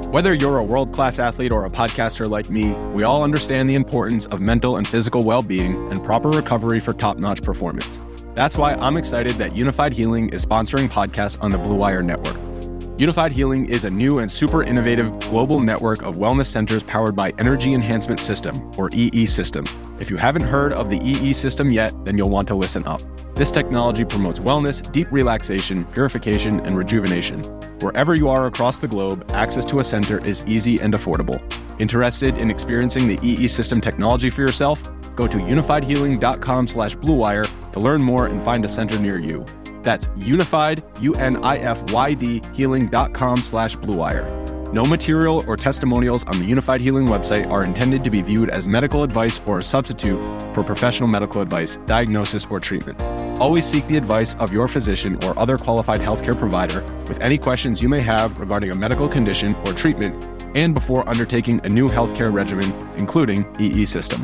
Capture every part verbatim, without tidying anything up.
Whether you're a world-class athlete or a podcaster like me, we all understand the importance of mental and physical well-being and proper recovery for top-notch performance. That's why I'm excited that Unified Healing is sponsoring podcasts on the Blue Wire Network. Unified Healing is a new and super innovative global network of wellness centers powered by Energy Enhancement System, or E E System. If you haven't heard of the E E System yet, then you'll want to listen up. This technology promotes wellness, deep relaxation, purification, and rejuvenation. Wherever you are across the globe, access to a center is easy and affordable. Interested in experiencing the E E System technology for yourself? Go to unified healing dot com slash blue wire to learn more and find a center near you. That's unified, U N I F Y D, healing dot com slash blue wire. No material or testimonials on the Unified Healing website are intended to be viewed as medical advice or a substitute for professional medical advice, diagnosis, or treatment. Always seek the advice of your physician or other qualified healthcare provider with any questions you may have regarding a medical condition or treatment and before undertaking a new healthcare regimen, including E E System.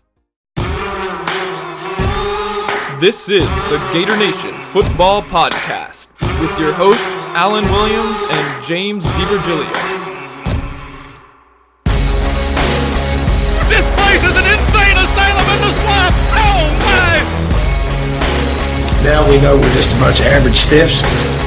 This is the Gator Nation Football Podcast with your hosts, Alan Williams and James DiVirgilio. This place is an insane asylum in the swamp! Oh my! Now we know we're just a bunch of average stiffs.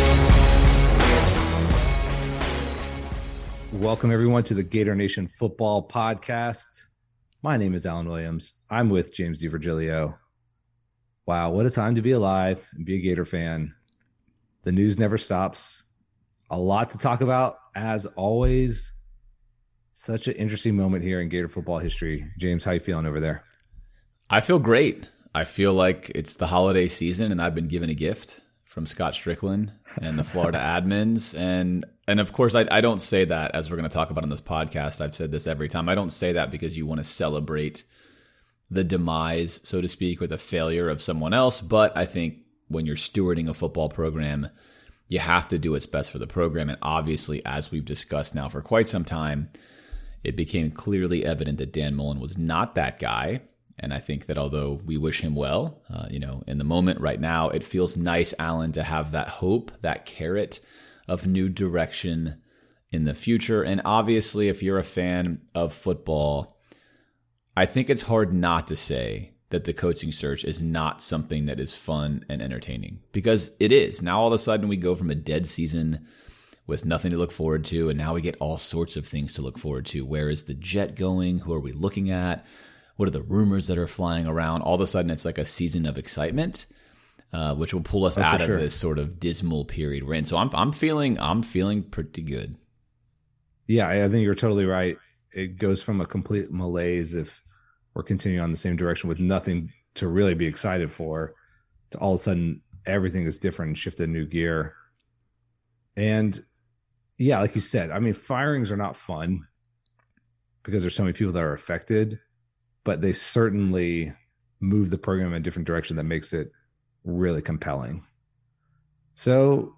Welcome everyone to the Gator Nation Football Podcast. My name is Alan Williams. I'm with James DiVirgilio. Wow, what a time to be alive and be a Gator fan. The news never stops. A lot to talk about, as always. Such an interesting moment here in Gator football history. James, how you feeling over there? I feel great. I feel like it's the holiday season, and I've been given a gift from Scott Strickland and the Florida admins. And, and of course, I, I don't say that, as we're going to talk about on this podcast. I've said this every time. I don't say that because you want to celebrate the demise, so to speak, or the failure of someone else. But I think when you're stewarding a football program, you have to do what's best for the program. And obviously, as we've discussed now for quite some time, it became clearly evident that Dan Mullen was not that guy. And I think that although we wish him well, uh, you know, in the moment right now, it feels nice, Alan, to have that hope, that carrot of new direction in the future. And obviously, if you're a fan of football, I think it's hard not to say that the coaching search is not something that is fun and entertaining, because it is. Now all of a sudden we go from a dead season with nothing to look forward to, and now we get all sorts of things to look forward to. Where is the jet going? Who are we looking at? What are the rumors that are flying around? All of a sudden it's like a season of excitement, uh, which will pull us oh, out sure. of this sort of dismal period we're in. So I'm I'm feeling I'm feeling pretty good. Yeah, I think you're totally right. It goes from a complete malaise if we're continuing on the same direction with nothing to really be excited for, to all of a sudden everything is different and shifted new gear. And yeah, like you said, I mean, firings are not fun because there's so many people that are affected, but they certainly move the program in a different direction that makes it really compelling. So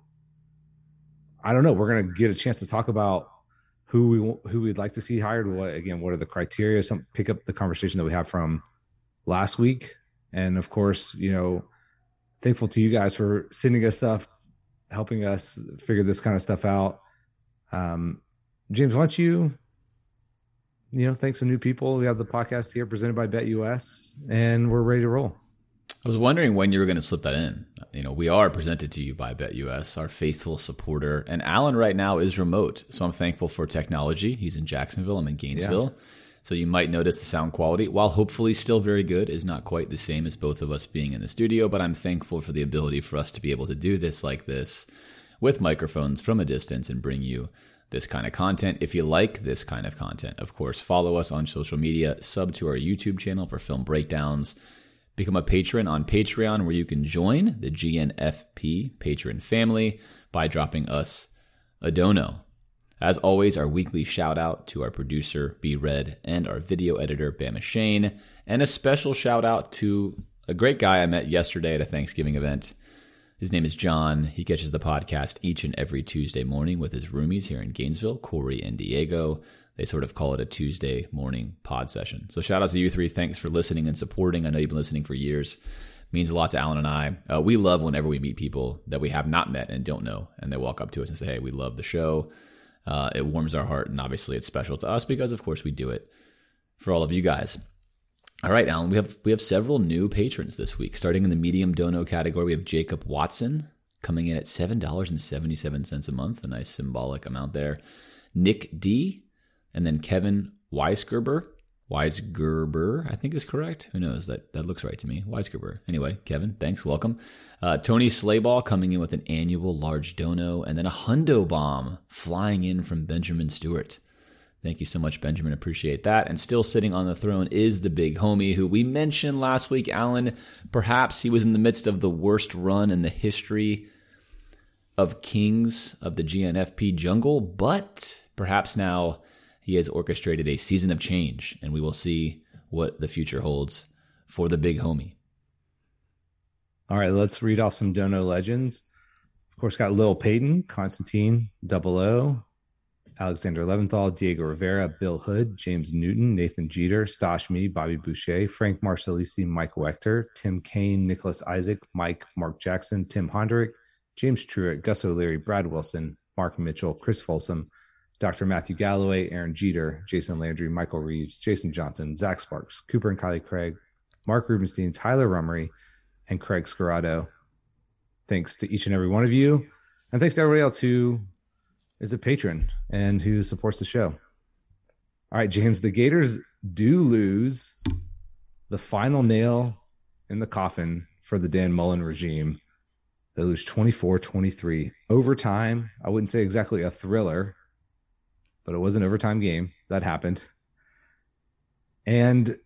I don't know. We're going to get a chance to talk about who we who we'd like to see hired. What again? What are the criteria? Some pick up the conversation that we have from last week, and of course, you know, thankful to you guys for sending us stuff, helping us figure this kind of stuff out. Um, James, why don't you, you know, thank some new people. We have the podcast here presented by BetUS, and we're ready to roll. I was wondering when you were going to slip that in. You know, we are presented to you by BetUS, our faithful supporter. And Alan right now is remote, so I'm thankful for technology. He's in Jacksonville. I'm in Gainesville. Yeah. So you might notice the sound quality, while hopefully still very good, is not quite the same as both of us being in the studio. But I'm thankful for the ability for us to be able to do this like this with microphones from a distance and bring you this kind of content. If you like this kind of content, of course, follow us on social media, sub to our YouTube channel for film breakdowns. Become a patron on Patreon, where you can join the G N F P patron family by dropping us a dono. As always, our weekly shout out to our producer, B Red, and our video editor, Bama Shane, and a special shout out to a great guy I met yesterday at a Thanksgiving event. His name is John. He catches the podcast each and every Tuesday morning with his roomies here in Gainesville, Corey and Diego. They sort of call it a Tuesday morning pod session. So shout out to you three. Thanks for listening and supporting. I know you've been listening for years. It means a lot to Alan and I. Uh, we love whenever we meet people that we have not met and don't know, and they walk up to us and say, hey, we love the show. Uh, it warms our heart, and obviously it's special to us because, of course, we do it for all of you guys. All right, Alan, we have we have several new patrons this week. Starting in the medium dono category, we have Jacob Watson coming in at seven dollars and seventy-seven cents a month, a nice symbolic amount there. Nick D, and then Kevin Weisgerber. Weisgerber, I think is correct. Who knows? That that looks right to me. Weisgerber. Anyway, Kevin, thanks. Welcome. Uh, Tony Slayball coming in with an annual large dono, and then a hundo bomb flying in from Benjamin Stewart. Thank you so much, Benjamin. Appreciate that. And still sitting on the throne is the big homie who we mentioned last week, Alan. Perhaps he was in the midst of the worst run in the history of kings of the G N F P jungle, but perhaps now he has orchestrated a season of change, and we will see what the future holds for the big homie. All right, let's read off some dono legends. Of course, got Lil Peyton, Constantine, Double O, Alexander Leventhal, Diego Rivera, Bill Hood, James Newton, Nathan Jeter, Stosh Me, Bobby Boucher, Frank Marcellisi, Mike Wechter, Tim Kane, Nicholas Isaac, Mike, Mark Jackson, Tim Hondrick, James Truitt, Gus O'Leary, Brad Wilson, Mark Mitchell, Chris Folsom, Doctor Matthew Galloway, Aaron Jeter, Jason Landry, Michael Reeves, Jason Johnson, Zach Sparks, Cooper and Kylie Craig, Mark Rubenstein, Tyler Rummery, and Craig Scarrato. Thanks to each and every one of you. And thanks to everybody else who is a patron and who supports the show. All right, James, the Gators do lose the final nail in the coffin for the Dan Mullen regime. They lose twenty-four twenty-three. Overtime, I wouldn't say exactly a thriller, but it was an overtime game. That happened. And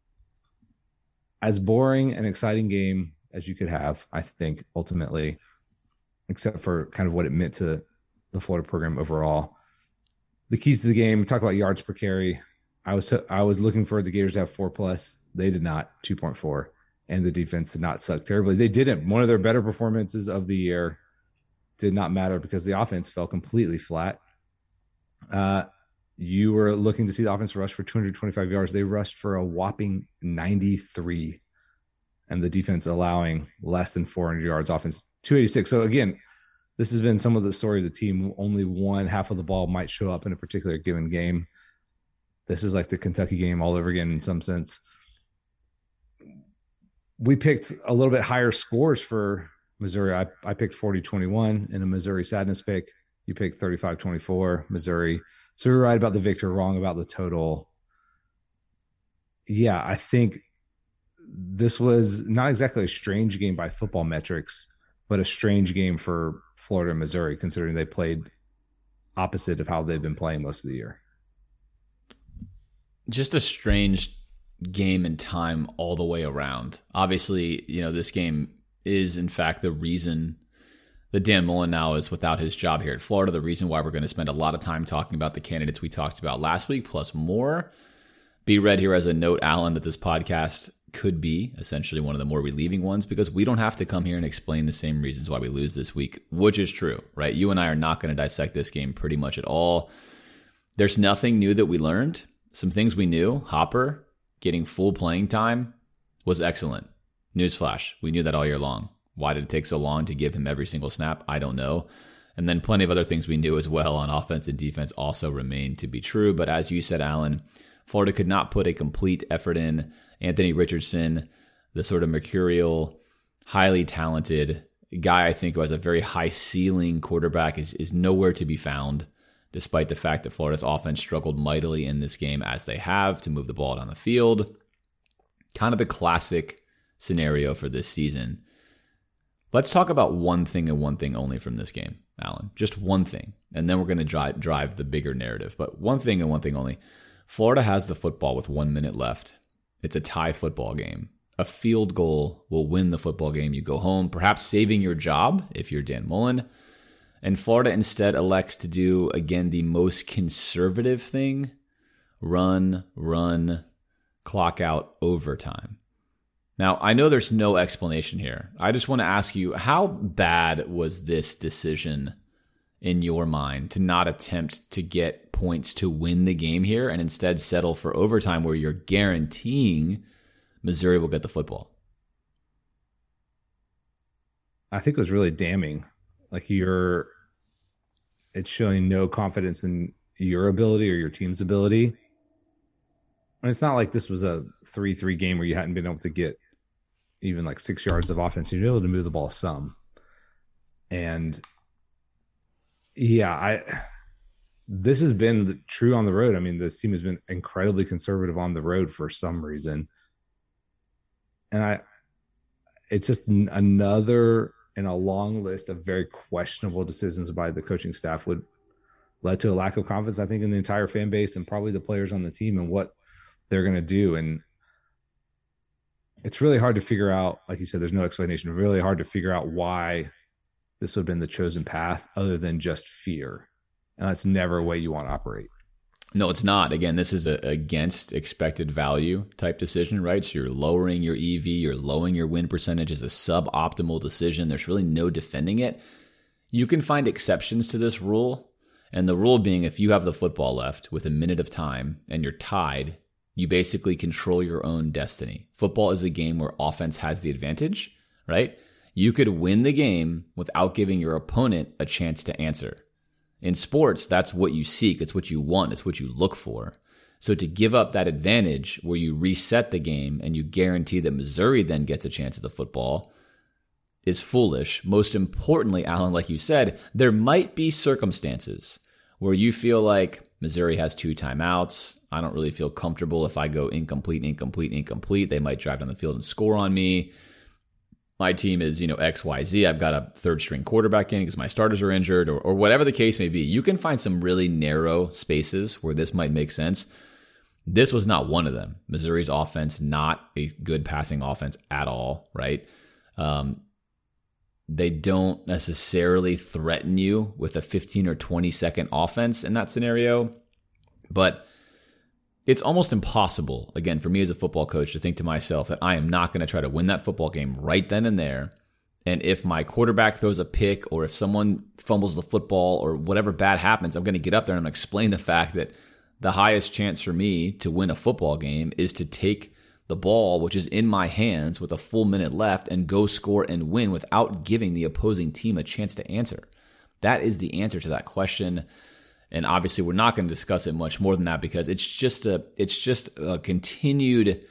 as boring and exciting game as you could have, I think, ultimately, except for kind of what it meant to the Florida program overall. The keys to the game, talk about yards per carry. I was t- I was looking for the Gators to have four plus. They did not, two point four. And the defense did not suck terribly. They didn't. One of their better performances of the year did not matter because the offense fell completely flat. Uh, you were looking to see the offense rush for two hundred twenty-five yards. They rushed for a whopping ninety-three. And the defense allowing less than four hundred yards, offense two eighty-six. So again, this has been some of the story of the team. Only one half of the ball might show up in a particular given game. This is like the Kentucky game all over again in some sense. We picked a little bit higher scores for Missouri. I, I picked forty twenty-one in a Missouri sadness pick. You picked thirty-five twenty-four, Missouri. So we were right about the victor, wrong about the total. Yeah, I think this was not exactly a strange game by football metrics, but a strange game for Florida and Missouri, considering they played opposite of how they've been playing most of the year. Just a strange game and time all the way around. Obviously, you know, this game is, in fact, the reason that Dan Mullen now is without his job here at Florida, the reason why we're going to spend a lot of time talking about the candidates we talked about last week, plus more. Be read here as a note, Alan, that this podcast could be essentially one of the more relieving ones because we don't have to come here and explain the same reasons why we lose this week, which is true, right? You and I are not going to dissect this game pretty much at all. There's nothing new that we learned. Some things we knew. Hopper getting full playing time was excellent. Newsflash, we knew that all year long. Why did it take so long to give him every single snap? I don't know. And then plenty of other things we knew as well on offense and defense also remain to be true. But as you said, Alan, Florida could not put a complete effort in. Anthony Richardson, the sort of mercurial, highly talented guy, I think, who has a very high ceiling quarterback, is, is nowhere to be found, despite the fact that Florida's offense struggled mightily in this game as they have to move the ball down the field. Kind of the classic scenario for this season. Let's talk about one thing and one thing only from this game, Alan. Just one thing. And then we're going to drive, drive the bigger narrative. But one thing and one thing only. Florida has the football with one minute left. It's a tie football game. A field goal will win the football game. You go home, perhaps saving your job if you're Dan Mullen. And Florida instead elects to do, again, the most conservative thing. Run, run, clock out overtime. Now, I know there's no explanation here. I just want to ask you, how bad was this decision in your mind to not attempt to get points to win the game here and instead settle for overtime where you're guaranteeing Missouri will get the football? I think it was really damning. Like you're, it's showing no confidence in your ability or your team's ability. And it's not like this was a three three game where you hadn't been able to get even like six yards of offense. You're able to move the ball some. And yeah, I this has been true on the road. I mean, this team has been incredibly conservative on the road for some reason. And I it's just another in a long list of very questionable decisions by the coaching staff would led to a lack of confidence, I think, in the entire fan base and probably the players on the team and what they're going to do. And it's really hard to figure out, like you said, there's no explanation, really hard to figure out why this would have been the chosen path other than just fear. And that's never a way you want to operate. No, it's not. Again, this is a against expected value type decision, right? So you're lowering your E V, you're lowering your win percentage. It's a suboptimal decision. There's really no defending it. You can find exceptions to this rule. And the rule being, if you have the football left with a minute of time and you're tied, you basically control your own destiny. Football is a game where offense has the advantage, right? You could win the game without giving your opponent a chance to answer. In sports, that's what you seek. It's what you want. It's what you look for. So to give up that advantage where you reset the game and you guarantee that Missouri then gets a chance at the football is foolish. Most importantly, Alan, like you said, there might be circumstances where you feel like Missouri has two timeouts. I don't really feel comfortable if I go incomplete, incomplete, incomplete. They might drive down the field and score on me. My team is, you know, X Y Z. I've got a third string quarterback in because my starters are injured or, or whatever the case may be. You can find some really narrow spaces where this might make sense. This was not one of them. Missouri's offense, not a good passing offense at all, right? Um, they don't necessarily threaten you with a fifteen or twenty second offense in that scenario, but it's almost impossible, again, for me as a football coach to think to myself that I am not going to try to win that football game right then and there. And if my quarterback throws a pick or if someone fumbles the football or whatever bad happens, I'm going to get up there and I'm going to explain the fact that the highest chance for me to win a football game is to take the ball, which is in my hands with a full minute left, and go score and win without giving the opposing team a chance to answer. That is the answer to that question. And obviously, we're not going to discuss it much more than that because it's just a it's just a continued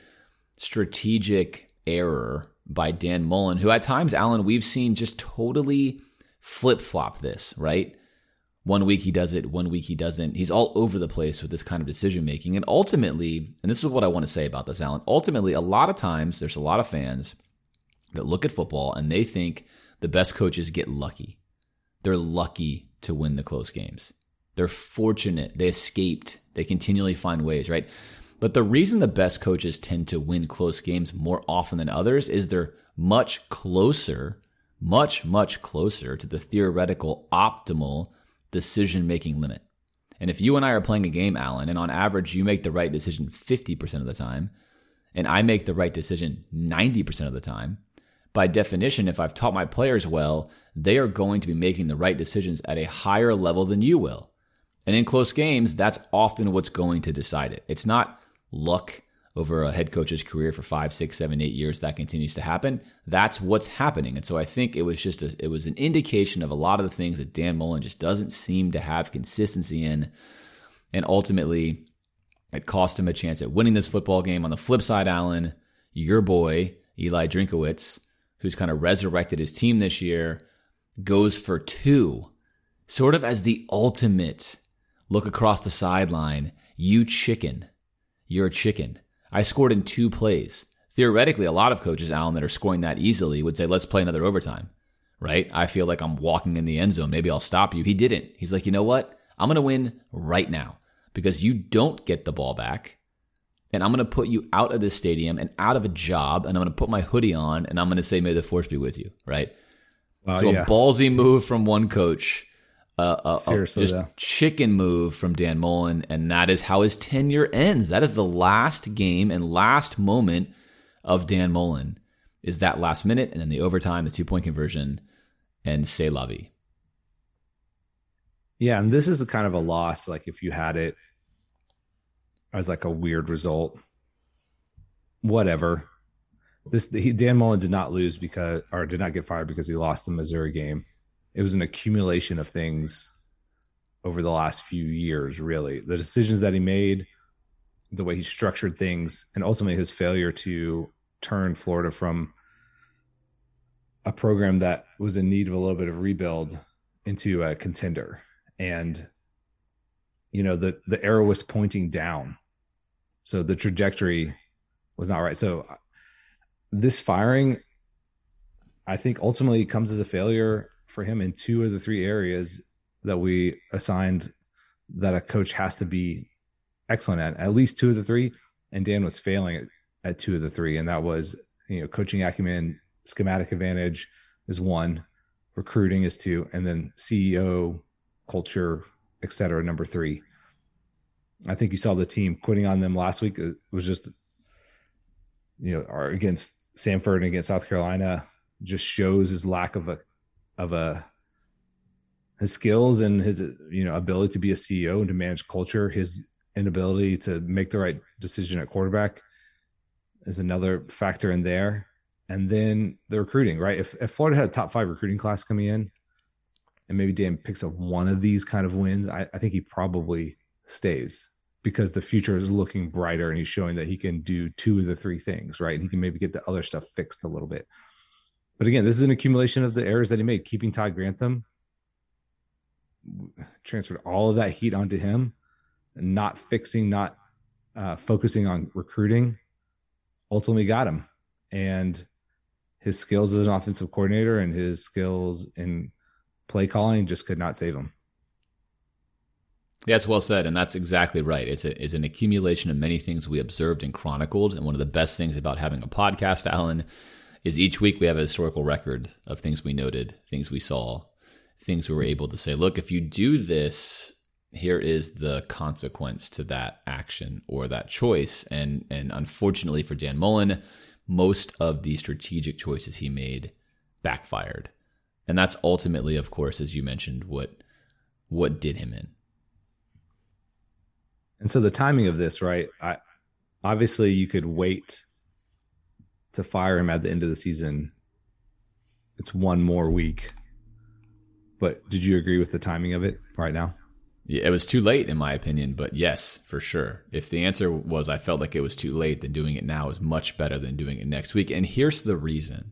strategic error by Dan Mullen, who at times, Alan, we've seen just totally flip-flop this, right? One week he does it, one week he doesn't. He's all over the place with this kind of decision-making. And ultimately, and this is what I want to say about this, Alan, ultimately, a lot of times, there's a lot of fans that look at football and they think the best coaches get lucky. They're lucky to win the close games. They're fortunate. They escaped. They continually find ways, right? But the reason the best coaches tend to win close games more often than others is they're much closer, much, much closer to the theoretical optimal decision-making limit. And if you and I are playing a game, Alan, and on average you make the right decision fifty percent of the time, and I make the right decision ninety percent of the time, by definition, if I've taught my players well, they are going to be making the right decisions at a higher level than you will. And in close games, that's often what's going to decide it. It's not luck over a head coach's career for five, six, seven, eight years that continues to happen. That's what's happening. And so I think it was just a, it was an indication of a lot of the things that Dan Mullen just doesn't seem to have consistency in. And ultimately, it cost him a chance at winning this football game. On the flip side, Alan, your boy, Eli Drinkwitz, who's kind of resurrected his team this year, goes for two, sort of as the ultimate look across the sideline. You chicken. You're a chicken. I scored in two plays. Theoretically, a lot of coaches, Alan, that are scoring that easily would say, let's play another overtime, right? I feel like I'm walking in the end zone. Maybe I'll stop you. He didn't. He's like, you know what? I'm going to win right now because you don't get the ball back. And I'm going to put you out of this stadium and out of a job. And I'm going to put my hoodie on and I'm going to say, may the force be with you, right? Wow, so yeah. A ballsy move from one coach. Uh, uh, Seriously, just though. Chicken move from Dan Mullen, and that is how his tenure ends. That is the last game and last moment of Dan Mullen, is that last minute, and then the overtime, the two-point conversion, and c'est la vie. Yeah, and this is a kind of a loss, like if you had it as like a weird result, whatever. This he, Dan Mullen did not lose because, or did not get fired because he lost the Missouri game. It was an accumulation of things over the last few years, really. The decisions that he made, the way he structured things, and ultimately his failure to turn Florida from a program that was in need of a little bit of rebuild into a contender. And, you know, the, the arrow was pointing down. So the trajectory was not right. So this firing, I think ultimately comes as a failure for him in two of the three areas that we assigned that a coach has to be excellent at, at least two of the three. And Dan was failing at, at two of the three. And that was, you know, coaching acumen, schematic advantage is one, recruiting is two, and then C E O, culture, et cetera, number three. I think you saw the team quitting on them last week. It was just, you know, or against Samford and against South Carolina, just shows his lack of a, of a, his skills and his, you know, ability to be a C E O and to manage culture. His inability to make the right decision at quarterback is another factor in there. And then the recruiting, right? If, if Florida had a top five recruiting class coming in, and maybe Dan picks up one of these kind of wins, I, I think he probably stays, because the future is looking brighter and he's showing that he can do two of the three things, right? And he can maybe get the other stuff fixed a little bit. But again, this is an accumulation of the errors that he made. Keeping Todd Grantham, transferred all of that heat onto him, and not fixing, not uh, focusing on recruiting, ultimately got him. And his skills as an offensive coordinator and his skills in play calling just could not save him. Yeah, it's well said, and that's exactly right. It's, a, it's an accumulation of many things we observed and chronicled, and one of the best things about having a podcast, Alan, is each week we have a historical record of things we noted, things we saw, things we were able to say, look, if you do this, here is the consequence to that action or that choice. And, and unfortunately for Dan Mullen, most of the strategic choices he made backfired. And that's ultimately, of course, as you mentioned, what what did him in. And so the timing of this, right? I, obviously, you could wait to fire him at the end of the season. It's one more week. But did you agree with the timing of it right now? Yeah, it was too late, in my opinion, but yes, for sure. If the answer was I felt like it was too late, then doing it now is much better than doing it next week. And here's the reason.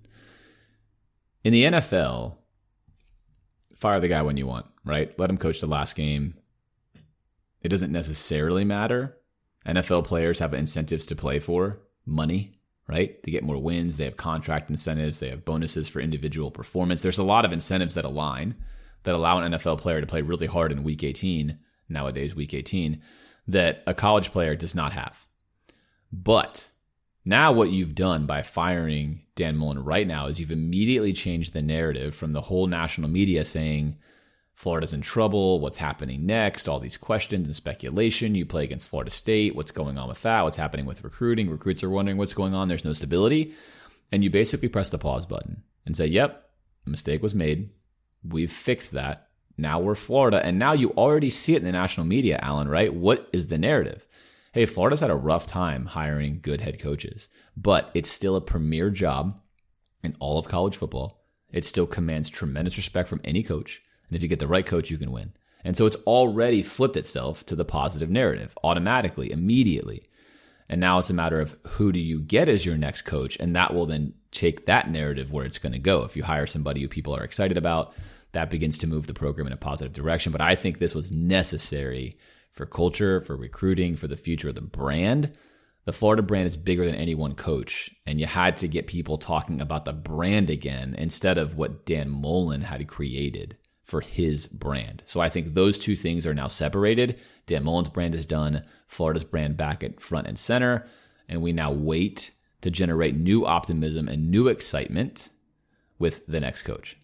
In the N F L, fire the guy when you want, right? Let him coach the last game. It doesn't necessarily matter. N F L players have incentives to play for, money, right? They get more wins. They have contract incentives. They have bonuses for individual performance. There's a lot of incentives that align, that allow an N F L player to play really hard in week eighteen, nowadays week eighteen, that a college player does not have. But now what you've done by firing Dan Mullen right now is you've immediately changed the narrative from the whole national media saying Florida's in trouble, what's happening next, all these questions and speculation. You play against Florida State, what's going on with that, what's happening with recruiting. Recruits are wondering what's going on, there's no stability. And you basically press the pause button and say, yep, a mistake was made. We've fixed that. Now we're Florida. And now you already see it in the national media, Alan, right? What is the narrative? Hey, Florida's had a rough time hiring good head coaches, but it's still a premier job in all of college football. It still commands tremendous respect from any coach. And if you get the right coach, you can win. And so it's already flipped itself to the positive narrative automatically, immediately. And now it's a matter of who do you get as your next coach? And that will then take that narrative where it's going to go. If you hire somebody who people are excited about, that begins to move the program in a positive direction. But I think this was necessary for culture, for recruiting, for the future of the brand. The Florida brand is bigger than any one coach, and you had to get people talking about the brand again instead of what Dan Mullen had created for his brand. So I think those two things are now separated. Dan Mullen's brand is done, Florida's brand back at front and center, and we now wait to generate new optimism and new excitement with the next coach.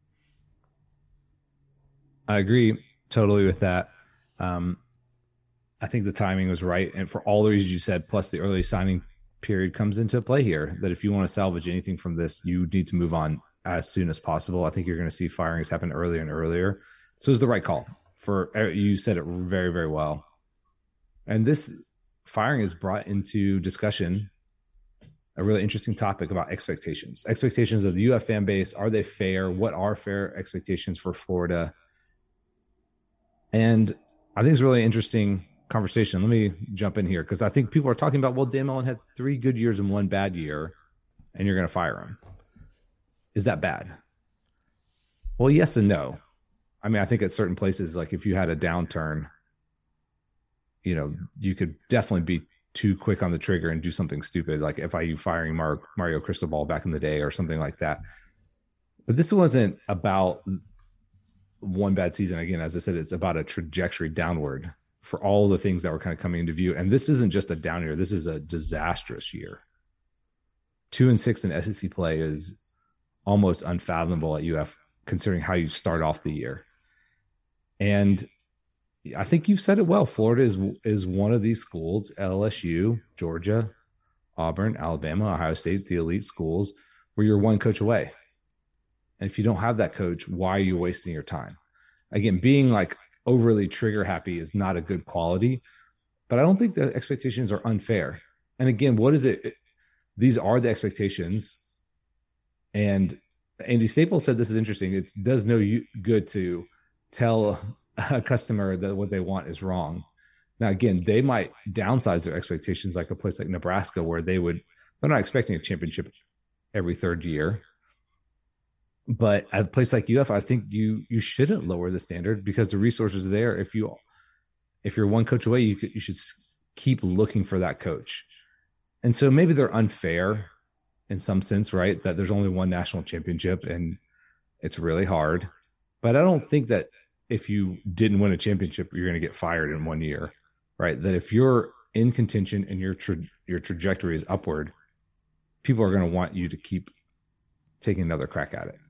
I agree totally with that. Um, I think the timing was right. And for all the reasons you said, plus the early signing period comes into play here, that if you want to salvage anything from this, you need to move on as soon as possible. I think you're going to see firings happen earlier and earlier. So it's the right call. For you said it very, very well. And this firing has brought into discussion a really interesting topic about expectations. Expectations of the U F fan base. Are they fair? What are fair expectations for Florida? And I think it's a really interesting conversation. Let me jump in here because I think people are talking about, well, Dan Mullen had three good years and one bad year, and you're going to fire him. Is that bad? Well, yes and no. I mean, I think at certain places, like if you had a downturn, you know, you could definitely be too quick on the trigger and do something stupid, like F I U firing Mar- Mario Cristobal back in the day or something like that. But this wasn't about one bad season. Again, as I said, it's about a trajectory downward for all the things that were kind of coming into view. And this isn't just a down year. This is a disastrous year. Two and six in S E C play is almost unfathomable at U F, considering how you start off the year. And I think you've said it well. Florida is is one of these schools, L S U, Georgia, Auburn, Alabama, Ohio State, the elite schools, where you're one coach away. And if you don't have that coach, why are you wasting your time? Again, being like overly trigger happy is not a good quality, but I don't think the expectations are unfair. And again, what is it? These are the expectations. And Andy Staples said this is interesting. It does no good to tell a customer that what they want is wrong. Now, again, they might downsize their expectations, like a place like Nebraska, where they would, they're not expecting a championship every third year. But at a place like U F, I think you you shouldn't lower the standard because the resources are there. If you if you're one coach away, you could, you should keep looking for that coach. And so maybe they're unfair in some sense, right? That there's only one national championship and it's really hard. But I don't think that if you didn't win a championship, you're going to get fired in one year, right? That if you're in contention and your tra- your trajectory is upward, people are going to want you to keep taking another crack at it.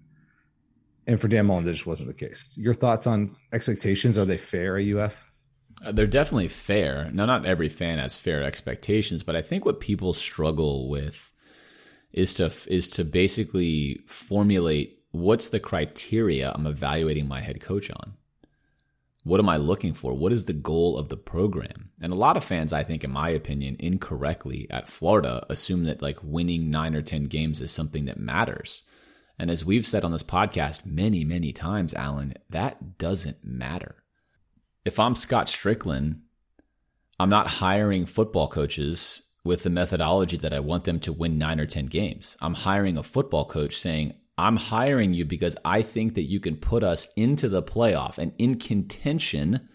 And for Dan Mullen, that just wasn't the case. Your thoughts on expectations? Are they fair at U F? Uh, they're definitely fair. Now, not every fan has fair expectations, but I think what people struggle with is to is to basically formulate what's the criteria I'm evaluating my head coach on. What am I looking for? What is the goal of the program? And a lot of fans, I think, in my opinion, incorrectly at Florida, assume that like winning nine or ten games is something that matters. And as we've said on this podcast many, many times, Alan, that doesn't matter. If I'm Scott Strickland, I'm not hiring football coaches with the methodology that I want them to win nine or ten games. I'm hiring a football coach saying, I'm hiring you because I think that you can put us into the playoff and in contention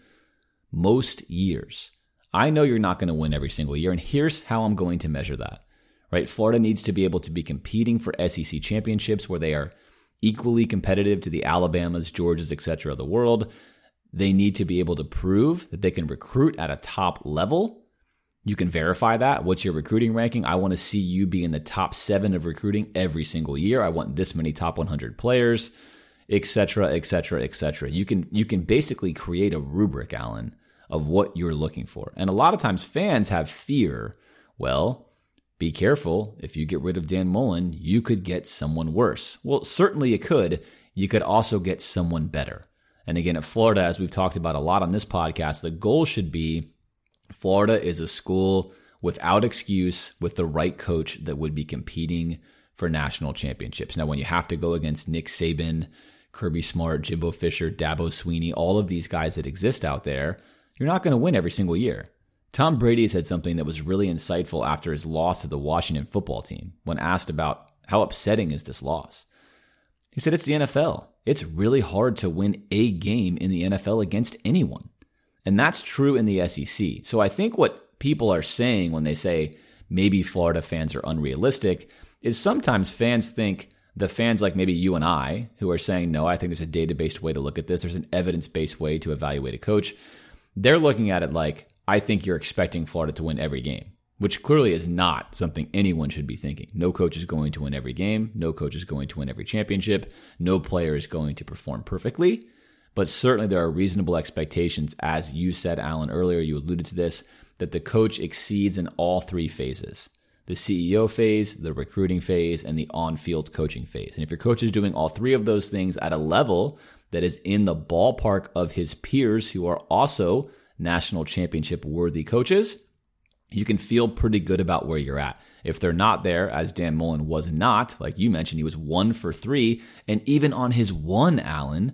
most years. I know you're not going to win every single year, and here's how I'm going to measure that. Right? Florida needs to be able to be competing for S E C championships where they are equally competitive to the Alabamas, Georgias, et cetera of the world. They need to be able to prove that they can recruit at a top level. You can verify that. What's your recruiting ranking? I want to see you be in the top seven of recruiting every single year. I want this many top one hundred players, et cetera, et cetera, et cetera. You can, you can basically create a rubric, Alan, of what you're looking for. And a lot of times fans have fear. Well, be careful. If you get rid of Dan Mullen, you could get someone worse. Well, certainly you could. You could also get someone better. And again, at Florida, as we've talked about a lot on this podcast, the goal should be Florida is a school without excuse with the right coach that would be competing for national championships. Now, when you have to go against Nick Saban, Kirby Smart, Jimbo Fisher, Dabo Swinney, all of these guys that exist out there, you're not going to win every single year. Tom Brady said something that was really insightful after his loss to the Washington football team when asked about how upsetting is this loss. He said, it's the N F L. It's really hard to win a game in the N F L against anyone. And that's true in the S E C. So I think what people are saying when they say maybe Florida fans are unrealistic is sometimes fans think the fans like maybe you and I who are saying, no, I think there's a data-based way to look at this. There's an evidence-based way to evaluate a coach. They're looking at it like, I think you're expecting Florida to win every game, which clearly is not something anyone should be thinking. No coach is going to win every game. No coach is going to win every championship. No player is going to perform perfectly. But certainly there are reasonable expectations, as you said, Alan, earlier, you alluded to this, that the coach exceeds in all three phases. The C E O phase, the recruiting phase, and the on-field coaching phase. And if your coach is doing all three of those things at a level that is in the ballpark of his peers who are also national championship worthy coaches, you can feel pretty good about where you're at. If they're not there, as Dan Mullen was not, like you mentioned, he was one for three. And even on his one, Allen,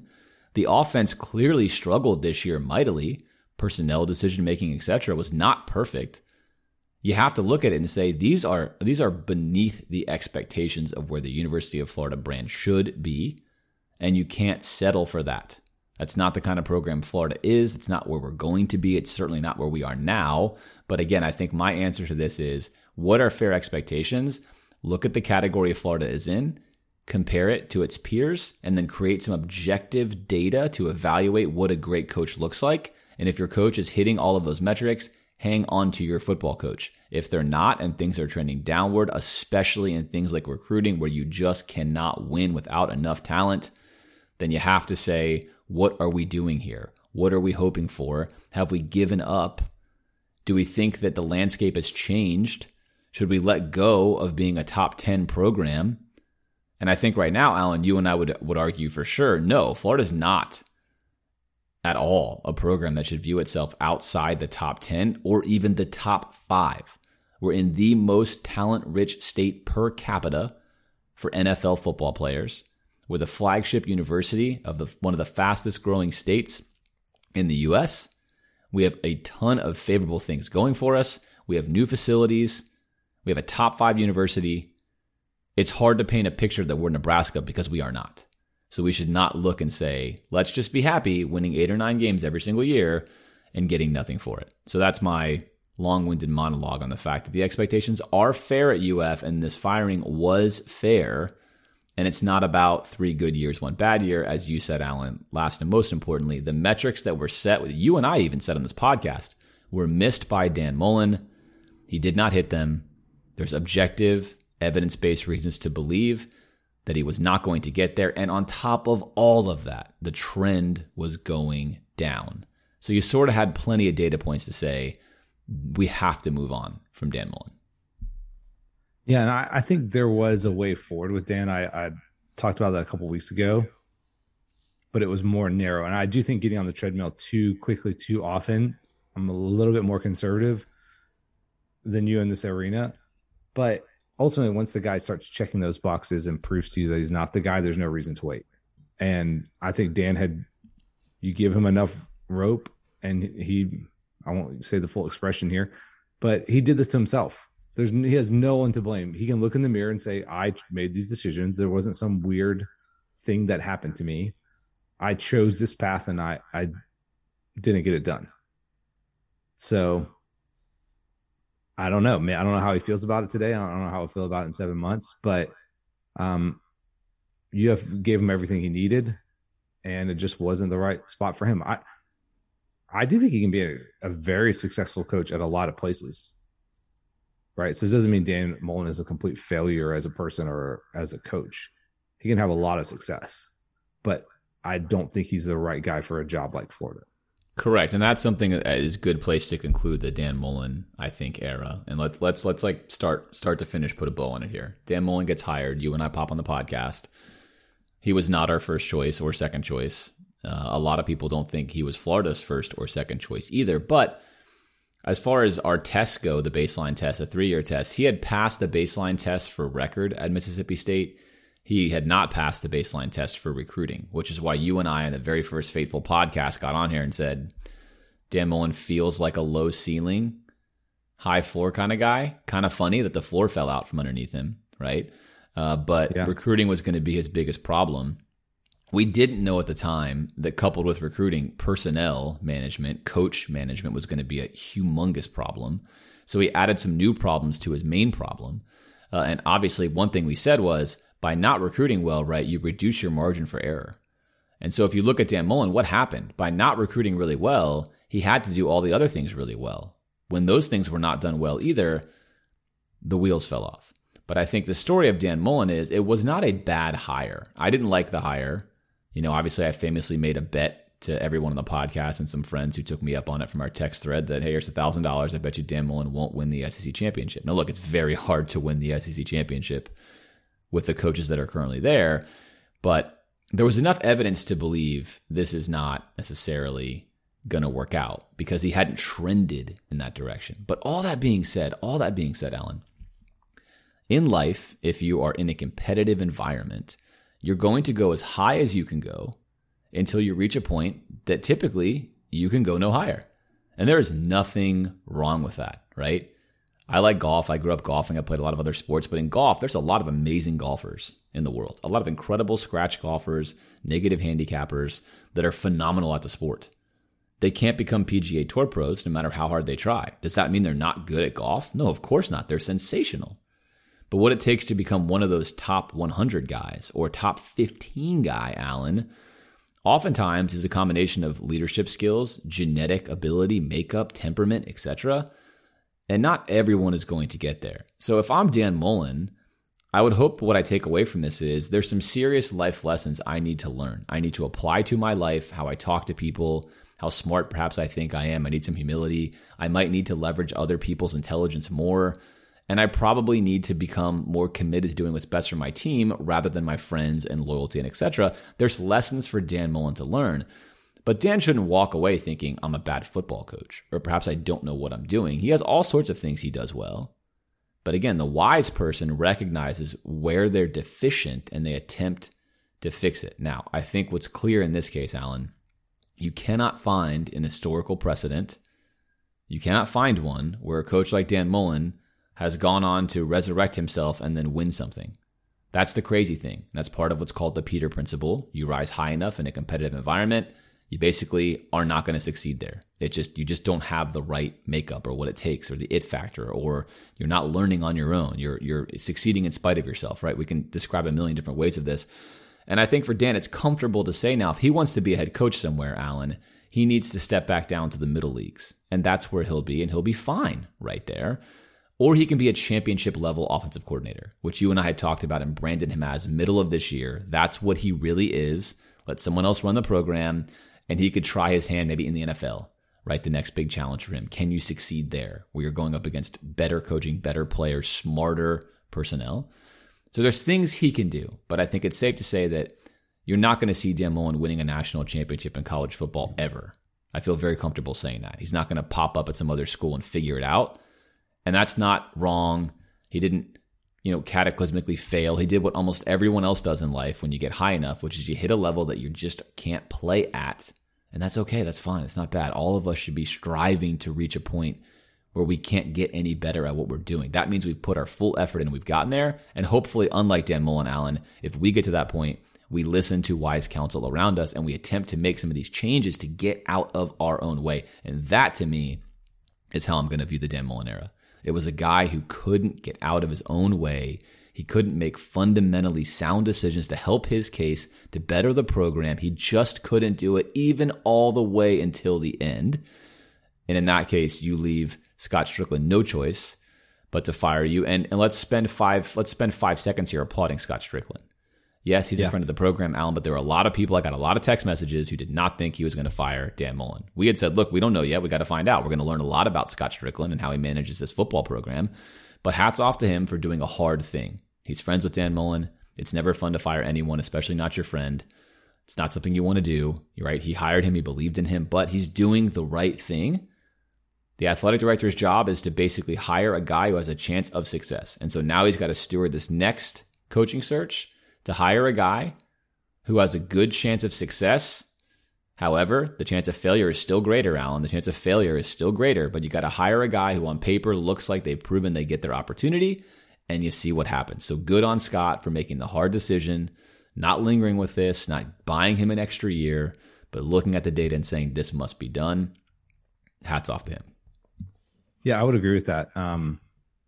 The offense clearly struggled this year mightily. Personnel decision-making, et cetera, was not perfect. You have to look at it and say, these are these are beneath the expectations of where the University of Florida brand should be, and you can't settle for that. That's not the kind of program Florida is. It's not where we're going to be. It's certainly not where we are now. But again, I think my answer to this is, what are fair expectations? Look at the category Florida is in, compare it to its peers, and then create some objective data to evaluate what a great coach looks like. And if your coach is hitting all of those metrics, hang on to your football coach. If they're not and things are trending downward, especially in things like recruiting where you just cannot win without enough talent, then you have to say, what are we doing here? What are we hoping for? Have we given up? Do we think that the landscape has changed? Should we let go of being a top ten program? And I think right now, Alan, you and I would, would argue for sure, no, Florida's not at all a program that should view itself outside the top ten or even the top five. We're in the most talent-rich state per capita for N F L football players. We're the flagship university of the one of the fastest growing states in the U S. We have a ton of favorable things going for us. We have new facilities. We have a top five university. It's hard to paint a picture that we're Nebraska because we are not. So we should not look and say, let's just be happy winning eight or nine games every single year and getting nothing for it. So that's my long-winded monologue on the fact that the expectations are fair at U F and this firing was fair. And it's not about three good years, one bad year. As you said, Alan, last and most importantly, the metrics that were set, you and I even said on this podcast, were missed by Dan Mullen. He did not hit them. There's objective, evidence-based reasons to believe that he was not going to get there. And on top of all of that, the trend was going down. So you sort of had plenty of data points to say, we have to move on from Dan Mullen. Yeah, and I, I think there was a way forward with Dan. I, I talked about that a couple of weeks ago, but it was more narrow. And I do think getting on the treadmill too quickly, too often, I'm a little bit more conservative than you in this arena. But ultimately, once the guy starts checking those boxes and proves to you that he's not the guy, there's no reason to wait. And I think Dan had, you give him enough rope, and he, I won't say the full expression here, but he did this to himself. There's, he has no one to blame. He can look in the mirror and say, I made these decisions. There wasn't some weird thing that happened to me. I chose this path and I, I didn't get it done. So I don't know, man. I don't know how he feels about it today. I don't know how he'll feel about it in seven months, but um, U F gave him everything he needed and it just wasn't the right spot for him. I, I do think he can be a, a very successful coach at a lot of places. Right. So this doesn't mean Dan Mullen is a complete failure as a person or as a coach. He can have a lot of success, but I don't think he's the right guy for a job like Florida. Correct. And that's something that is a good place to conclude the Dan Mullen, I think, era. And let's, let's, let's like start, start to finish, put a bow on it here. Dan Mullen gets hired. You and I pop on the podcast. He was not our first choice or second choice. Uh, a lot of people don't think he was Florida's first or second choice either, but as far as our tests go, the baseline test, a three-year test, he had passed the baseline test for record at Mississippi State. He had not passed the baseline test for recruiting, which is why you and I on the very first Fateful podcast got on here and said, Dan Mullen feels like a low ceiling, high floor kind of guy. Kind of funny that the floor fell out from underneath him, right? Uh, but yeah. Recruiting was going to be his biggest problem. We didn't know at the time that coupled with recruiting, personnel management, coach management was going to be a humongous problem. So he added some new problems to his main problem. Uh, and obviously one thing we said was by not recruiting well, right, you reduce your margin for error. And so if you look at Dan Mullen, what happened? By not recruiting really well, he had to do all the other things really well. When those things were not done well either, the wheels fell off. But I think the story of Dan Mullen is it was not a bad hire. I didn't like the hire. You know, obviously I famously made a bet to everyone on the podcast and some friends who took me up on it from our text thread that, hey, here's one thousand dollars. I bet you Dan Mullen won't win the S E C championship. Now, look, it's very hard to win the S E C championship with the coaches that are currently there, but there was enough evidence to believe this is not necessarily going to work out because he hadn't trended in that direction. But all that being said, all that being said, Alan, in life, if you are in a competitive environment, you're going to go as high as you can go, until you reach a point that typically you can go no higher. And there is nothing wrong with that, right? I like golf. I grew up golfing. I played a lot of other sports. But in golf, there's a lot of amazing golfers in the world. A lot of incredible scratch golfers, negative handicappers that are phenomenal at the sport. They can't become P G A Tour pros no matter how hard they try. Does that mean they're not good at golf? No, of course not. They're sensational. But what it takes to become one of those top one hundred guys or top fifteen guy, Alan, oftentimes is a combination of leadership skills, genetic ability, makeup, temperament, et cetera. And not everyone is going to get there. So if I'm Dan Mullen, I would hope what I take away from this is there's some serious life lessons I need to learn. I need to apply to my life, how I talk to people, how smart perhaps I think I am. I need some humility. I might need to leverage other people's intelligence more. And I probably need to become more committed to doing what's best for my team rather than my friends and loyalty and et cetera. There's lessons for Dan Mullen to learn. But Dan shouldn't walk away thinking I'm a bad football coach, or perhaps I don't know what I'm doing. He has all sorts of things he does well. But again, the wise person recognizes where they're deficient and they attempt to fix it. Now, I think what's clear in this case, Alan, you cannot find an historical precedent. You cannot find one where a coach like Dan Mullen has gone on to resurrect himself and then win something. That's the crazy thing. That's part of what's called the Peter Principle. You rise high enough in a competitive environment, you basically are not going to succeed there. It just, you just don't have the right makeup or what it takes or the it factor, or you're not learning on your own. You're, you're succeeding in spite of yourself, right? We can describe a million different ways of this. And I think for Dan, it's comfortable to say now, if he wants to be a head coach somewhere, Alan, he needs to step back down to the middle leagues. And that's where he'll be, and he'll be fine right there. Or he can be a championship level offensive coordinator, which you and I had talked about and branded him as middle of this year. That's what he really is. Let someone else run the program. And he could try his hand maybe in the N F L, right? The next big challenge for him. Can you succeed there where you're going up against better coaching, better players, smarter personnel? So there's things he can do, but I think it's safe to say that you're not going to see Dan Mullen winning a national championship in college football ever. I feel very comfortable saying that. He's not going to pop up at some other school and figure it out. And that's not wrong. He didn't, you know, cataclysmically fail. He did what almost everyone else does in life when you get high enough, which is you hit a level that you just can't play at. And that's okay. That's fine. It's not bad. All of us should be striving to reach a point where we can't get any better at what we're doing. That means we've put our full effort in and we've gotten there. And hopefully, unlike Dan Mullen, Allen, if we get to that point, we listen to wise counsel around us and we attempt to make some of these changes to get out of our own way. And that, to me, is how I'm going to view the Dan Mullen era. It was a guy who couldn't get out of his own way. He couldn't make fundamentally sound decisions to help his case, to better the program. He just couldn't do it even all the way until the end. And in that case, you leave Scott Strickland no choice but to fire you. And, and let's spend five let's spend five seconds here applauding Scott Strickland. Yes, he's yeah. a friend of the program, Alan, but there were a lot of people, I got a lot of text messages who did not think he was going to fire Dan Mullen. We had said, look, we don't know yet. We got to find out. We're going to learn a lot about Scott Strickland and how he manages this football program. But hats off to him for doing a hard thing. He's friends with Dan Mullen. It's never fun to fire anyone, especially not your friend. It's not something you want to do. You're right. He hired him. He believed in him, but he's doing the right thing. The athletic director's job is to basically hire a guy who has a chance of success. And so now he's got to steward this next coaching search to hire a guy who has a good chance of success. However, the chance of failure is still greater, Alan. The chance of failure is still greater, but you got to hire a guy who on paper looks like they've proven they get their opportunity, and you see what happens. So good on Scott for making the hard decision, not lingering with this, not buying him an extra year, but looking at the data and saying this must be done. Hats off to him. Yeah, I would agree with that. Um,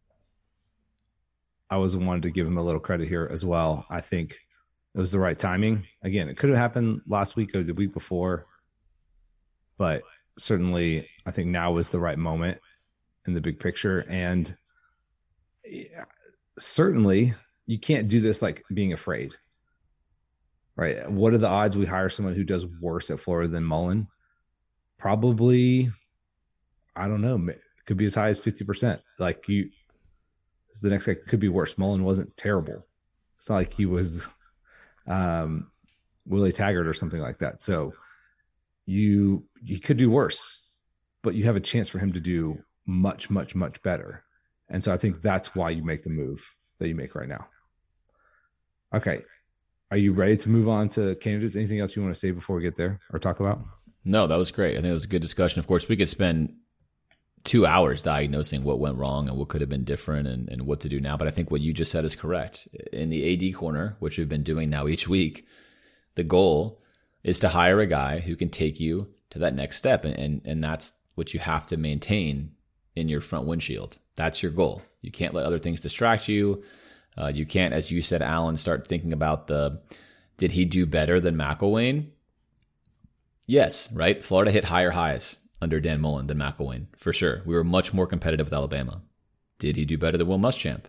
I was wanted to give him a little credit here as well. I think it was the right timing. Again, it could have happened last week or the week before, but certainly I think now is the right moment in the big picture. And yeah, certainly you can't do this like being afraid, right? What are the odds we hire someone who does worse at Florida than Mullen? Probably, I don't know. It could be as high as fifty percent. Like you, the next guy could be worse. Mullen wasn't terrible. It's not like he was um, Willie Taggart or something like that. So you you could do worse, but you have a chance for him to do much, much, much better. And so I think that's why you make the move that you make right now. Okay. are you ready to move on to candidates? Anything else you want to say before we get there or talk about? No, that was great. I think it was a good discussion. Of course, we could spend two hours diagnosing what went wrong and what could have been different and, and what to do now. But I think what you just said is correct. In the A D corner, which we've been doing now each week, the goal is to hire a guy who can take you to that next step. And, and, and that's what you have to maintain in your front windshield. That's your goal. You can't let other things distract you. Uh, you can't, as you said, Alan, start thinking about the, did he do better than McElwain? Yes, right? Florida hit higher highs under Dan Mullen than McElwain, for sure. We were much more competitive with Alabama. Did he do better than Will Muschamp?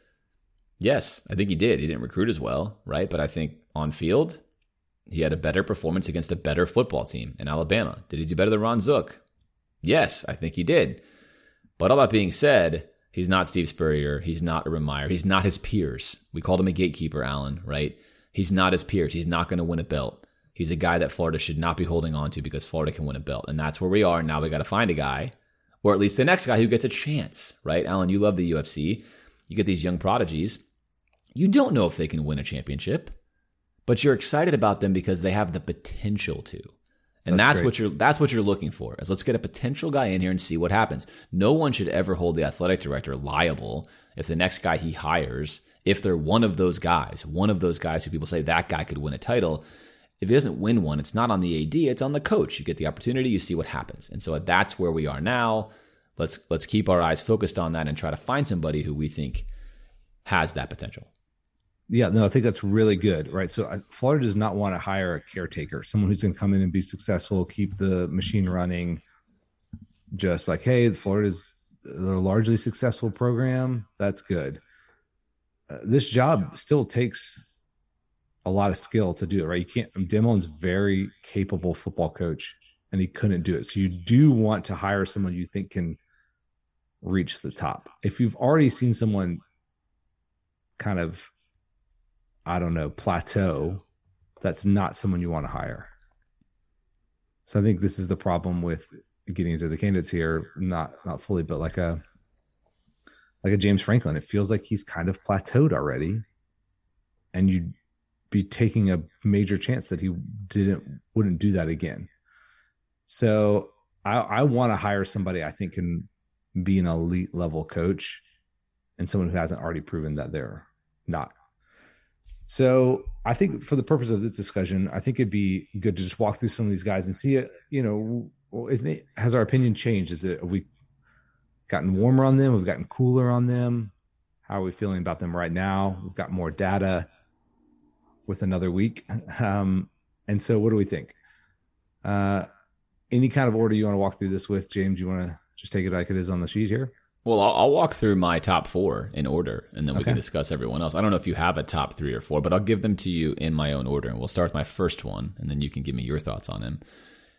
Yes, I think he did. He didn't recruit as well, right? But I think on field, he had a better performance against a better football team in Alabama. Did he do better than Ron Zook? Yes, I think he did. But all that being said, he's not Steve Spurrier. He's not Urban Meyer. He's not his peers. We called him a gatekeeper, Alan, right? He's not his peers. He's not going to win a belt. He's a guy that Florida should not be holding on to because Florida can win a belt. And that's where we are. Now we got to find a guy, or at least the next guy who gets a chance, right? Alan, you love the U F C. You get these young prodigies. You don't know if they can win a championship, but you're excited about them because they have the potential to. And that's, that's what you're that's what you're looking for. Is let's get a potential guy in here and see what happens. No one should ever hold the athletic director liable if the next guy he hires, if they're one of those guys, one of those guys who people say that guy could win a title. If he doesn't win one, it's not on the A D, it's on the coach. You get the opportunity, you see what happens. And so that's where we are now. Let's let's keep our eyes focused on that and try to find somebody who we think has that potential. Yeah, no, I think that's really good, right? So uh, Florida does not want to hire a caretaker, someone who's going to come in and be successful, keep the machine running. Just like, hey, Florida's a largely successful program. That's good. Uh, this job still takes a lot of skill to do it, right? You can't, Dan Mullen's very capable football coach and he couldn't do it. So you do want to hire someone you think can reach the top. If you've already seen someone kind of, I don't know, plateau, that's not someone you want to hire. So I think this is the problem with getting into the candidates here, not, not fully, but like a, like a James Franklin. It feels like he's kind of plateaued already. And you be taking a major chance that he didn't wouldn't do that again. So I, I want to hire somebody I think can be an elite level coach and someone who hasn't already proven that they're not. So I think for the purpose of this discussion, I think it'd be good to just walk through some of these guys and see it, you know, if they, has our opinion changed? Is it, have we gotten warmer on them? We've gotten cooler on them. How are we feeling about them right now? We've got more data with another week. Um, and so what do we think? Uh, any kind of order you want to walk through this with, James? You want to just take it like it is on the sheet here? Well, I'll, I'll walk through my top four in order, and then we Okay. can discuss everyone else. I don't know if you have a top three or four, but I'll give them to you in my own order. And we'll start with my first one, and then you can give me your thoughts on him.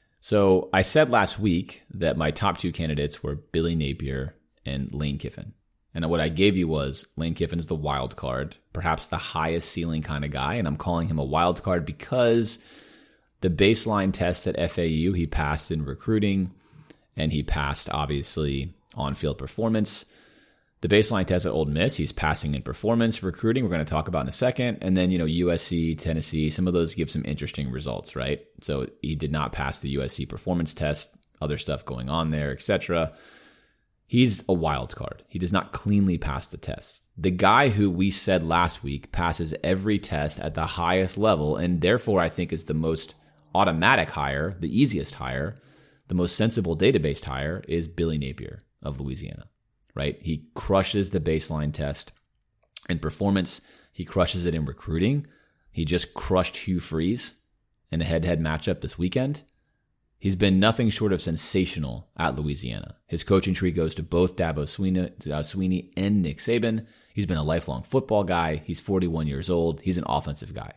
So I said last week that my top two candidates were Billy Napier and Lane Kiffin. And what I gave you was Lane Kiffin's the wild card, perhaps the highest ceiling kind of guy. And I'm calling him a wild card because the baseline tests at F A U, he passed in recruiting and he passed, obviously, on-field performance. The baseline test at Ole Miss, he's passing in performance, recruiting, we're going to talk about in a second. And then, you know, U S C, Tennessee, some of those give some interesting results, right? So he did not pass the U S C performance test, other stuff going on there, et cetera. He's a wild card. He does not cleanly pass the test. The guy who we said last week passes every test at the highest level, and therefore I think is the most automatic hire, the easiest hire, the most sensible database hire is Billy Napier of Louisiana, right? He crushes the baseline test in performance. He crushes it in recruiting. He just crushed Hugh Freeze in a head-to-head matchup this weekend. He's been nothing short of sensational at Louisiana. His coaching tree goes to both Dabo Sweeney, uh, Sweeney and Nick Saban. He's been a lifelong football guy. He's forty-one years old. He's an offensive guy.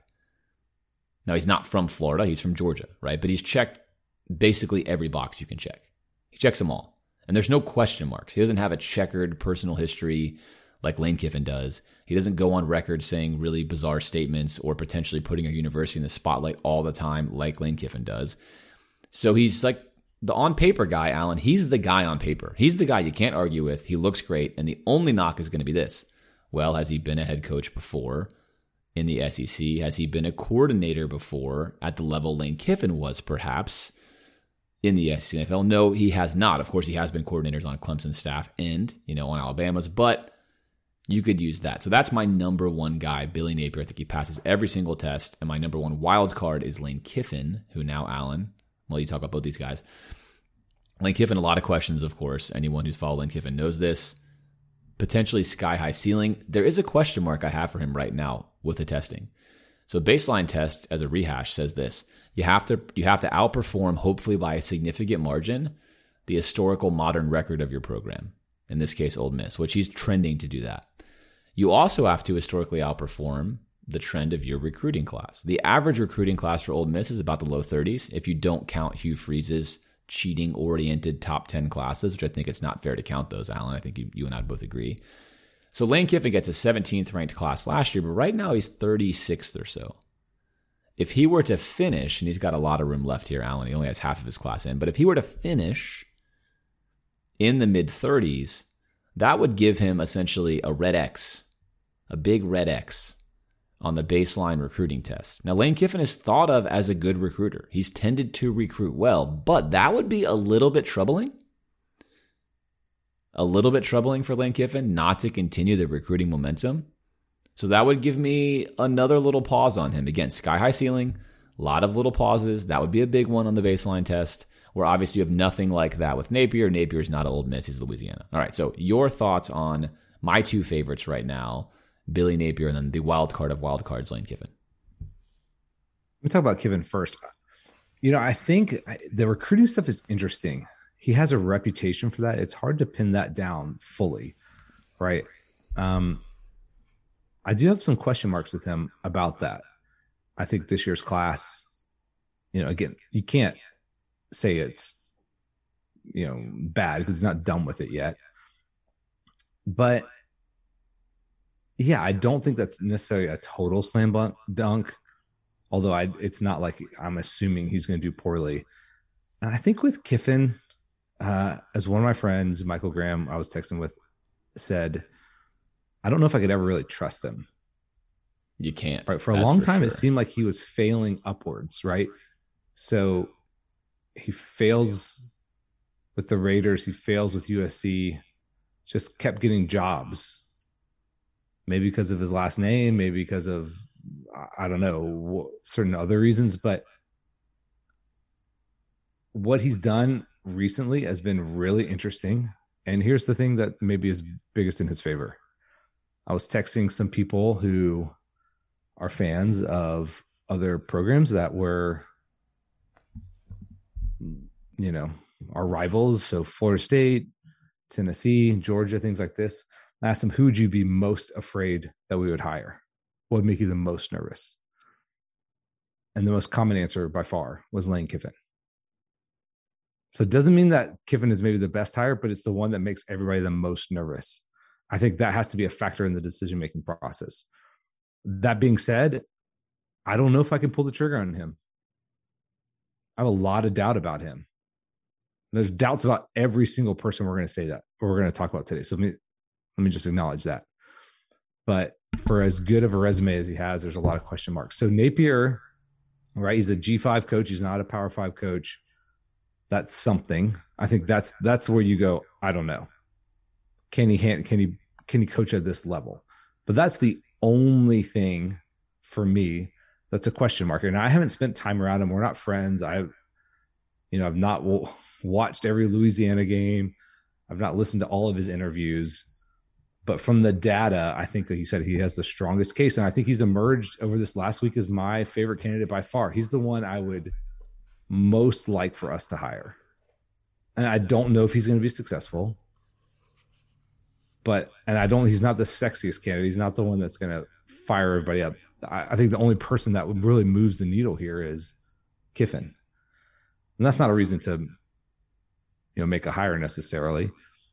Now, he's not from Florida. He's from Georgia, right? But he's checked basically every box you can check. He checks them all. And there's no question marks. He doesn't have a checkered personal history like Lane Kiffin does. He doesn't go on record saying really bizarre statements or potentially putting a university in the spotlight all the time like Lane Kiffin does. So he's like the on-paper guy, Alan. He's the guy on paper. He's the guy you can't argue with. He looks great. And the only knock is going to be this. Well, has he been a head coach before? in the S E C? Has he been a coordinator before at the level Lane Kiffin was perhaps in the S E C N F L? No, he has not. Of course, he has been coordinators on Clemson's staff and, you know, on Alabama's, but you could use that. So that's my number one guy, Billy Napier. I think he passes every single test. And my number one wild card is Lane Kiffin, who now Allen, well, you talk about both these guys. Lane Kiffin, a lot of questions, of course. Anyone who's followed Lane Kiffin knows this. Potentially sky-high ceiling. There is a question mark I have for him right now with the testing. So baseline test, as a rehash, says this. You have to you have to outperform, hopefully by a significant margin, the historical modern record of your program. In this case, Ole Miss, which he's trending to do that. You also have to historically outperform the trend of your recruiting class. The average recruiting class for Ole Miss is about the low thirties if you don't count Hugh Freeze's cheating-oriented top ten classes, which I think it's not fair to count those, Alan. I think you, you and I both agree. So Lane Kiffin gets a seventeenth ranked class last year, but right now he's thirty-sixth or so. If he were to finish, and he's got a lot of room left here, Alan, he only has half of his class in, but if he were to finish in the mid-thirties, that would give him essentially a red X, a big red X on the baseline recruiting test. Now, Lane Kiffin is thought of as a good recruiter. He's tended to recruit well, but that would be a little bit troubling. A little bit troubling for Lane Kiffin not to continue the recruiting momentum. So that would give me another little pause on him. Again, sky-high ceiling, a lot of little pauses. That would be a big one on the baseline test, where obviously you have nothing like that with Napier. Napier is not an Ole Miss, he's Louisiana. All right, so your thoughts on my two favorites right now, Billy Napier and then the wild card of wild cards, Lane Kiffin. Let me talk about Kiffin first. You know, I think the recruiting stuff is interesting. He has a reputation for that. It's hard to pin that down fully, right? Um, I do have some question marks with him about that. I think this year's class, you know, again, you can't say it's, you know, bad because he's not done with it yet. But yeah, I don't think that's necessarily a total slam dunk, although I, it's not like I'm assuming he's going to do poorly. And I think with Kiffin, uh, as one of my friends, Michael Graham, I was texting with, said, I don't know if I could ever really trust him. You can't. Right. For a long time, it seemed like he was failing upwards, right? So he fails with the Raiders. He fails with U S C, just kept getting jobs. Maybe because of his last name, maybe because of, I don't know, certain other reasons. But what he's done recently has been really interesting. And here's the thing that maybe is biggest in his favor. I was texting some people who are fans of other programs that were, you know, our rivals. So Florida State, Tennessee, Georgia, things like this. I asked them, who would you be most afraid that we would hire? What would make you the most nervous? And the most common answer by far was Lane Kiffin. So it doesn't mean that Kiffin is maybe the best hire, but it's the one that makes everybody the most nervous. I think that has to be a factor in the decision-making process. That being said, I don't know if I can pull the trigger on him. I have a lot of doubt about him. There's doubts about every single person we're going to say that, or we're going to talk about today. So let me, let me just acknowledge that. But for as good of a resume as he has, there's a lot of question marks. So Napier, right? He's a G five coach. He's not a Power Five coach. That's something. I think that's that's where you go, I don't know. Can he hand, can he can he coach at this level? But that's the only thing for me that's a question mark. And I haven't spent time around him. We're not friends. I, you know, I've not w- watched every Louisiana game. I've not listened to all of his interviews. But from the data, I think that he said he has the strongest case. And I think he's emerged over this last week as my favorite candidate by far. He's the one I would most like for us to hire. And I don't know if he's going to be successful. But, and I don't, he's not the sexiest candidate. He's not the one that's going to fire everybody up. I, I think the only person that really moves the needle here is Kiffin. And that's not a reason to, you know, make a hire necessarily.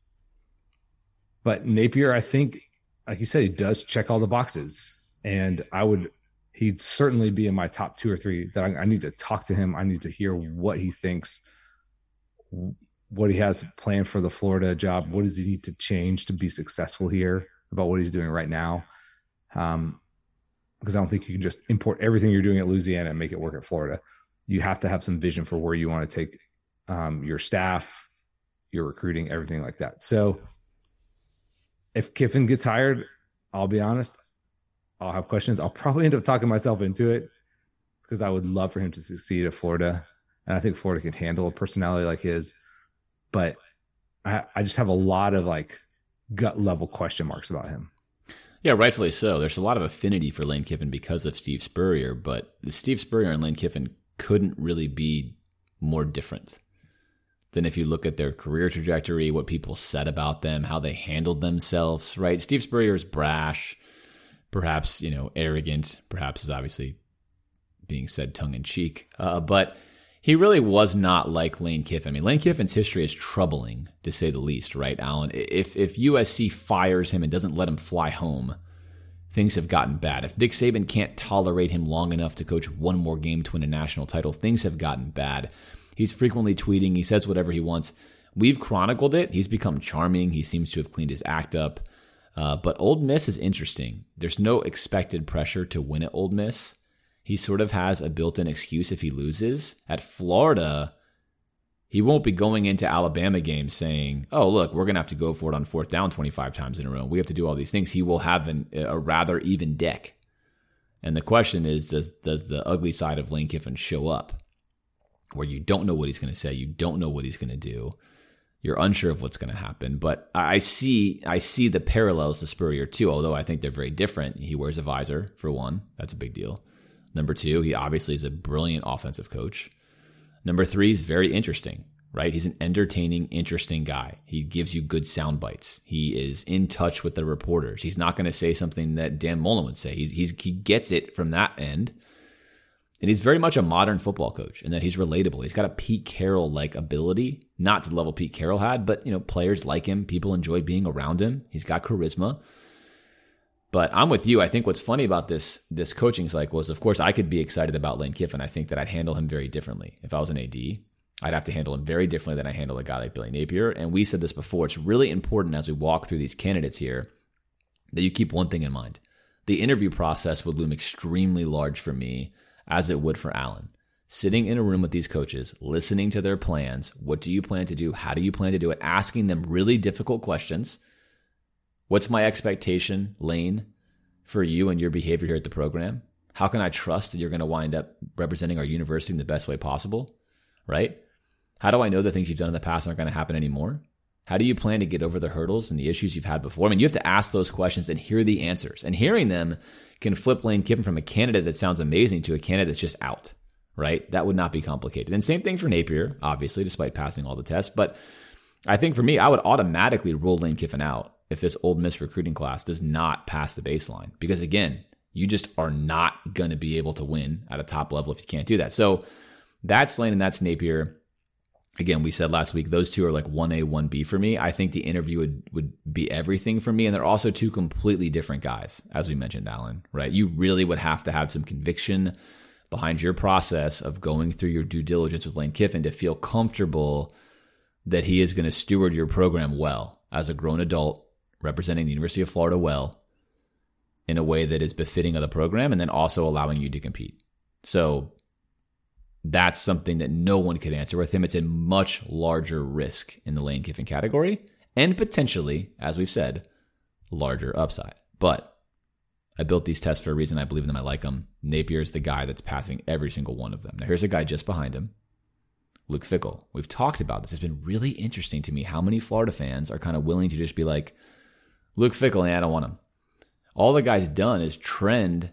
But Napier, I think, like you said, he does check all the boxes. And I would, he'd certainly be in my top two or three that I, I need to talk to him. I need to hear what he thinks, what he has planned for the Florida job. What does he need to change to be successful here about what he's doing right now? Um, because I don't think you can just import everything you're doing at Louisiana and make it work at Florida. You have to have some vision for where you want to take um, your staff, your recruiting, everything like that. So if Kiffin gets hired, I'll be honest, I'll have questions. I'll probably end up talking myself into it because I would love for him to succeed at Florida. And I think Florida can handle a personality like his. But I, I just have a lot of like gut level question marks about him. Yeah, rightfully so. There's a lot of affinity for Lane Kiffin because of Steve Spurrier, but Steve Spurrier and Lane Kiffin couldn't really be more different than if you look at their career trajectory, what people said about them, how they handled themselves, right? Steve Spurrier is brash, perhaps, you know, arrogant, perhaps is obviously being said tongue-in-cheek, uh, but he really was not like Lane Kiffin. I mean, Lane Kiffin's history is troubling, to say the least, right, Alan? If if U S C fires him and doesn't let him fly home, things have gotten bad. If Nick Saban can't tolerate him long enough to coach one more game to win a national title, things have gotten bad. He's frequently tweeting. He says whatever he wants. We've chronicled it. He's become charming. He seems to have cleaned his act up. Uh, but Ole Miss is interesting. There's no expected pressure to win at Ole Miss. He sort of has a built-in excuse if he loses. At Florida, he won't be going into Alabama games saying, oh, look, we're going to have to go for it on fourth down twenty-five times in a row. We have to do all these things. He will have an, a rather even deck. And the question is, does, does the ugly side of Lane Kiffin show up? Where you don't know what he's going to say, you don't know what he's going to do, you're unsure of what's going to happen. But I see I see the parallels to Spurrier too, although I think they're very different. He wears a visor, for one. That's a big deal. Number two, he obviously is a brilliant offensive coach. Number three, he's very interesting, right? He's an entertaining, interesting guy. He gives you good sound bites. He is in touch with the reporters. He's not going to say something that Dan Mullen would say. He's, he's he gets it from that end. And he's very much a modern football coach in that he's relatable. He's got a Pete Carroll-like ability, not to the level Pete Carroll had, but you know, players like him. People enjoy being around him. He's got charisma. But I'm with you. I think what's funny about this this coaching cycle is, of course, I could be excited about Lane Kiffin. I think that I'd handle him very differently. If I was an A D, I'd have to handle him very differently than I handle a guy like Billy Napier. And we said this before. It's really important as we walk through these candidates here that you keep one thing in mind. The interview process would loom extremely large for me, as it would for Allen. Sitting in a room with these coaches, listening to their plans. What do you plan to do? How do you plan to do it? Asking them really difficult questions. What's my expectation, Lane, for you and your behavior here at the program? How can I trust that you're going to wind up representing our university in the best way possible, right? How do I know the things you've done in the past aren't going to happen anymore? How do you plan to get over the hurdles and the issues you've had before? I mean, you have to ask those questions and hear the answers. And hearing them can flip Lane Kiffin from a candidate that sounds amazing to a candidate that's just out, right? That would not be complicated. And same thing for Napier, obviously, despite passing all the tests. But I think for me, I would automatically rule Lane Kiffin out if this Ole Miss recruiting class does not pass the baseline. Because again, you just are not going to be able to win at a top level if you can't do that. So that's Lane and that's Napier. Again, we said last week, those two are like one A, one B for me. I think the interview would, would be everything for me. And they're also two completely different guys, as we mentioned, Alan, right? You really would have to have some conviction behind your process of going through your due diligence with Lane Kiffin to feel comfortable that he is going to steward your program well as a grown adult representing the University of Florida well in a way that is befitting of the program and then also allowing you to compete. So that's something that no one could answer with him. It's a much larger risk in the Lane Kiffin category and potentially, as we've said, larger upside. But I built these tests for a reason. I believe in them. I like them. Napier is the guy that's passing every single one of them. Now, here's a guy just behind him, Luke Fickell. We've talked about this. It's been really interesting to me how many Florida fans are kind of willing to just be like, Luke Fickell, yeah, I don't want him. All the guy's done is trend,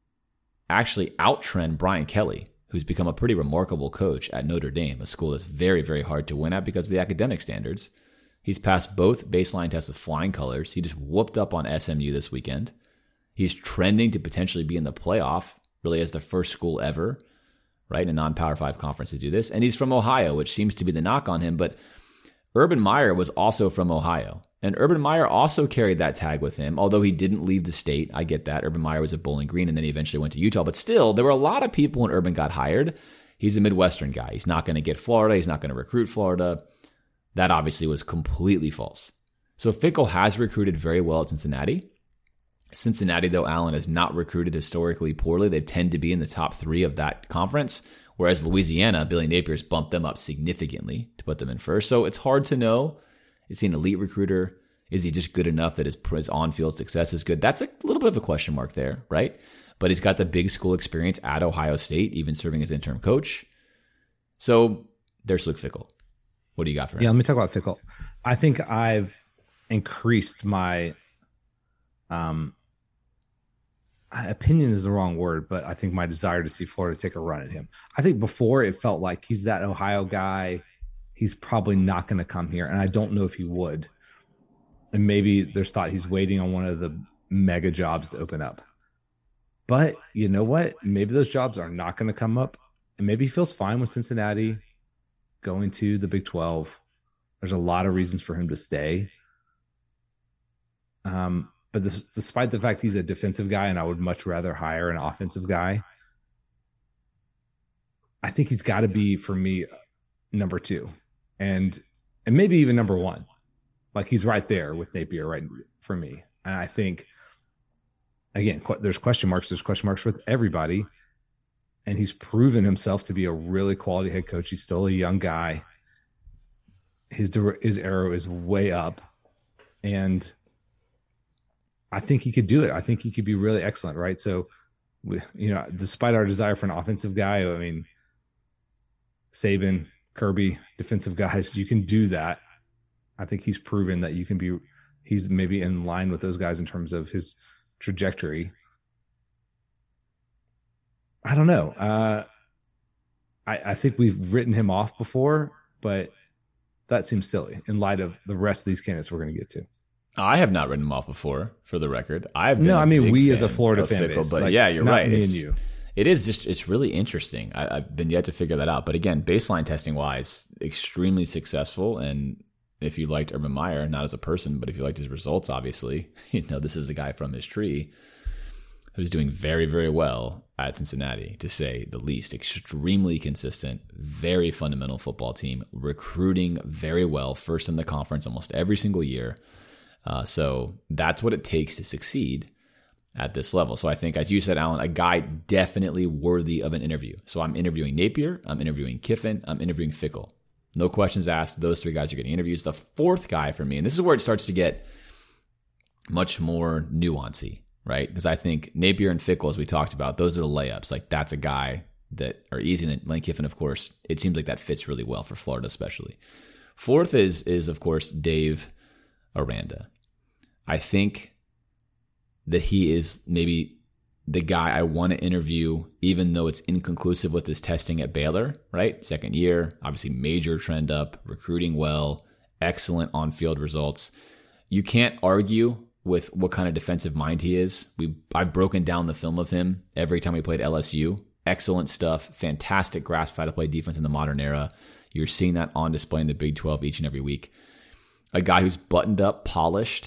actually out-trend Brian Kelly, who's become a pretty remarkable coach at Notre Dame, a school that's very, very hard to win at because of the academic standards. He's passed both baseline tests with flying colors. He just whooped up on S M U this weekend. He's trending to potentially be in the playoff, really as the first school ever, right, in a non-Power five conference to do this. And he's from Ohio, which seems to be the knock on him. But Urban Meyer was also from Ohio. And Urban Meyer also carried that tag with him, although he didn't leave the state. I get that. Urban Meyer was at Bowling Green, and then he eventually went to Utah. But still, there were a lot of people when Urban got hired. He's a Midwestern guy. He's not going to get Florida. He's not going to recruit Florida. That obviously was completely false. So Fickell has recruited very well at Cincinnati. Cincinnati, though, Allen, has not recruited historically poorly. They tend to be in the top three of that conference, whereas Louisiana, Billy Napier's bumped them up significantly to put them in first. So it's hard to know. Is he an elite recruiter? Is he just good enough that his, his on-field success is good? That's a little bit of a question mark there, right? But he's got the big school experience at Ohio State, even serving as interim coach. So there's Luke Fickell. What do you got for him? Yeah, let me talk about Fickell. I think I've increased my um, opinion is the wrong word, but I think my desire to see Florida take a run at him. I think before it felt like he's that Ohio guy. He's probably not going to come here, and I don't know if he would. And maybe there's thought he's waiting on one of the mega jobs to open up. But you know what? Maybe those jobs are not going to come up, and maybe he feels fine with Cincinnati going to the Big twelve. There's a lot of reasons for him to stay. Um, but this, despite the fact he's a defensive guy and I would much rather hire an offensive guy, I think he's got to be, for me, number two and and maybe even number one. Like, he's right there with Napier right for me. And I think, again, qu- there's question marks. There's question marks with everybody. And he's proven himself to be a really quality head coach. He's still a young guy. His his arrow is way up. And I think he could do it. I think he could be really excellent, right? So, we, you know, despite our desire for an offensive guy, I mean, Saban, Kirby, defensive guys, you can do that. I think he's proven that you can be, he's maybe in line with those guys in terms of his trajectory. I don't know. Uh, I, I think we've written him off before, but that seems silly in light of the rest of these candidates we're going to get to. I have not written him off before, for the record. I've been no, I mean we as a Florida fan base, but like, yeah, you're not right. Me it's, and you. It is just, it's really interesting. I, I've been yet to figure that out. But again, baseline testing wise, extremely successful. And if you liked Urban Meyer, not as a person, but if you liked his results, obviously, you know, this is a guy from his tree who's doing very, very well at Cincinnati, to say the least. Extremely consistent, very fundamental football team, recruiting very well, first in the conference almost every single year. Uh, so that's what it takes to succeed at this level. So I think, as you said, Alan, a guy definitely worthy of an interview. So I'm interviewing Napier, I'm interviewing Kiffin, I'm interviewing Fickell. No questions asked. Those three guys are getting interviews. The fourth guy for me, and this is where it starts to get much more nuancy, right? Because I think Napier and Fickell, as we talked about, those are the layups. Like, that's a guy that are easy. And Lane Kiffin, of course, it seems like that fits really well for Florida, especially. Fourth is, is of course, Dave Aranda. I think that he is maybe the guy I want to interview, even though it's inconclusive with his testing at Baylor, right? Second year, obviously major trend up, recruiting well, excellent on-field results. You can't argue with what kind of defensive mind he is. We I've broken down the film of him every time we played L S U. Excellent stuff, fantastic grasp of how to play defense in the modern era. You're seeing that on display in the Big twelve each and every week. A guy who's buttoned up, polished,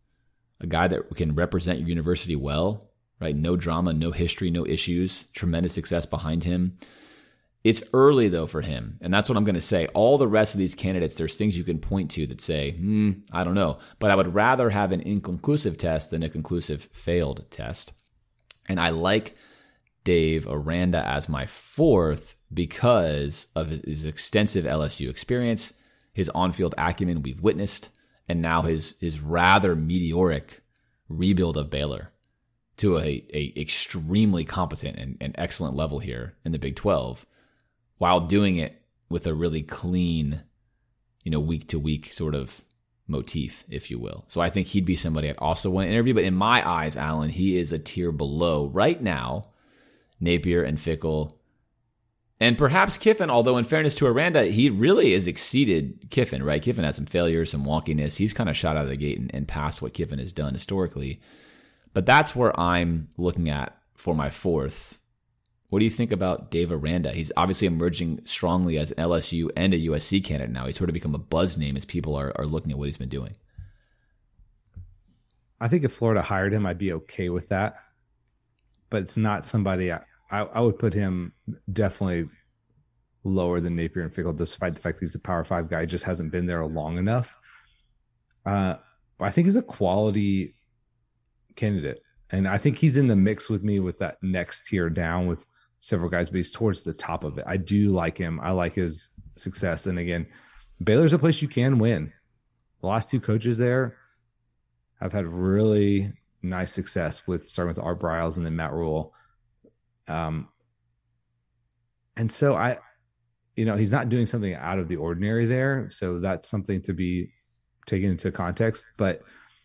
a guy that can represent your university well, right? No drama, no history, no issues, tremendous success behind him. It's early, though, for him, and that's what I'm going to say. All the rest of these candidates, there's things you can point to that say, hmm, I don't know. But I would rather have an inconclusive test than a conclusive failed test. And I like Dave Aranda as my fourth because of his extensive L S U experience, his on-field acumen we've witnessed, and now his his rather meteoric rebuild of Baylor to a, a extremely competent and, and excellent level here in the Big twelve, while doing it with a really clean, you know, week-to-week sort of motif, if you will. So I think he'd be somebody I'd also want to interview. But in my eyes, Alan, he is a tier below right now Napier and Fickell, and perhaps Kiffin, although in fairness to Aranda, he really has exceeded Kiffin, right? Kiffin has some failures, some wonkiness. He's kind of shot out of the gate and, and past what Kiffin has done historically. But that's where I'm looking at for my fourth. What do you think about Dave Aranda? He's obviously emerging strongly as an L S U and a U S C candidate now. He's sort of become a buzz name as people are, are looking at what he's been doing. I think if Florida hired him, I'd be okay with that. But it's not somebody I, I, I would put him definitely lower than Napier and Fickell, despite the fact that he's a Power Five guy. He just hasn't been there long enough. Uh, but I think he's a quality candidate. And I think he's in the mix with me with that next tier down with several guys, but he's towards the top of it. I do like him. I like his success. And again, Baylor's a place you can win. The last two coaches there have had really nice success with starting with Art Briles and then Matt Rhule. Um, and so I, you know, he's not doing something out of the ordinary there. So that's something to be taken into context. But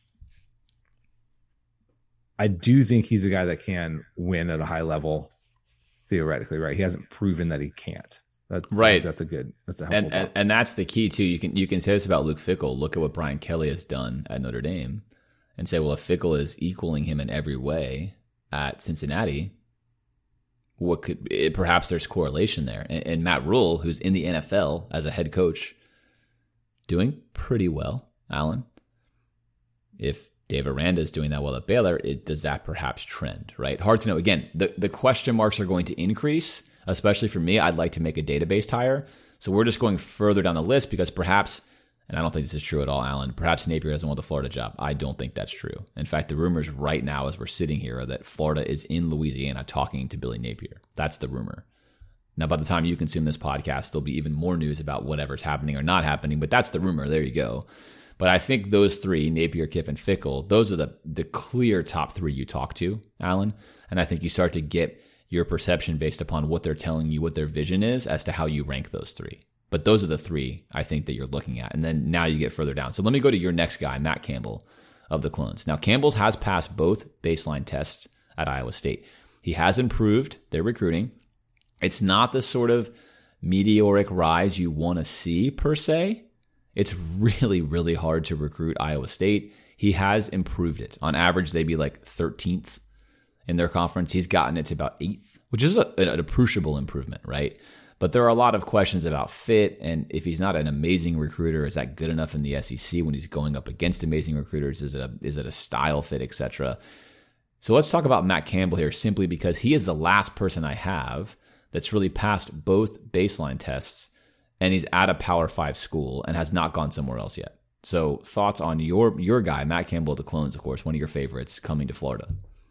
I do think he's a guy that can win at a high level theoretically, right? He hasn't proven that he can't. That, right. That's a good, that's a helpful and, and and that's the key too. You can you can say this about Luke Fickell. Look at what Brian Kelly has done at Notre Dame and say, well, if Fickell is equaling him in every way at Cincinnati, what could it, perhaps there's correlation there. And, and Matt Rhule, who's in the N F L as a head coach, doing pretty well, Alan. If Dave Aranda is doing that well at Baylor, it does that perhaps trend, right? Hard to know. Again, the, the question marks are going to increase, especially for me. I'd like to make a database hire. So we're just going further down the list because perhaps, and I don't think this is true at all, Alan, perhaps Napier doesn't want the Florida job. I don't think that's true. In fact, the rumors right now as we're sitting here are that Florida is in Louisiana talking to Billy Napier. That's the rumor. Now, by the time you consume this podcast, there'll be even more news about whatever's happening or not happening, but that's the rumor. There you go. But I think those three, Napier, Kiffin, Fickell, those are the, the clear top three you talk to, Alan. And I think you start to get your perception based upon what they're telling you, what their vision is as to how you rank those three. But those are the three I think that you're looking at. And then now you get further down. So let me go to your next guy, Matt Campbell of the Clones. Now, Campbell's has passed both baseline tests at Iowa State. He has improved their recruiting. It's not the sort of meteoric rise you want to see per se. It's really, really hard to recruit Iowa State. He has improved it. On average, they'd be like thirteenth in their conference. He's gotten it to about eighth, which is a, an appreciable improvement, right? But there are a lot of questions about fit, and if he's not an amazing recruiter, is that good enough in the S E C when he's going up against amazing recruiters? Is it a, is it a style fit, et cetera? So let's talk about Matt Campbell here simply because he is the last person I have that's really passed both baseline tests, and he's at a Power Five school and has not gone somewhere else yet. So thoughts on your your guy, Matt Campbell of the Clones, of course, one of your favorites coming to Florida.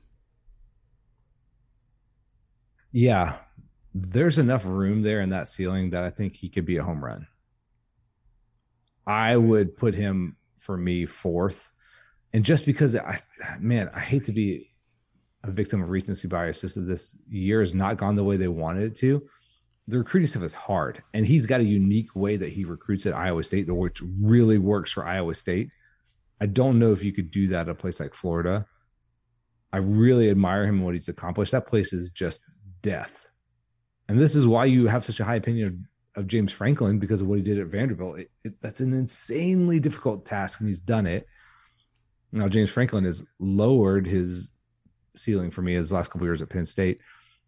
Yeah, there's enough room there in that ceiling that I think he could be a home run. I would put him, for me, fourth. And just because, I, man, I hate to be a victim of recency bias, just that this year has not gone the way they wanted it to. The recruiting stuff is hard, and he's got a unique way that he recruits at Iowa State, which really works for Iowa State. I don't know if you could do that at a place like Florida. I really admire him and what he's accomplished. That place is just death. And this is why you have such a high opinion of, of James Franklin, because of what he did at Vanderbilt. It, it, that's an insanely difficult task, and he's done it. Now, James Franklin has lowered his ceiling for me his last couple of years at Penn State.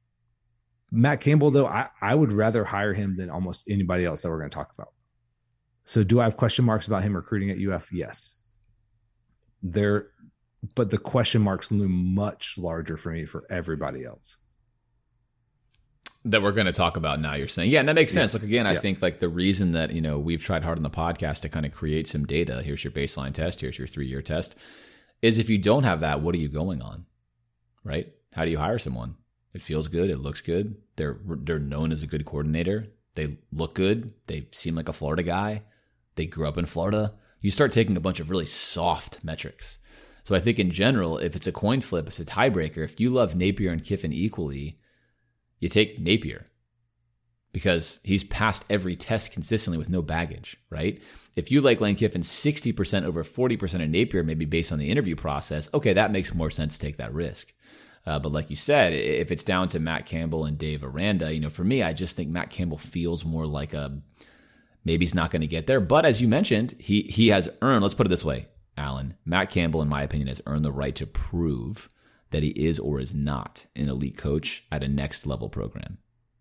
Matt Campbell, though, I, I would rather hire him than almost anybody else that we're going to talk about. So do I have question marks about him recruiting at U F? Yes. There, but the question marks loom much larger for me for everybody else. That we're going to talk about now, you're saying. Yeah, and that makes sense. Yeah. Look, again, I yeah. think like the reason that, you know, we've tried hard on the podcast to kind of create some data, here's your baseline test, here's your three-year test, is if you don't have that, what are you going on, right? How do you hire someone? It feels good. It looks good. They're they're known as a good coordinator. They look good. They seem like a Florida guy. They grew up in Florida. You start taking a bunch of really soft metrics. So I think in general, if it's a coin flip, it's a tiebreaker. If you love Napier and Kiffin equally, you take Napier because he's passed every test consistently with no baggage, right? If you like Lane Kiffin sixty percent over forty percent of Napier, maybe based on the interview process, okay, that makes more sense to take that risk. Uh, but like you said, if it's down to Matt Campbell and Dave Aranda, you know, for me, I just think Matt Campbell feels more like a, maybe he's not going to get there. But as you mentioned, he he has earned, let's put it this way, Alan, Matt Campbell, in my opinion, has earned the right to prove that he is or is not an elite coach at a next level program.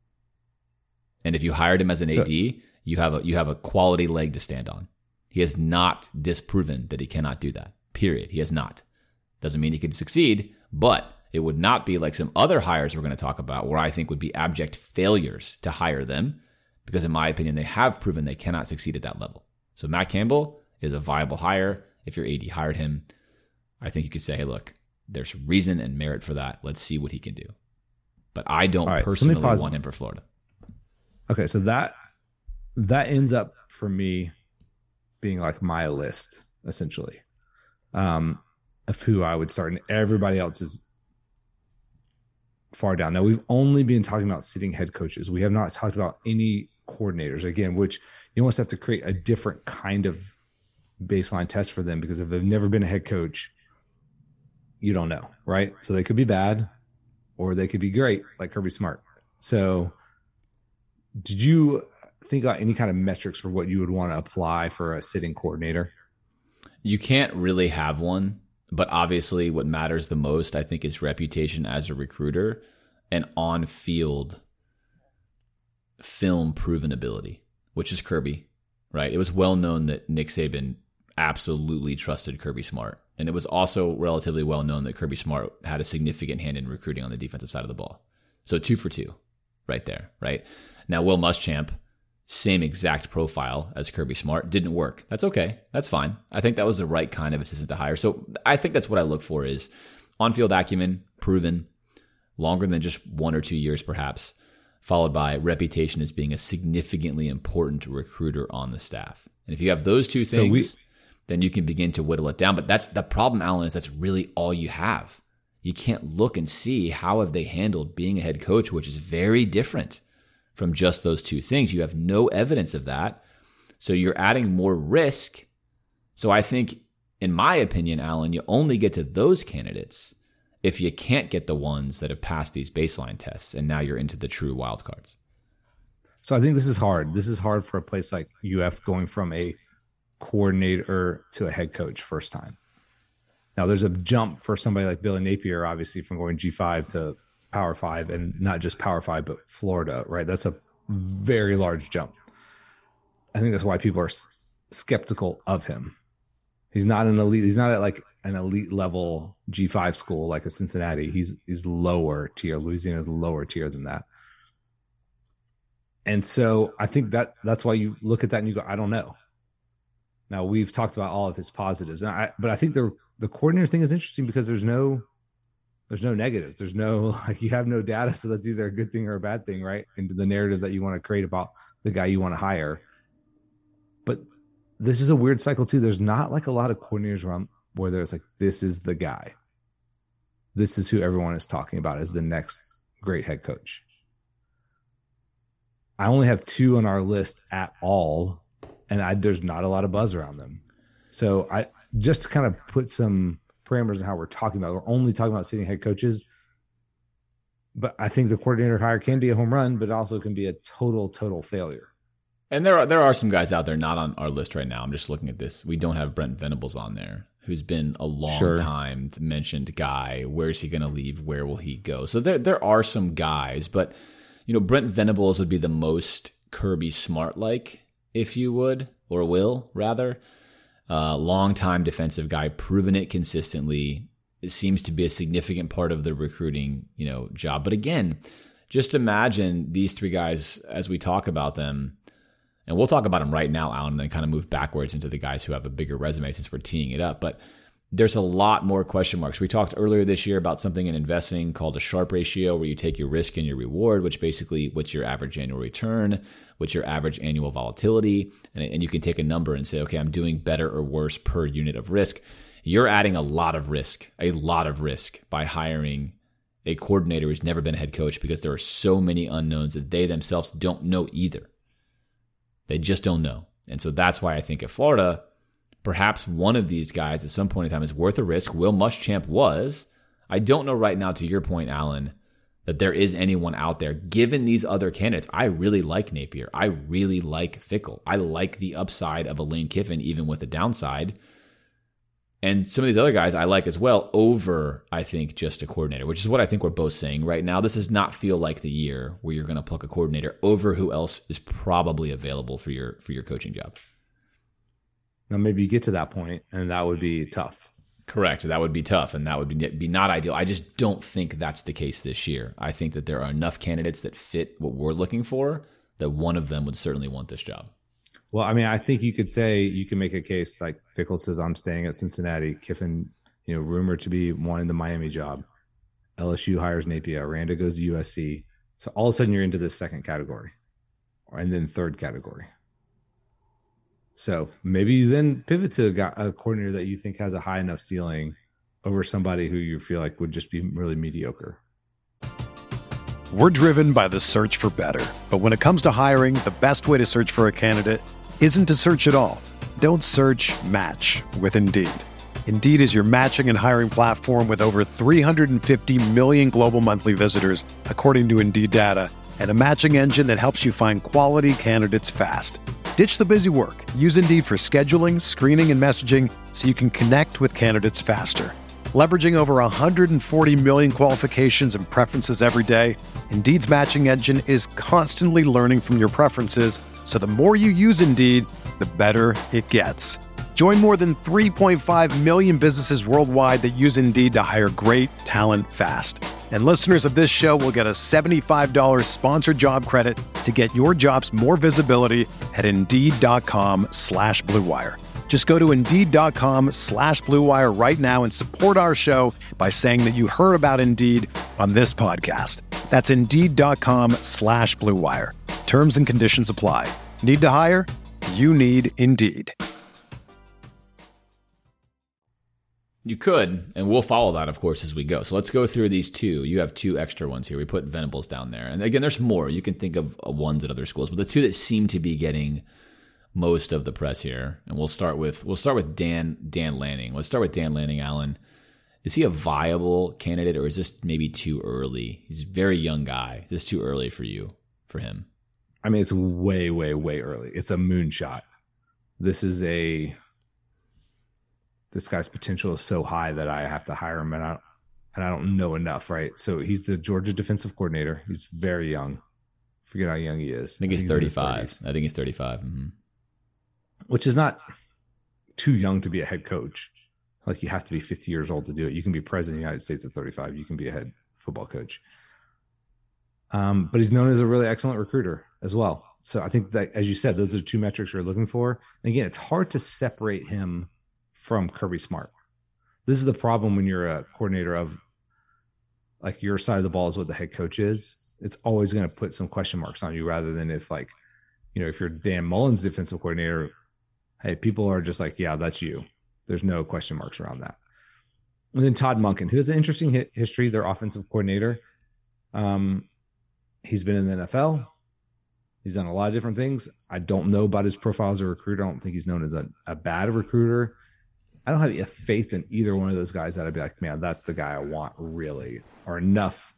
And if you hired him as an so, A D, you have a you have a quality leg to stand on. He has not disproven that he cannot do that. Period. He has not. Doesn't mean he could succeed, but it would not be like some other hires we're going to talk about where I think would be abject failures to hire them because, in my opinion, they have proven they cannot succeed at that level. So Matt Campbell is a viable hire. If your A D hired him, I think you could say, hey, look, There's reason and merit for that. Let's see what he can do. But I don't right, personally so want him for Florida. Okay, so that that ends up for me being like my list, essentially, um, of who I would start, and everybody else is far down. Now, we've only been talking about sitting head coaches. We have not talked about any coordinators, again, which you almost have to create a different kind of baseline test for them, because if they've never been a head coach, you don't know, right? So they could be bad or they could be great, like Kirby Smart. So did you think about any kind of metrics for what you would want to apply for a sitting coordinator? You can't really have one, but obviously what matters the most, I think, is reputation as a recruiter and on-field film proven ability, which is Kirby, right? It was well known that Nick Saban absolutely trusted Kirby Smart. And it was also relatively well known that Kirby Smart had a significant hand in recruiting on the defensive side of the ball. So two for two right there, right? Now, Will Muschamp, same exact profile as Kirby Smart, didn't work. That's okay. That's fine. I think that was the right kind of assistant to hire. So I think that's what I look for is on-field acumen, proven, longer than just one or two years perhaps, followed by reputation as being a significantly important recruiter on the staff. And if you have those two things, so we, then you can begin to whittle it down. But that's the problem, Alan, is that's really all you have. You can't look and see how have they handled being a head coach, which is very different from just those two things. You have no evidence of that. So you're adding more risk. So I think, in my opinion, Alan, you only get to those candidates if you can't get the ones that have passed these baseline tests, and now you're into the true wild cards. So I think this is hard. This is hard for a place like U F going from a coordinator to a head coach first time. Now, there's a jump for somebody like Billy Napier, obviously, from going G five to Power Five, and not just Power Five, but Florida, right? That's a very large jump. I think that's why people are s- skeptical of him. He's not an elite. He's not at like an elite level G five school like a Cincinnati. He's he's lower tier. Louisiana's lower tier than that. And so I think that that's why you look at that and you go, I don't know. Now, we've talked about all of his positives, and I, but I think the the coordinator thing is interesting because there's no there's no negatives. There's no, like, you have no data, so that's either a good thing or a bad thing, right? Into the narrative that you want to create about the guy you want to hire. But this is a weird cycle too. There's not like a lot of coordinators around where there's like, this is the guy. This is who everyone is talking about as the next great head coach. I only have two on our list at all, and I, there's not a lot of buzz around them. So I just to kind of put some parameters on how we're talking about, we're only talking about sitting head coaches. But I think the coordinator hire can be a home run, but it also can be a total, total failure. And there are there are some guys out there not on our list right now. I'm just looking at this. We don't have Brent Venables on there, who's been a long sure. time mentioned guy. Where's he going to leave? Where will he go? So there there are some guys, but you know, Brent Venables would be the most Kirby Smart like, if you would, or will rather. Uh, long-time defensive guy, proven it consistently. It seems to be a significant part of the recruiting, you know, job. But again, just imagine these three guys as we talk about them. And we'll talk about them right now, Alan, and then kind of move backwards into the guys who have a bigger resume since we're teeing it up. But there's a lot more question marks. We talked earlier this year about something in investing called a Sharpe ratio, where you take your risk and your reward, which basically what's your average annual return, what's your average annual volatility, and, and you can take a number and say, okay, I'm doing better or worse per unit of risk. You're adding a lot of risk, a lot of risk by hiring a coordinator who's never been a head coach, because there are so many unknowns that they themselves don't know either. They just don't know. And so that's why I think at Florida, perhaps one of these guys at some point in time is worth a risk. Will Muschamp was. I don't know right now, to your point, Alan, that there is anyone out there. Given these other candidates, I really like Napier. I really like Fickell. I like the upside of a Lane Kiffin, even with the downside. And some of these other guys I like as well over, I think, just a coordinator, which is what I think we're both saying right now. This does not feel like the year where you're going to pluck a coordinator over who else is probably available for your for your coaching job. Now, maybe you get to that point, and that would be tough. Correct. That would be tough, and that would be, be not ideal. I just don't think that's the case this year. I think that there are enough candidates that fit what we're looking for that one of them would certainly want this job. Well, I mean, I think you could say, you can make a case like Fickell says, I'm staying at Cincinnati. Kiffin you know, rumored to be wanting the Miami job. L S U hires Napier. Aranda goes to U S C. So all of a sudden you're into this second category and then third category. So maybe you then pivot to a, guy, a coordinator that you think has a high enough ceiling over somebody who you feel like would just be really mediocre. We're driven by the search for better. But when it comes to hiring, the best way to search for a candidate isn't to search at all. Don't search, match with Indeed. Indeed is your matching and hiring platform with over three hundred fifty million global monthly visitors, according to Indeed data, and a matching engine that helps you find quality candidates fast. Ditch the busy work. Use Indeed for scheduling, screening, and messaging so you can connect with candidates faster. Leveraging over one hundred forty million qualifications and preferences every day, Indeed's matching engine is constantly learning from your preferences, so the more you use Indeed, the better it gets. Join more than three point five million businesses worldwide that use Indeed to hire great talent fast. And listeners of this show will get a seventy-five dollars sponsored job credit to get your jobs more visibility at Indeed.com slash Blue Wire. Just go to Indeed.com slash Blue Wire right now and support our show by saying that you heard about Indeed on this podcast. That's Indeed.com slash Blue Wire. Terms and conditions apply. Need to hire? You need Indeed. You could, and we'll follow that, of course, as we go. So let's go through these two. You have two extra ones here. We put Venables down there. And again, there's more. You can think of ones at other schools, but the two that seem to be getting most of the press here. And we'll start with we'll start with Dan Dan Lanning. Let's start with Dan Lanning, Alan. Is he a viable candidate, or is this maybe too early? He's a very young guy. Is this too early for you, for him? I mean, it's way, way, way early. It's a moonshot. This is a this guy's potential is so high that I have to hire him, and I don't, and I don't know enough, right? So he's the Georgia defensive coordinator. He's very young. Forget how young he is. I think he's, I think he's thirty-five. I think he's thirty-five. Mm-hmm. Which is not too young to be a head coach. Like, you have to be fifty years old to do it. You can be president of the United States at thirty-five. You can be a head football coach. Um, but he's known as a really excellent recruiter as well. So I think that, as you said, those are the two metrics you're looking for. And again, it's hard to separate him from Kirby Smart. This is the problem when you're a coordinator of, like, your side of the ball is what the head coach is. It's always going to put some question marks on you, rather than if, like, you know, if you're Dan Mullen's defensive coordinator, hey, people are just like, yeah, that's you. There's no question marks around that. And then Todd Monken, who has an interesting hit history, their offensive coordinator. Um, he's been in the N F L. He's done a lot of different things. I don't know about his profile as a recruiter. I don't think he's known as a, a bad recruiter. I don't have faith in either one of those guys that I'd be like, man, that's the guy I want, really, or enough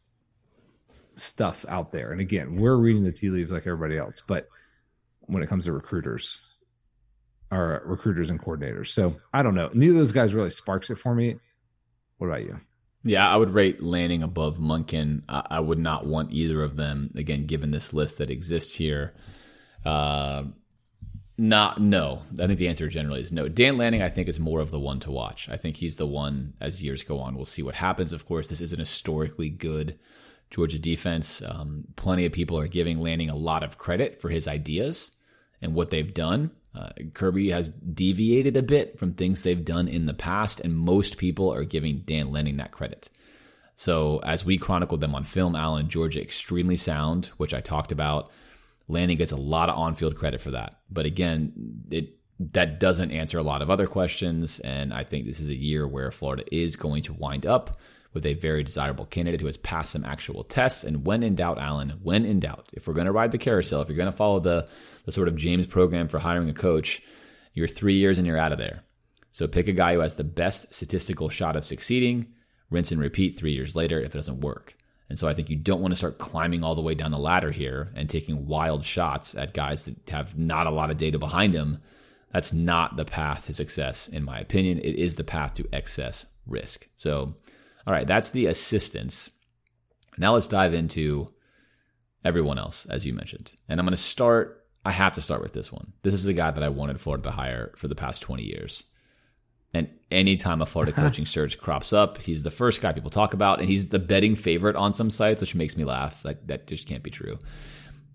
stuff out there. And again, we're reading the tea leaves like everybody else, but when it comes to recruiters, or recruiters and coordinators. So I don't know. Neither of those guys really sparks it for me. What about you? Yeah, I would rate Lanning above Monken. I, I would not want either of them, again, given this list that exists here. Uh, not no. I think the answer generally is no. Dan Lanning, I think, is more of the one to watch. I think he's the one as years go on. We'll see what happens. Of course, this is an historically good Georgia defense. Um, plenty of people are giving Lanning a lot of credit for his ideas and what they've done. Uh, Kirby has deviated a bit from things they've done in the past, and most people are giving Dan Lanning that credit. So as we chronicled them on film, Alan, Georgia extremely sound, which I talked about. Lanning gets a lot of on-field credit for that. But again, it that doesn't answer a lot of other questions, and I think this is a year where Florida is going to wind up with a very desirable candidate who has passed some actual tests. And when in doubt, Alan, when in doubt, if we're going to ride the carousel, if you're going to follow the, the sort of James program for hiring a coach, you're three years and you're out of there. So pick a guy who has the best statistical shot of succeeding, rinse and repeat three years later if it doesn't work. And so I think you don't want to start climbing all the way down the ladder here and taking wild shots at guys that have not a lot of data behind them. That's not the path to success, in my opinion. It is the path to excess risk. So, all right, that's the assistants. Now let's dive into everyone else, as you mentioned. And I'm going to start, I have to start with this one. This is the guy that I wanted Florida to hire for the past twenty years. And anytime a Florida coaching search crops up, he's the first guy people talk about, and he's the betting favorite on some sites, which makes me laugh. Like, that just can't be true.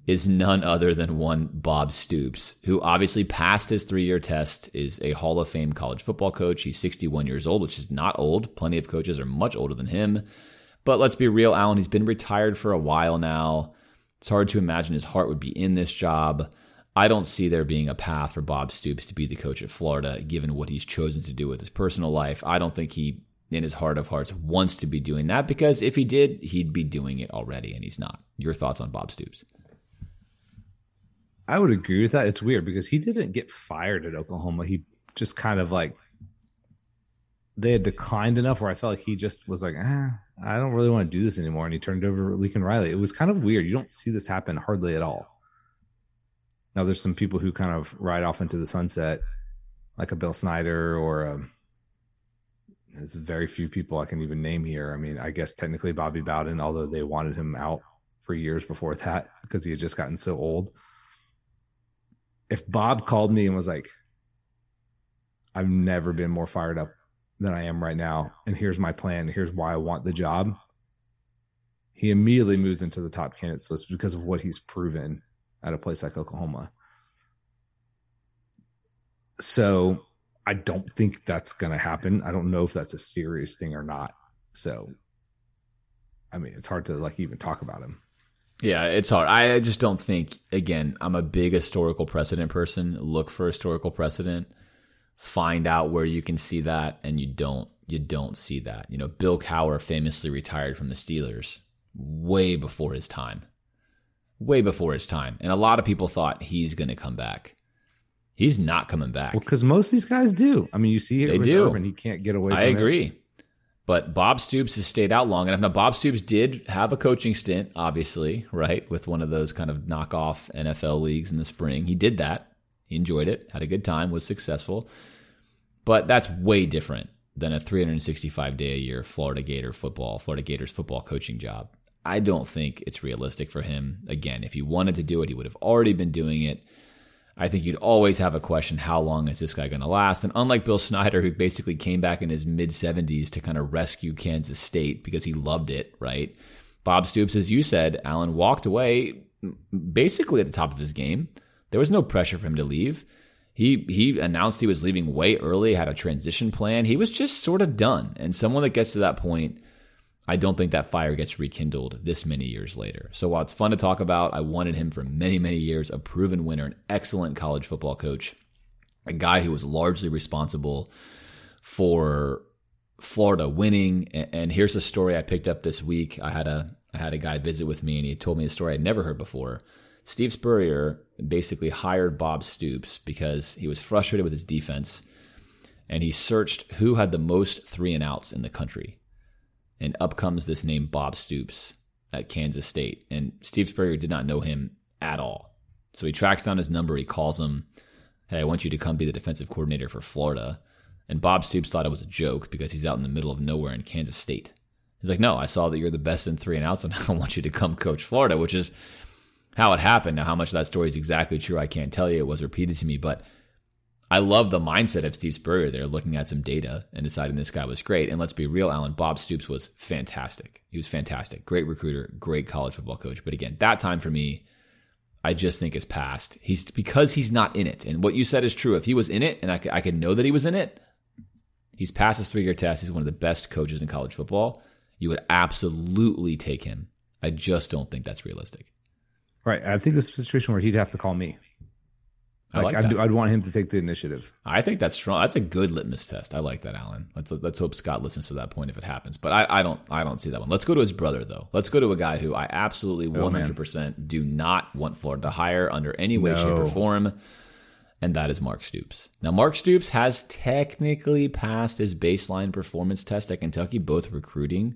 is none other than one Bob Stoops, who obviously passed his three-year test, is a Hall of Fame college football coach. He's sixty-one years old, which is not old. Plenty of coaches are much older than him. But let's be real, Alan, he's been retired for a while now. It's hard to imagine his heart would be in this job. I don't see there being a path for Bob Stoops to be the coach of Florida, given what he's chosen to do with his personal life. I don't think he, in his heart of hearts, wants to be doing that, because if he did, he'd be doing it already, and he's not. Your thoughts on Bob Stoops? I would agree with that. It's weird because he didn't get fired at Oklahoma. He just kind of like, they had declined enough where I felt like he just was like, eh, I don't really want to do this anymore. And he turned over Lincoln Riley. It was kind of weird. You don't see this happen hardly at all. Now there's some people who kind of ride off into the sunset, like a Bill Snyder or a, there's very few people I can even name here. I mean, I guess technically Bobby Bowden, although they wanted him out for years before that because he had just gotten so old. If Bob called me and was like, I've never been more fired up than I am right now, and here's my plan, here's why I want the job, he immediately moves into the top candidates list because of what he's proven at a place like Oklahoma. So I don't think that's going to happen. I don't know if that's a serious thing or not. So, I mean, it's hard to like even talk about him. Yeah, it's hard. I just don't think, again, I'm a big historical precedent person. Look for historical precedent. Find out where you can see that, and you don't you don't see that. You know, Bill Cowher famously retired from the Steelers way before his time. Way before his time. And a lot of people thought he's going to come back. He's not coming back. Well, because most of these guys do. I mean, you see it they with do. Urban, he can't get away from I it. agree. But Bob Stoops has stayed out long enough. Now, Bob Stoops did have a coaching stint, obviously, right, with one of those kind of knockoff N F L leagues in the spring. He did that. He enjoyed it, had a good time, was successful. But that's way different than a three hundred sixty-five day a year Florida Gator football, Florida Gators football coaching job. I don't think it's realistic for him. Again, if he wanted to do it, he would have already been doing it. I think you'd always have a question, how long is this guy going to last? And unlike Bill Snyder, who basically came back in his mid-seventies to kind of rescue Kansas State because he loved it, right? Bob Stoops, as you said, Alan, walked away basically at the top of his game. There was no pressure for him to leave. He he announced he was leaving way early, had a transition plan. He was just sort of done. And someone that gets to that point, I don't think that fire gets rekindled this many years later. So while it's fun to talk about, I wanted him for many, many years, a proven winner, an excellent college football coach, a guy who was largely responsible for Florida winning. And here's a story I picked up this week. I had a I had a guy visit with me, and he told me a story I'd never heard before. Steve Spurrier basically hired Bob Stoops because he was frustrated with his defense, and he searched who had the most three and outs in the country. And up comes this name Bob Stoops at Kansas State. And Steve Spurrier did not know him at all. So he tracks down his number. He calls him, hey, I want you to come be the defensive coordinator for Florida. And Bob Stoops thought it was a joke because he's out in the middle of nowhere in Kansas State. He's like, no, I saw that you're the best in three and outs, and I want you to come coach Florida, which is how it happened. Now, how much of that story is exactly true, I can't tell you. It was repeated to me, but I love the mindset of Steve Spurrier there, looking at some data and deciding this guy was great. And let's be real, Alan, Bob Stoops was fantastic. He was fantastic. Great recruiter, great college football coach. But again, that time for me, I just think is past. He's because he's not in it. And what you said is true. If he was in it and I could, I could know that he was in it, he's passed his three-year test. He's one of the best coaches in college football. You would absolutely take him. I just don't think that's realistic. Right. I think this is a situation where he'd have to call me. Like, I like I'd, that. I'd want him to take the initiative. I think that's strong. That's a good litmus test. I like that, Alan. Let's let's hope Scott listens to that point if it happens. But I, I don't I don't see that one. Let's go to his brother though. Let's go to a guy who I absolutely one hundred percent oh, do not want Florida to hire under any way, no. shape, or form, and that is Mark Stoops. Now, Mark Stoops has technically passed his baseline performance test at Kentucky, both recruiting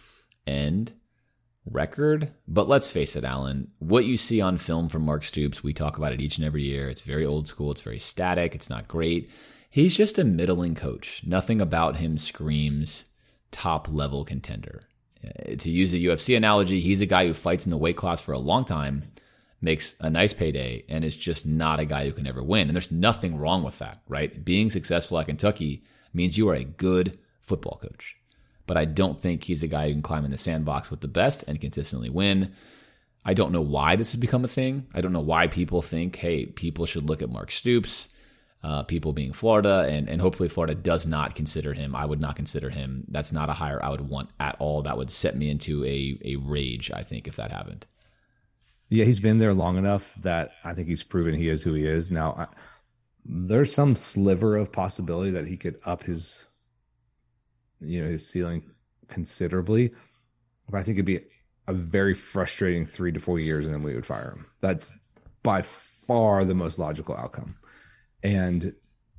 and record. But let's face it, Alan, what you see on film from Mark Stoops, we talk about it each and every year. It's very old school. It's very static. It's not great. He's just a middling coach. Nothing about him screams top level contender. To use a U F C analogy, he's a guy who fights in the weight class for a long time, makes a nice payday, and is just not a guy who can ever win. And there's nothing wrong with that, right? Being successful at Kentucky means you are a good football coach. But I don't think he's a guy who can climb in the sandbox with the best and consistently win. I don't know why this has become a thing. I don't know why people think, hey, people should look at Mark Stoops, uh, people being Florida, and, and hopefully Florida does not consider him. I would not consider him. That's not a hire I would want at all. That would set me into a, a rage, I think, if that happened. Yeah, he's been there long enough that I think he's proven he is who he is. Now, I, there's some sliver of possibility that he could up his, you know, his ceiling considerably. But I think it'd be a very frustrating three to four years, and then we would fire him. That's by far the most logical outcome. And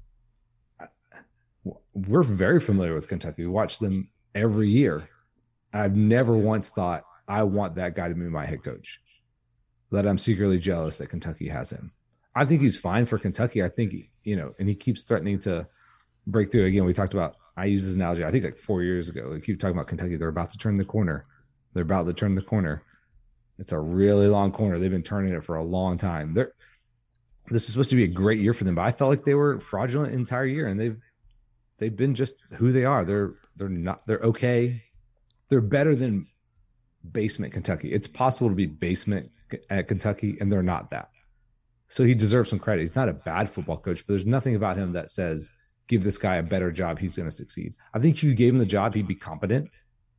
we're very familiar with Kentucky. We watch them every year. I've never once thought, I want that guy to be my head coach. That I'm secretly jealous that Kentucky has him. I think he's fine for Kentucky. I think, you know, and he keeps threatening to break through. Again, we talked about, I use this analogy, I think like four years ago. We keep talking about Kentucky. They're about to turn the corner. They're about to turn the corner. It's a really long corner. They've been turning it for a long time. They're, this is supposed to be a great year for them, but I felt like they were fraudulent the entire year, and they've they've been just who they are. They're they're not they're okay. They're better than basement Kentucky. It's possible to be basement at Kentucky, and they're not that. So he deserves some credit. He's not a bad football coach, but there's nothing about him that says, give this guy a better job, he's going to succeed. I think if you gave him the job, he'd be competent.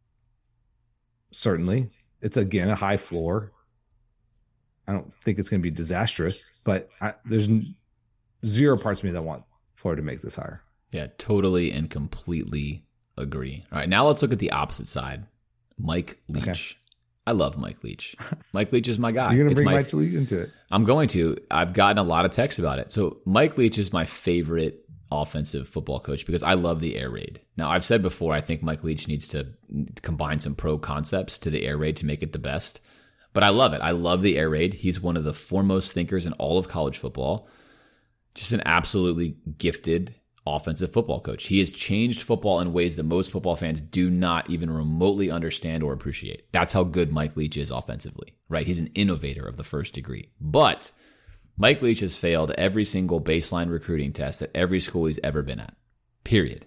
Certainly. It's, again, a high floor. I don't think it's going to be disastrous, but I, there's zero parts of me that want Florida to make this hire. Yeah, totally and completely agree. All right, now let's look at the opposite side. Mike Leach. Okay. I love Mike Leach. Mike Leach is my guy. You're going to bring my, Mike Leach into it. I'm going to. I've gotten a lot of texts about it. So Mike Leach is my favorite offensive football coach because I love the air raid. Now, I've said before, I think Mike Leach needs to combine some pro concepts to the air raid to make it the best. But I love it. I love the air raid. He's one of the foremost thinkers in all of college football. Just an absolutely gifted offensive football coach. He has changed football in ways that most football fans do not even remotely understand or appreciate. That's how good Mike Leach is offensively, right? He's an innovator of the first degree. But Mike Leach has failed every single baseline recruiting test at every school he's ever been at, period.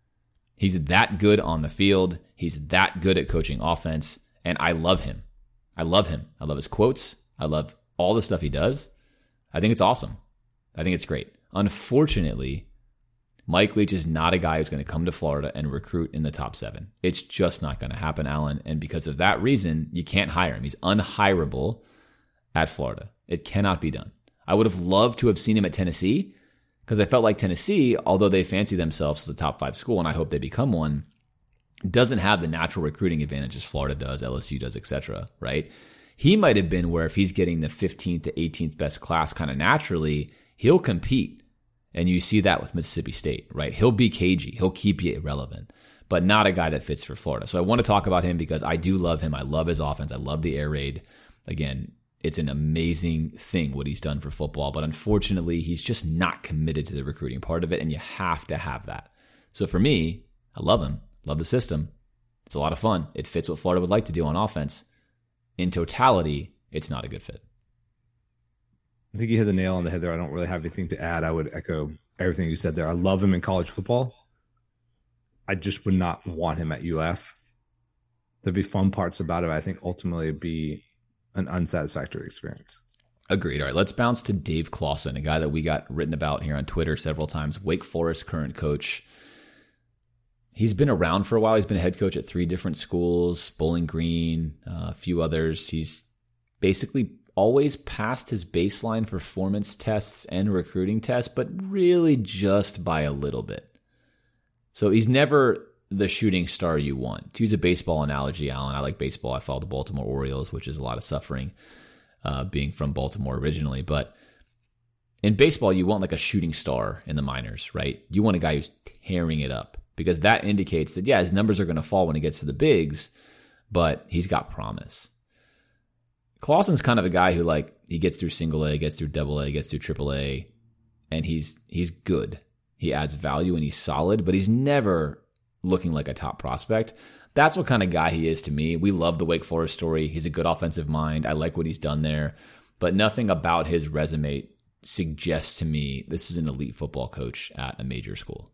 He's that good on the field. He's that good at coaching offense, and I love him. I love him. I love his quotes. I love all the stuff he does. I think it's awesome. I think it's great. Unfortunately, Mike Leach is not a guy who's going to come to Florida and recruit in the top seven. It's just not going to happen, Alan. And because of that reason, you can't hire him. He's unhireable at Florida. It cannot be done. I would have loved to have seen him at Tennessee because I felt like Tennessee, although they fancy themselves as a top five school, and I hope they become one, doesn't have the natural recruiting advantages Florida does, L S U does, et cetera, right? He might have been where if he's getting the fifteenth to eighteenth best class kind of naturally, he'll compete. And you see that with Mississippi State, right? He'll be cagey. He'll keep you irrelevant, but not a guy that fits for Florida. So I want to talk about him because I do love him. I love his offense. I love the air raid. Again, it's an amazing thing what he's done for football, but unfortunately, he's just not committed to the recruiting part of it, and you have to have that. So for me, I love him. Love the system. It's a lot of fun. It fits what Florida would like to do on offense. In totality, it's not a good fit. I think you hit the nail on the head there. I don't really have anything to add. I would echo everything you said there. I love him in college football. I just would not want him at U F. There'd be fun parts about it. I think ultimately it'd be an unsatisfactory experience. Agreed. All right, let's bounce to Dave Clawson, a guy that we got written about here on Twitter several times. Wake Forest current coach. He's been around for a while. He's been a head coach at three different schools, Bowling Green, uh, a few others. He's basically always passed his baseline performance tests and recruiting tests, but really just by a little bit. So he's never the shooting star you want. To use a baseball analogy, Alan, I like baseball. I follow the Baltimore Orioles, which is a lot of suffering, uh, being from Baltimore originally. But in baseball, you want like a shooting star in the minors, right? You want a guy who's tearing it up because that indicates that, yeah, his numbers are going to fall when he gets to the bigs, but he's got promise. Clawson's kind of a guy who, like, he gets through single A, gets through double A, gets through triple A, and he's he's good. He adds value and he's solid, but he's never looking like a top prospect. That's what kind of guy he is to me. We love the Wake Forest story. He's a good offensive mind. I like what he's done there, but nothing about his resume suggests to me this is an elite football coach at a major school.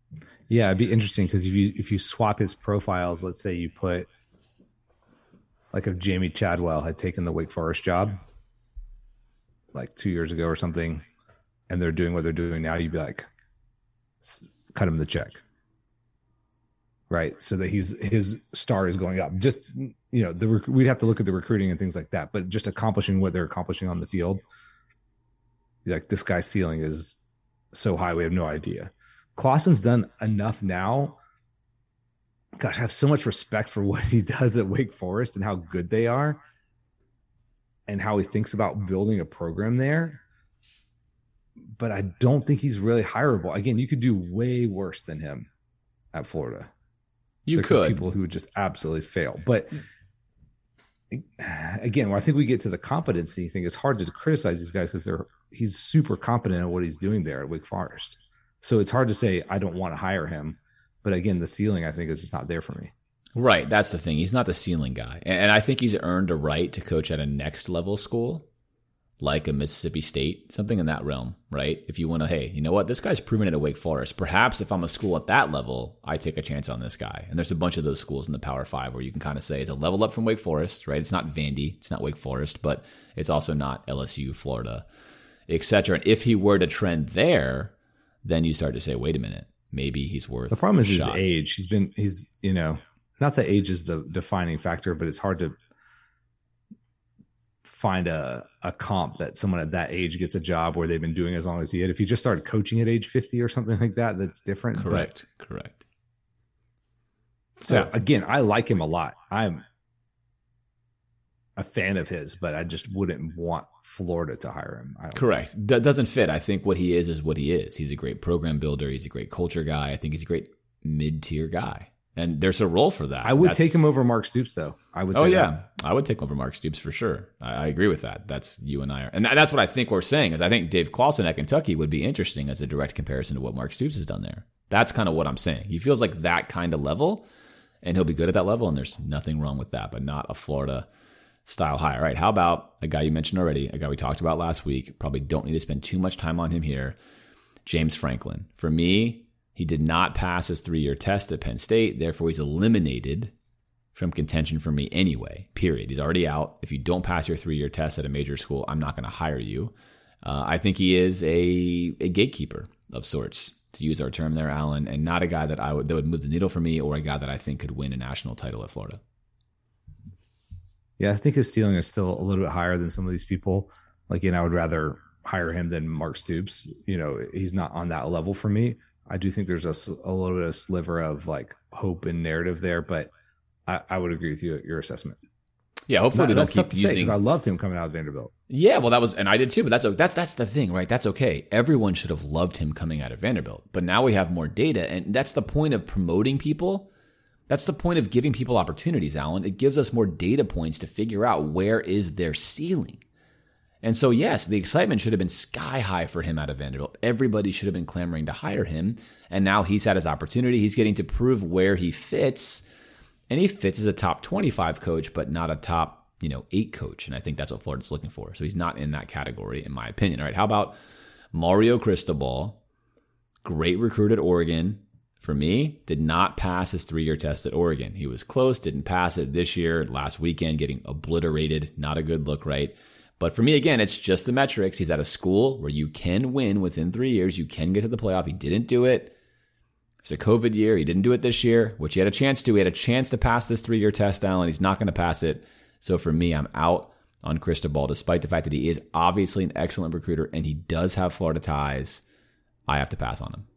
Yeah, it'd be interesting because if you if you swap his profiles, let's say you put like if Jamie Chadwell had taken the Wake Forest job like two years ago or something, and they're doing what they're doing now, you'd be like, cut him the check. Right. So that he's, his star is going up. Just, you know, the, we'd have to look at the recruiting and things like that, but just accomplishing what they're accomplishing on the field. Like, this guy's ceiling is so high, we have no idea. Clawson's done enough now. Gosh, I have so much respect for what he does at Wake Forest and how good they are and how he thinks about building a program there. But I don't think he's really hireable. Again, you could do way worse than him at Florida. You there could. People who would just absolutely fail. But again, when I think we get to the competency thing, it's hard to criticize these guys because they're he's super competent at what he's doing there at Wake Forest. So it's hard to say I don't want to hire him. But again, the ceiling, I think, is just not there for me. Right. That's the thing. He's not the ceiling guy. And I think he's earned a right to coach at a next level school, like a Mississippi State, something in that realm, right? If you want to, hey, you know what? This guy's proven it at Wake Forest. Perhaps if I'm a school at that level, I take a chance on this guy. And there's a bunch of those schools in the Power Five where you can kind of say it's a level up from Wake Forest, right? It's not Vandy. It's not Wake Forest, but it's also not L S U, Florida, et cetera. And if he were to trend there, then you start to say, wait a minute. Maybe he's worth the problem is his shot. age. He's been, he's, you know, not that age is the defining factor, but it's hard to find a, a comp that someone at that age gets a job where they've been doing as long as he had. If he just started coaching at age fifty or something like that, that's different. Correct. But, correct. So yeah. Again, I like him a lot. I'm a fan of his, but I just wouldn't want Florida to hire him. I don't Correct. D- doesn't fit. I think what he is is what he is. He's a great program builder. He's a great culture guy. I think he's a great mid-tier guy. And there's a role for that. I would That's, take him over Mark Stoops, though. I would say Oh, yeah. that. I would take him over Mark Stoops for sure. I, I agree with that. That's you and I are. And that, that's what I think we're saying is I think Dave Clawson at Kentucky would be interesting as a direct comparison to what Mark Stoops has done there. That's kind of what I'm saying. He feels like that kind of level, and he'll be good at that level, and there's nothing wrong with that, but not a Florida style hire. All right, how about a guy you mentioned already, a guy we talked about last week, probably don't need to spend too much time on him here, James Franklin. For me, he did not pass his three-year test at Penn State, therefore he's eliminated from contention for me anyway, period. He's already out. If you don't pass your three-year test at a major school, I'm not going to hire you. Uh, I think he is a, a gatekeeper of sorts, to use our term there, Alan, and not a guy that I would that would move the needle for me or a guy that I think could win a national title at Florida. Yeah, I think his ceiling is still a little bit higher than some of these people. Like, you know, I would rather hire him than Mark Stoops. You know, he's not on that level for me. I do think there's a, a little bit of sliver of like hope and narrative there, but I, I would agree with you your assessment. Yeah, hopefully we don't keep using. I loved him coming out of Vanderbilt. Yeah, well, that was, and I did too. But that's that's that's the thing, right? That's okay. Everyone should have loved him coming out of Vanderbilt, but now we have more data, and that's the point of promoting people. That's the point of giving people opportunities, Alan. It gives us more data points to figure out where is their ceiling. And so, yes, the excitement should have been sky high for him out of Vanderbilt. Everybody should have been clamoring to hire him. And now he's had his opportunity. He's getting to prove where he fits. And he fits as a top twenty-five coach, but not a top, you know, eight coach. And I think that's what Florida's looking for. So he's not in that category, in my opinion. All right, how about Mario Cristobal? Great recruit at Oregon. For me, did not pass his three-year test at Oregon. He was close, didn't pass it this year, last weekend, getting obliterated. Not a good look, right? But for me, again, it's just the metrics. He's at a school where you can win within three years. You can get to the playoff. He didn't do it. It's a COVID year. He didn't do it this year, which he had a chance to. He had a chance to pass this three-year test, Alan. He's not going to pass it. So for me, I'm out on Cristobal, despite the fact that he is obviously an excellent recruiter and he does have Florida ties. I have to pass on him.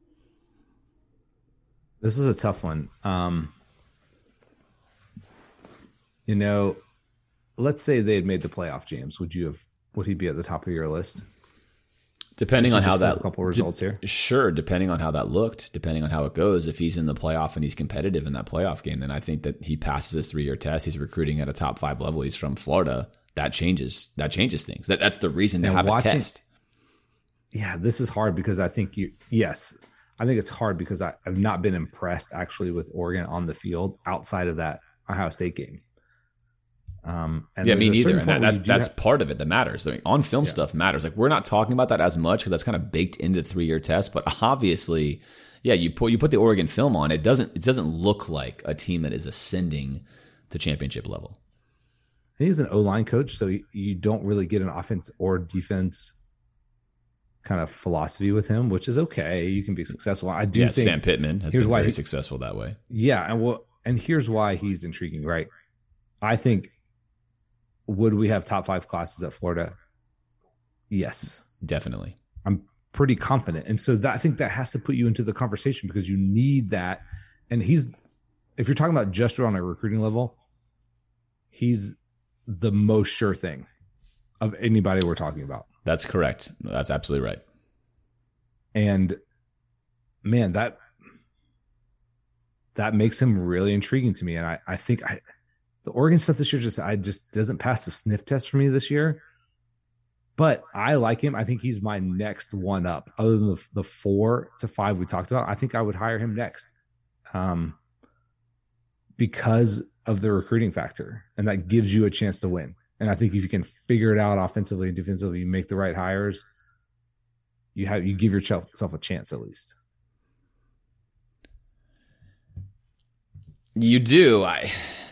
This is a tough one. Um, you know, let's say they had made the playoff, James. Would you have? Would he be at the top of your list? Depending just, on just how that a couple results de- here. Sure, depending on how that looked, depending on how it goes. If he's in the playoff and he's competitive in that playoff game, then I think that he passes his three-year test. He's recruiting at a top five level. He's from Florida. That changes. That changes things. That that's the reason to and have watching, a test. Yeah, this is hard because I think you. Yes. I think it's hard because I, I've not been impressed actually with Oregon on the field outside of that Ohio State game. Um, and yeah, me neither. And that, that, that's have, part of it that matters. I mean, on film yeah. stuff matters. Like we're not talking about that as much because that's kind of baked into the three-year test. But obviously, yeah, you put you put the Oregon film on. It doesn't it doesn't look like a team that is ascending to championship level. he's an O-line coach, so you, you don't really get an offense or defense kind of philosophy with him, which is okay. You can be successful. I do yeah, think Sam Pittman has been very he, successful that way. Yeah, and well, and here's why he's intriguing, right? I think, would we have top five classes at Florida? Yes. Definitely. I'm pretty confident. And so that, I think that has to put you into the conversation because you need that. And he's, if you're talking about just on a recruiting level, he's the most sure thing of anybody we're talking about. That's correct. That's absolutely right. And man, that that makes him really intriguing to me. And I, I think I, the Oregon stuff this year just I just doesn't pass the sniff test for me this year. But I like him. I think he's my next one up. Other than the, the four to five we talked about, I think I would hire him next. Um, because of the recruiting factor, and that gives you a chance to win. And I think if you can figure it out offensively and defensively, you make the right hires, you have you give yourself a chance at least. You do. I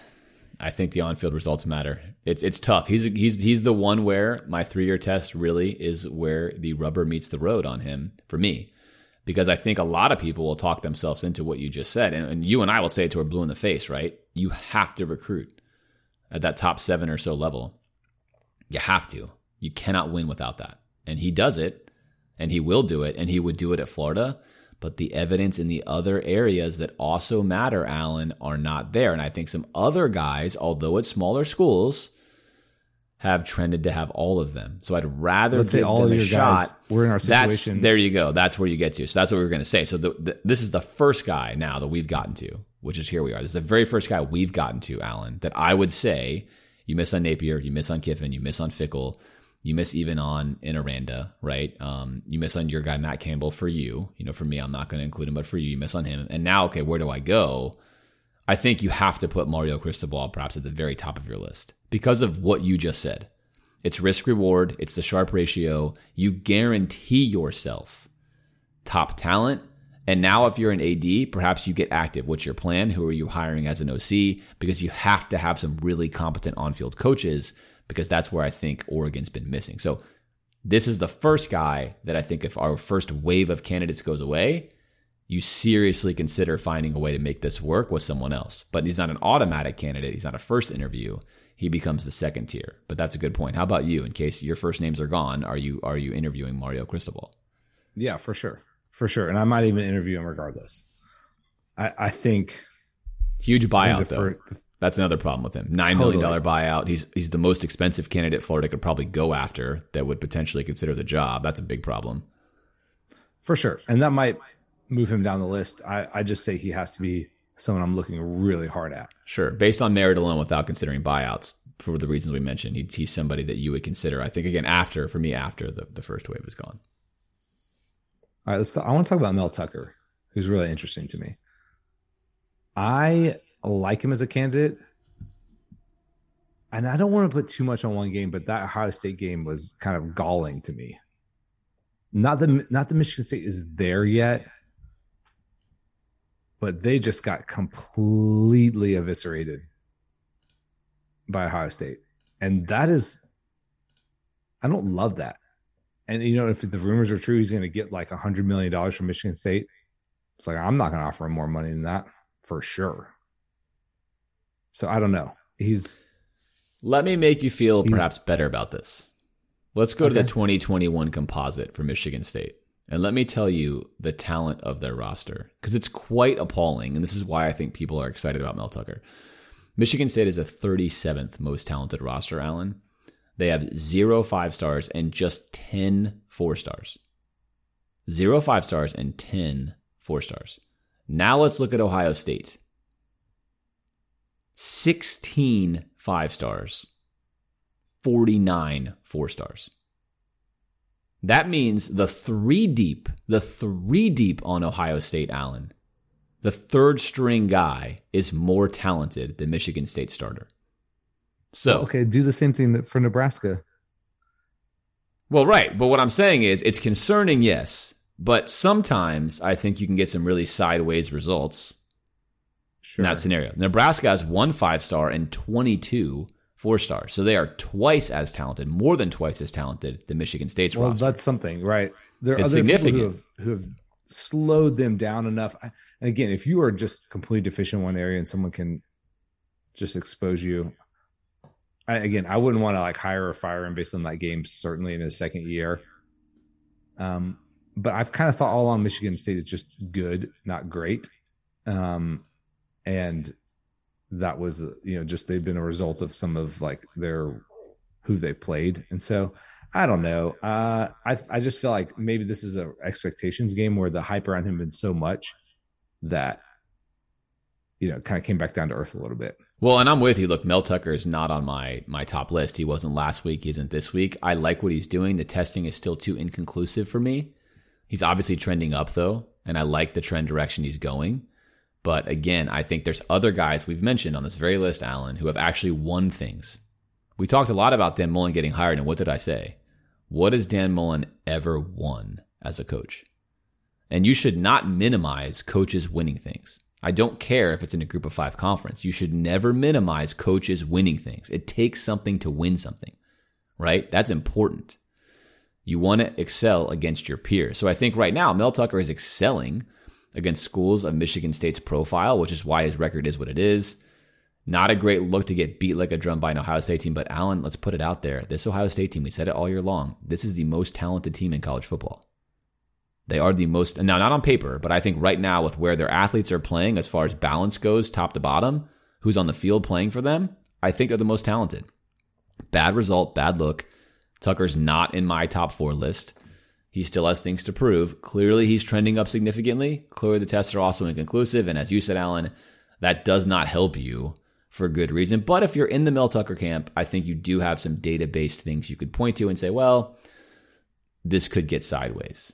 I think the on-field results matter. It's it's tough. He's he's he's the one where my three-year test really is where the rubber meets the road on him for me. Because I think a lot of people will talk themselves into what you just said. And, and you and I will say it to our blue in the face, right? You have to recruit at that top seven or so level. You have to. You cannot win without that. And he does it, and he will do it, and he would do it at Florida. But the evidence in the other areas that also matter, Alan, are not there. And I think some other guys, although at smaller schools, have trended to have all of them. So I'd rather Let's give say all them of a your shot. Guys, we're in our situation. That's, there you go. That's where you get to. So that's what we were going to say. So the, the, this is the first guy now that we've gotten to, which is here we are. This is the very first guy we've gotten to, Alan, that I would say you miss on Napier, you miss on Kiffin, you miss on Fickle, you miss even on Inaranda, right? Um, you miss on your guy, Matt Campbell, for you. You know, for me, I'm not going to include him, but for you, you miss on him. And now, okay, where do I go? I think you have to put Mario Cristobal perhaps at the very top of your list because of what you just said. It's risk reward. It's the sharp ratio. You guarantee yourself top talent. And now if you're an A D, perhaps you get active. What's your plan? Who are you hiring as an O C? Because you have to have some really competent on-field coaches because that's where I think Oregon's been missing. So this is the first guy that I think if our first wave of candidates goes away, you seriously consider finding a way to make this work with someone else. But he's not an automatic candidate. He's not a first interview. He becomes the second tier. But that's a good point. How about you? In case your first names are gone, are you are you interviewing Mario Cristobal? Yeah, for sure. For sure. And I might even interview him regardless. I, I think... Huge buyout, though. For, that's another problem with him. nine totally. million dollars buyout. He's he's the most expensive candidate Florida could probably go after that would potentially consider the job. That's a big problem. For sure. And that might move him down the list. I, I just say he has to be someone I'm looking really hard at. Sure. Based on merit alone without considering buyouts, for the reasons we mentioned, he, he's somebody that you would consider, I think, again, after, for me, after the, the first wave is gone. All right, let's talk, I want to talk about Mel Tucker, who's really interesting to me. I like him as a candidate, and I don't want to put too much on one game, but that Ohio State game was kind of galling to me. Not the not the Michigan State is there yet, but they just got completely eviscerated by Ohio State, and that is, I don't love that. And, you know, if the rumors are true, he's going to get like one hundred million dollars from Michigan State. It's like, I'm not going to offer him more money than that for sure. So I don't know. He's. Let me make you feel perhaps better about this. Let's go okay. to the twenty twenty-one composite for Michigan State. And let me tell you the talent of their roster, because it's quite appalling. And this is why I think people are excited about Mel Tucker. Michigan State is the thirty-seventh most talented roster, Alan. They have zero five stars and just ten four stars. Zero five stars and ten four stars. Now let's look at Ohio State. sixteen five stars, forty-nine four stars. That means the three deep, the three deep on Ohio State, Allen, the third string guy is more talented than Michigan State starter. So, okay, do the same thing for Nebraska. Well, right. But what I'm saying is it's concerning, yes. But sometimes I think you can get some really sideways results sure. in that scenario. Nebraska has one five-star and twenty-two four stars. So they are twice as talented, more than twice as talented than Michigan State's well, roster. That's something, right? There are It's other significant. people who have, who have slowed them down enough. And again, if you are just completely deficient in one area and someone can just expose you, I, again, I wouldn't want to like hire or fire him based on that game, certainly in his second year. Um, but I've kind of thought all along Michigan State is just good, not great. Um, and that was, you know, just they've been a result of some of like their who they played. And so I don't know. Uh, I I just feel like maybe this is an expectations game where the hype around him been so much that, you know, kind of came back down to earth a little bit. Well, and I'm with you. Look, Mel Tucker is not on my my top list. He wasn't last week. He isn't this week. I like what he's doing. The testing is still too inconclusive for me. He's obviously trending up, though, and I like the trend direction he's going. But again, I think there's other guys we've mentioned on this very list, Alan, who have actually won things. We talked a lot about Dan Mullen getting hired, and what did I say? What has Dan Mullen ever won as a coach? And you should not minimize coaches winning things. I don't care if it's in a group of five conference. You should never minimize coaches winning things. It takes something to win something, right? That's important. You want to excel against your peers. So I think right now, Mel Tucker is excelling against schools of Michigan State's profile, which is why his record is what it is. Not a great look to get beat like a drum by an Ohio State team, but Alan, let's put it out there. This Ohio State team, we said it all year long, this is the most talented team in college football. They are the most, now not on paper, but I think right now with where their athletes are playing as far as balance goes, top to bottom, who's on the field playing for them, I think they're the most talented. Bad result, bad look. Tucker's not in my top four list. He still has things to prove. Clearly, he's trending up significantly. Clearly, the tests are also inconclusive. And as you said, Alan, that does not help you for good reason. But if you're in the Mel Tucker camp, I think you do have some data-based things you could point to and say, well, this could get sideways.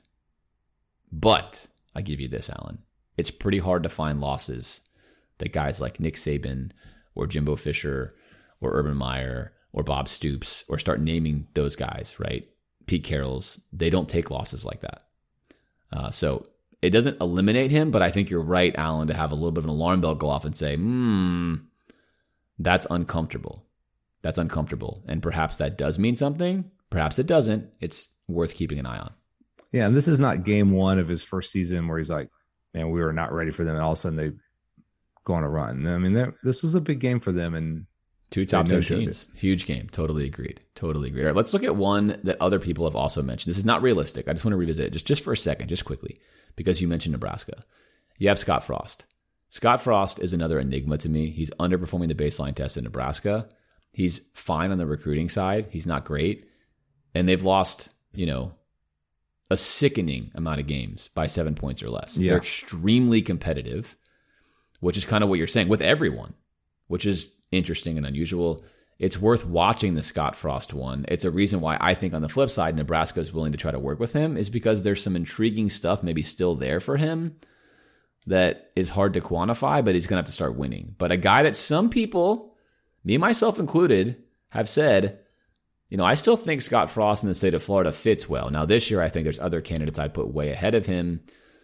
But I give you this, Alan. It's pretty hard to find losses that guys like Nick Saban or Jimbo Fisher or Urban Meyer or Bob Stoops or start naming those guys, right? Pete Carroll's, they don't take losses like that. Uh, so it doesn't eliminate him, but I think you're right, Alan, to have a little bit of an alarm bell go off and say, hmm, that's uncomfortable. That's uncomfortable. And perhaps that does mean something. Perhaps it doesn't. It's worth keeping an eye on. Yeah, and this is not game one of his first season where he's like, man, we were not ready for them. And all of a sudden they go on a run. I mean, this was a big game for them. And two top ten teams. Huge game. Totally agreed. Totally agreed. All right, let's look at one that other people have also mentioned. This is not realistic. I just want to revisit it just, just for a second, just quickly, because you mentioned Nebraska. You have Scott Frost. Scott Frost is another enigma to me. He's underperforming the baseline test in Nebraska. He's fine on the recruiting side. He's not great. And they've lost, you know, a sickening amount of games by seven points or less. Yeah. They're extremely competitive, which is kind of what you're saying with everyone, which is interesting and unusual. It's worth watching the Scott Frost one. It's a reason why I think on the flip side, Nebraska is willing to try to work with him is because there's some intriguing stuff maybe still there for him that is hard to quantify, but he's going to have to start winning. But a guy that some people, me myself included, have said, you know, I still think Scott Frost in the state of Florida fits well. Now, this year, I think there's other candidates I'd put way ahead of him.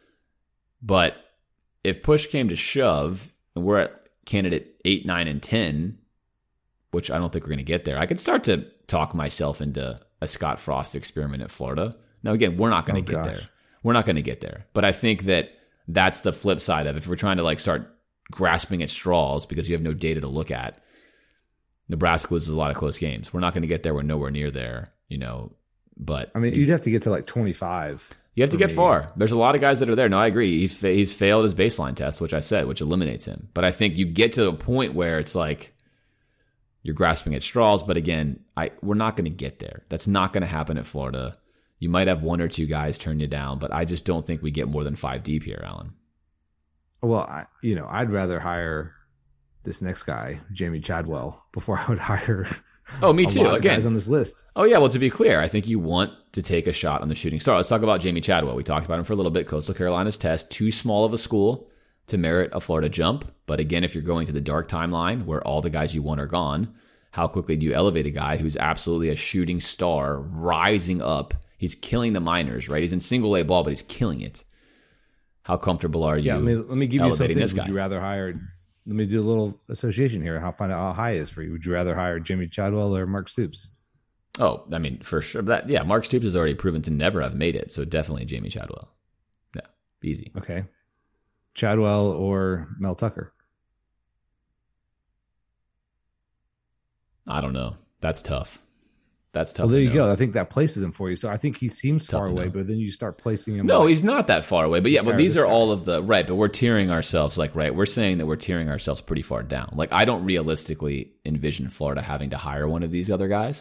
But if push came to shove, and we're at candidate eight, nine, and ten, which I don't think we're going to get there, I could start to talk myself into a Scott Frost experiment at Florida. Now, again, we're not going to oh, get gosh. there. We're not going to get there. But I think that that's the flip side of it. If we're trying to like start grasping at straws because you have no data to look at, Nebraska loses a lot of close games. We're not going to get there. We're nowhere near there, you know. But I mean, you'd have to get to like twenty-five. You have to get me. far. There's a lot of guys that are there. No, I agree. He's fa- he's failed his baseline test, which I said, which eliminates him. But I think you get to a point where it's like you're grasping at straws. But again, I we're not going to get there. That's not going to happen at Florida. You might have one or two guys turn you down, but I just don't think we get more than five deep here, Alan. Well, I, you know, I'd rather hire this next guy, Jamie Chadwell, before I would hire. Oh, me too. A lot of Again, guys on this list. Oh yeah. Well, to be clear, I think you want to take a shot on the shooting star. Let's talk about Jamie Chadwell. We talked about him for a little bit. Coastal Carolina's test, too small of a school to merit a Florida jump. But again, if you're going to the dark timeline where all the guys you want are gone, how quickly do you elevate a guy who's absolutely a shooting star, rising up? He's killing the minors, right? He's in single A ball, but he's killing it. How comfortable are you? Yeah, I mean, let me give you something. Would you rather hire let me do a little association here. I'll find out how high it is for you. Would you rather hire Jimmy Chadwell or Mark Stoops? Oh, I mean, for sure. That yeah, Mark Stoops has already proven to never have made it, so definitely Jamie Chadwell. Yeah, easy. Okay. Chadwell or Mel Tucker? I don't know. That's tough. That's tough. Well, there to you know. go. I think that places him for you. So I think he seems Tough far to away, know. but then you start placing him. No, like, he's not that far away. But yeah, This but guy or these this are guy. all of the right. But we're tiering ourselves like right. We're saying that we're tiering ourselves pretty far down. Like I don't realistically envision Florida having to hire one of these other guys.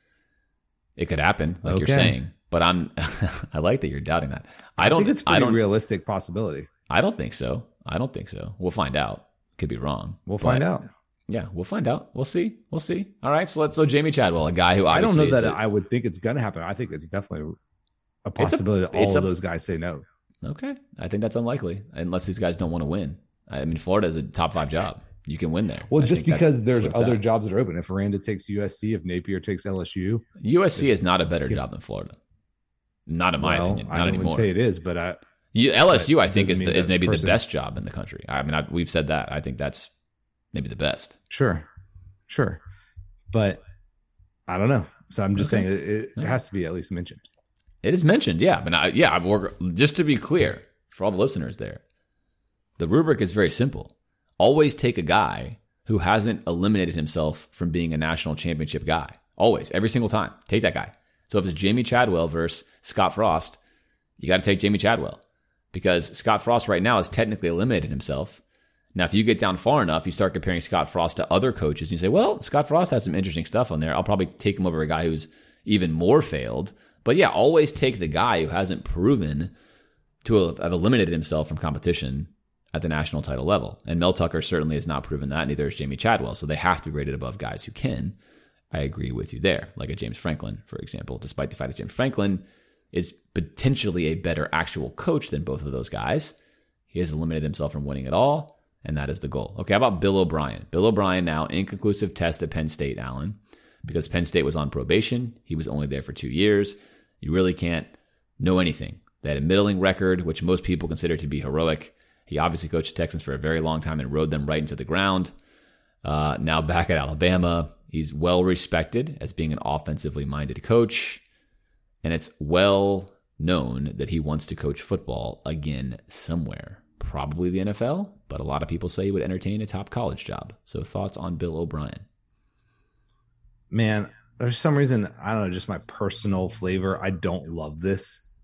It could happen, like Okay. you're saying. But I'm. I like that you're doubting that. I I don't. think it's a I pretty don't. realistic possibility. I don't think so. I don't think so. We'll find out. Could be wrong. We'll But, find out. Yeah, we'll find out. We'll see. We'll see. All right. So let's. So Jamie Chadwell, a guy who I don't obviously know that is a- I would think it's going to happen. I think it's definitely a It's a- possibility that it's all of a- those guys say no. Okay. I think that's unlikely unless these guys don't want to win. I mean, Florida is a top five job. You can win there. Well, I just think because that's- there's that's what it's other at. jobs that are open. If Aranda takes U S C, if Napier takes L S U, U S C is not a better job than Florida. Not in my well, opinion. I Not wouldn't anymore. say it is, but I, You, L S U, but I think, is doesn't the, mean is that maybe the person- best job in the country. I mean, I, we've said that. I think that's maybe the best. sure, sure, but I don't know. So I'm just Okay. saying it, it, No. it has to be at least mentioned. It is mentioned, yeah. But I, yeah, we're, just to be clear for all the listeners there, the rubric is very simple. Always take a guy who hasn't eliminated himself from being a national championship guy. Always, every single time. Take that guy. So if it's Jamie Chadwell versus Scott Frost, you got to take Jamie Chadwell because Scott Frost right now has technically eliminated himself. Now, if you get down far enough, you start comparing Scott Frost to other coaches and you say, well, Scott Frost has some interesting stuff on there. I'll probably take him over a guy who's even more failed. But yeah, always take the guy who hasn't proven to have eliminated himself from competition at the national title level. And Mel Tucker certainly has not proven that. Neither is Jamie Chadwell. So they have to be rated above guys who can. I agree with you there. Like a James Franklin, for example, despite the fact that James Franklin is potentially a better actual coach than both of those guys. He has eliminated himself from winning it all, and that is the goal. Okay, how about Bill O'Brien? Bill O'Brien now, inconclusive test at Penn State, Allen, because Penn State was on probation. He was only there for two years. You really can't know anything. They had a middling record, which most people consider to be heroic. He obviously coached the Texans for a very long time and rode them right into the ground. Uh, now back at Alabama, he's well respected as being an offensively minded coach. And it's well known that he wants to coach football again somewhere. Probably the N F L, but a lot of people say he would entertain a top college job. So thoughts on Bill O'Brien? Man, there's some reason, I don't know, just my personal flavor. I don't love this.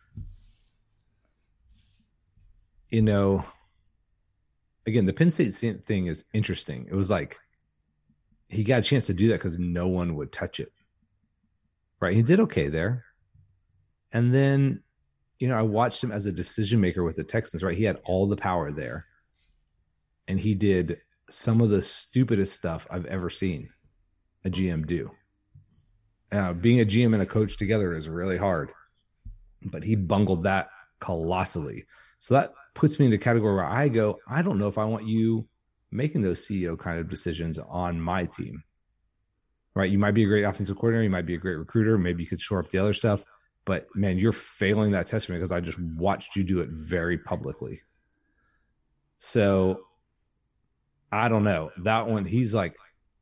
You know, again, the Penn State thing is interesting. It was like he got a chance to do that because no one would touch it. Right? He did okay there. And then, you know, I watched him as a decision maker with the Texans, right? He had all the power there. And he did some of the stupidest stuff I've ever seen a G M do. Uh, being a G M and a coach together is really hard. But he bungled that colossally. So that puts me in the category where I go, I don't know if I want you making those C E O kind of decisions on my team. Right? You might be a great offensive coordinator. You might be a great recruiter. Maybe you could shore up the other stuff. But, man, you're failing that test for me because I just watched you do it very publicly. So, I don't know. That one, he's like,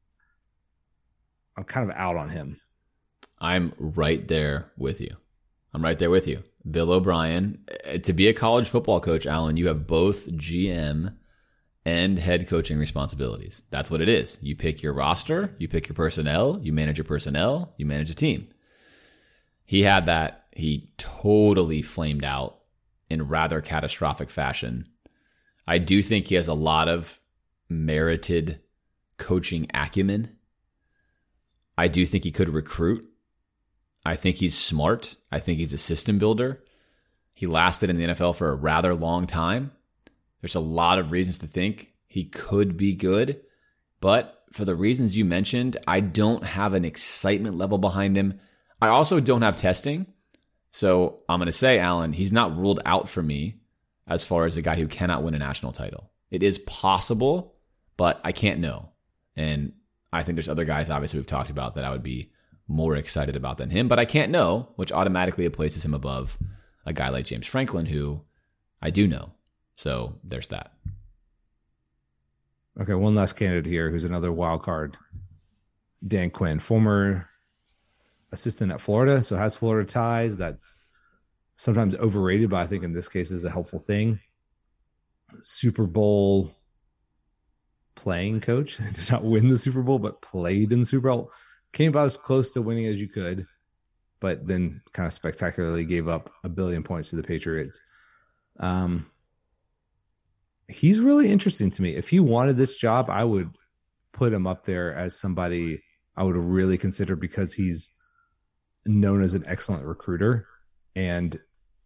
I'm kind of out on him. I'm right there with you. I'm right there with you. Bill O'Brien, to be a college football coach, Alan, you have both G M and head coaching responsibilities. That's what it is. You pick your roster, you pick your personnel, you manage your personnel, you manage a team. He had that. He totally flamed out in rather catastrophic fashion. I do think he has a lot of merited coaching acumen. I do think he could recruit. I think he's smart. I think he's a system builder. He lasted in the N F L for a rather long time. There's a lot of reasons to think he could be good. But for the reasons you mentioned, I don't have an excitement level behind him. I also don't have testing. So I'm going to say, Alan, he's not ruled out for me as far as a guy who cannot win a national title. It is possible, but I can't know. And I think there's other guys, obviously, we've talked about that I would be more excited about than him, but I can't know, which automatically places him above a guy like James Franklin, who I do know. So there's that. Okay, one last candidate here who's another wild card. Dan Quinn, former assistant at Florida, so has Florida ties. That's sometimes overrated, but I think in this case is a helpful thing. Super Bowl playing coach. Did not win the Super Bowl, but played in the Super Bowl. Came about as close to winning as you could, but then kind of spectacularly gave up a billion points to the Patriots. Um, he's really interesting to me. If he wanted this job, I would put him up there as somebody I would really consider because he's known as an excellent recruiter. And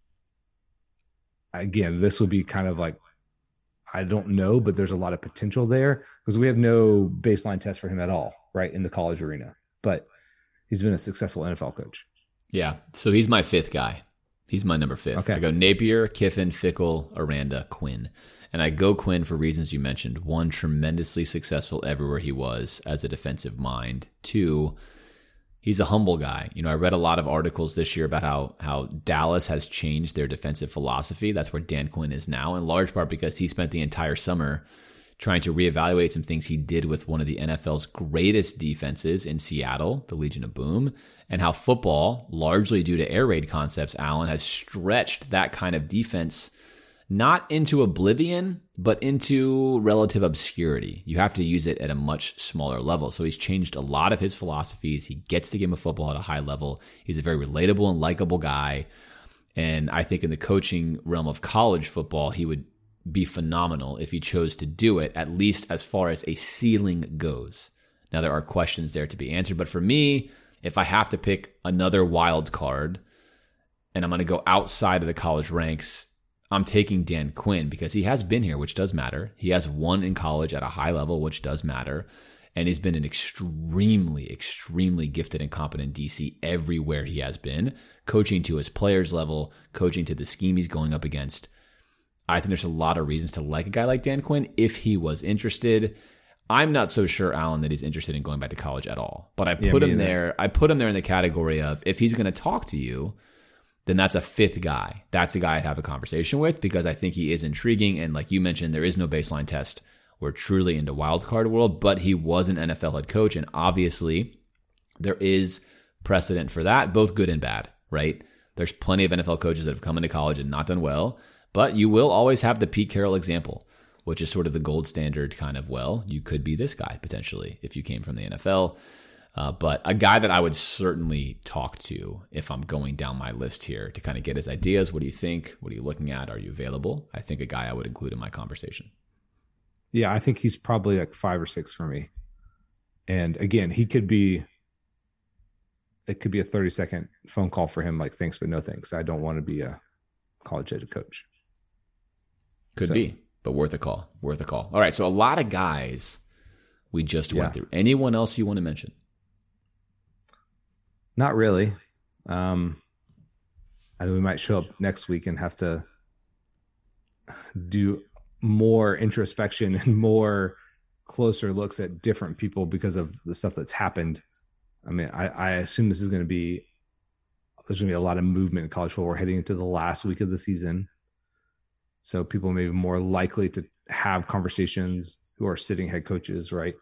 again, this would be kind of like, I don't know, but there's a lot of potential there because we have no baseline test for him at all, right, in the college arena. But he's been a successful N F L coach. Yeah, so he's my fifth guy. He's my number fifth. Okay. I go Napier, Kiffin, Fickell, Aranda, Quinn. And I go Quinn for reasons you mentioned. One, tremendously successful everywhere he was as a defensive mind. Two, he's a humble guy. You know, I read a lot of articles this year about how how Dallas has changed their defensive philosophy. That's where Dan Quinn is now, in large part because he spent the entire summer trying to reevaluate some things he did with one of the N F L's greatest defenses in Seattle, the Legion of Boom, and how football, largely due to air raid concepts, Allen, has stretched that kind of defense not into oblivion, but into relative obscurity. You have to use it at a much smaller level. So he's changed a lot of his philosophies. He gets the game of football at a high level. He's a very relatable and likable guy. And I think in the coaching realm of college football, he would be phenomenal if he chose to do it, at least as far as a ceiling goes. Now, there are questions there to be answered. But for me, if I have to pick another wild card and I'm going to go outside of the college ranks, I'm taking Dan Quinn because he has been here, which does matter. He has won in college at a high level, which does matter. And he's been an extremely, extremely gifted and competent D C everywhere he has been, coaching to his players level, coaching to the scheme he's going up against. I think there's a lot of reasons to like a guy like Dan Quinn if he was interested. I'm not so sure, Alan, that he's interested in going back to college at all. But I put yeah, him either. there. I put him there in the category of if he's going to talk to you, then that's a fifth guy. That's a guy I'd have a conversation with because I think he is intriguing. And like you mentioned, there is no baseline test. We're truly into wild card world, but he was an N F L head coach. And obviously there is precedent for that, both good and bad, right? There's plenty of N F L coaches that have come into college and not done well, but you will always have the Pete Carroll example, which is sort of the gold standard kind of, well, you could be this guy potentially if you came from the N F L. Uh, but a guy that I would certainly talk to if I'm going down my list here to kind of get his ideas. What do you think? What are you looking at? Are you available? I think a guy I would include in my conversation. Yeah, I think he's probably like five or six for me. And again, he could be, it could be a thirty second phone call for him, like thanks, but no thanks. I don't want to be a college ed coach. Could so. be, but worth a call. Worth a call. All right, so a lot of guys we just yeah. went through. Anyone else you want to mention? Not really. Um, I think we might show up next week and have to do more introspection and more closer looks at different people because of the stuff that's happened. I mean, I, I assume this is going to be, there's going to be a lot of movement in college football. We're heading into the last week of the season. So people may be more likely to have conversations who are sitting head coaches, right?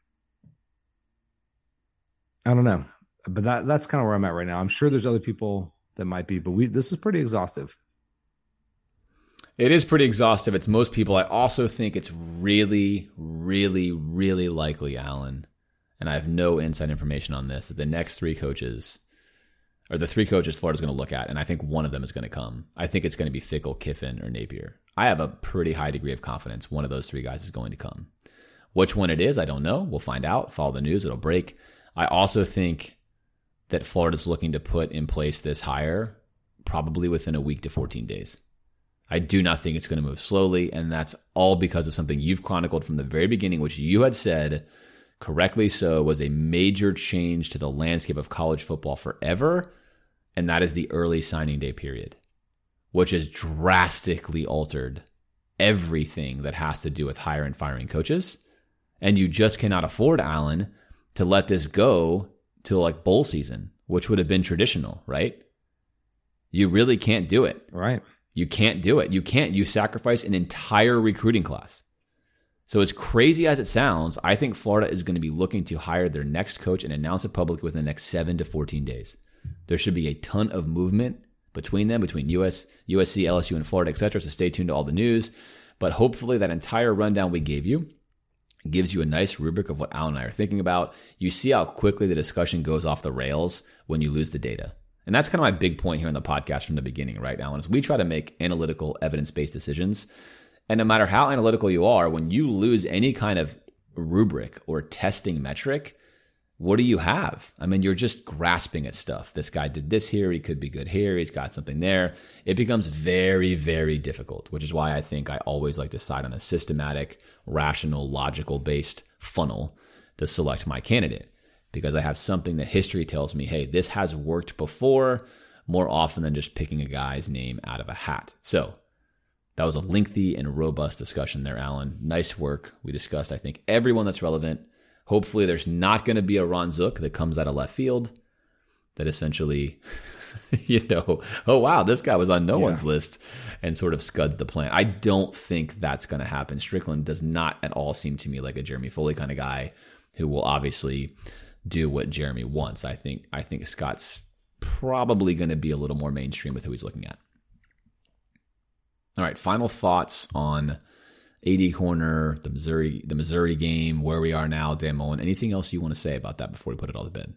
I don't know. But that that's kind of where I'm at right now. I'm sure there's other people that might be, but we this is pretty exhaustive. It is pretty exhaustive. It's most people. I also think it's really, really, really likely, Alan, and I have no inside information on this, that the next three coaches, or the three coaches Florida's going to look at, and I think one of them is going to come. I think it's going to be Fickell, Kiffin, or Napier. I have a pretty high degree of confidence one of those three guys is going to come. Which one it is, I don't know. We'll find out. Follow the news. It'll break. I also think that Florida's looking to put in place this hire probably within a week to fourteen days. I do not think it's going to move slowly, and that's all because of something you've chronicled from the very beginning, which you had said, correctly so, was a major change to the landscape of college football forever, and that is the early signing day period, which has drastically altered everything that has to do with hiring and firing coaches. And you just cannot afford, Alan, to let this go till like bowl season, which would have been traditional, right? You really can't do it. Right. You can't do it. You can't. You sacrifice an entire recruiting class. So as crazy as it sounds, I think Florida is going to be looking to hire their next coach and announce it publicly within the next seven to fourteen days. There should be a ton of movement between them, between U S, U S C, L S U, and Florida, et cetera. So stay tuned to all the news. But hopefully that entire rundown we gave you gives you a nice rubric of what Al and I are thinking about. You see how quickly the discussion goes off the rails when you lose the data. And that's kind of my big point here in the podcast from the beginning, right, Alan, is we try to make analytical, evidence-based decisions. And no matter how analytical you are, when you lose any kind of rubric or testing metric, what do you have? I mean, you're just grasping at stuff. This guy did this here. He could be good here. He's got something there. It becomes very, very difficult, which is why I think I always like to side on a systematic, rational, logical-based funnel to select my candidate, because I have something that history tells me, hey, this has worked before more often than just picking a guy's name out of a hat. So that was a lengthy and robust discussion there, Alan. Nice work. We discussed, I think, everyone that's relevant. Hopefully there's not going to be a Ron Zook that comes out of left field that essentially, you know, oh, wow, this guy was on no yeah. one's list and sort of scuds the plan. I don't think that's going to happen. Strickland does not at all seem to me like a Jeremy Foley kind of guy who will obviously do what Jeremy wants. I think, I think Scott's probably going to be a little more mainstream with who he's looking at. All right, final thoughts on A D Corner, the Missouri, the Missouri game, where we are now, Dan Mullen. Anything else you want to say about that before we put it all to bed?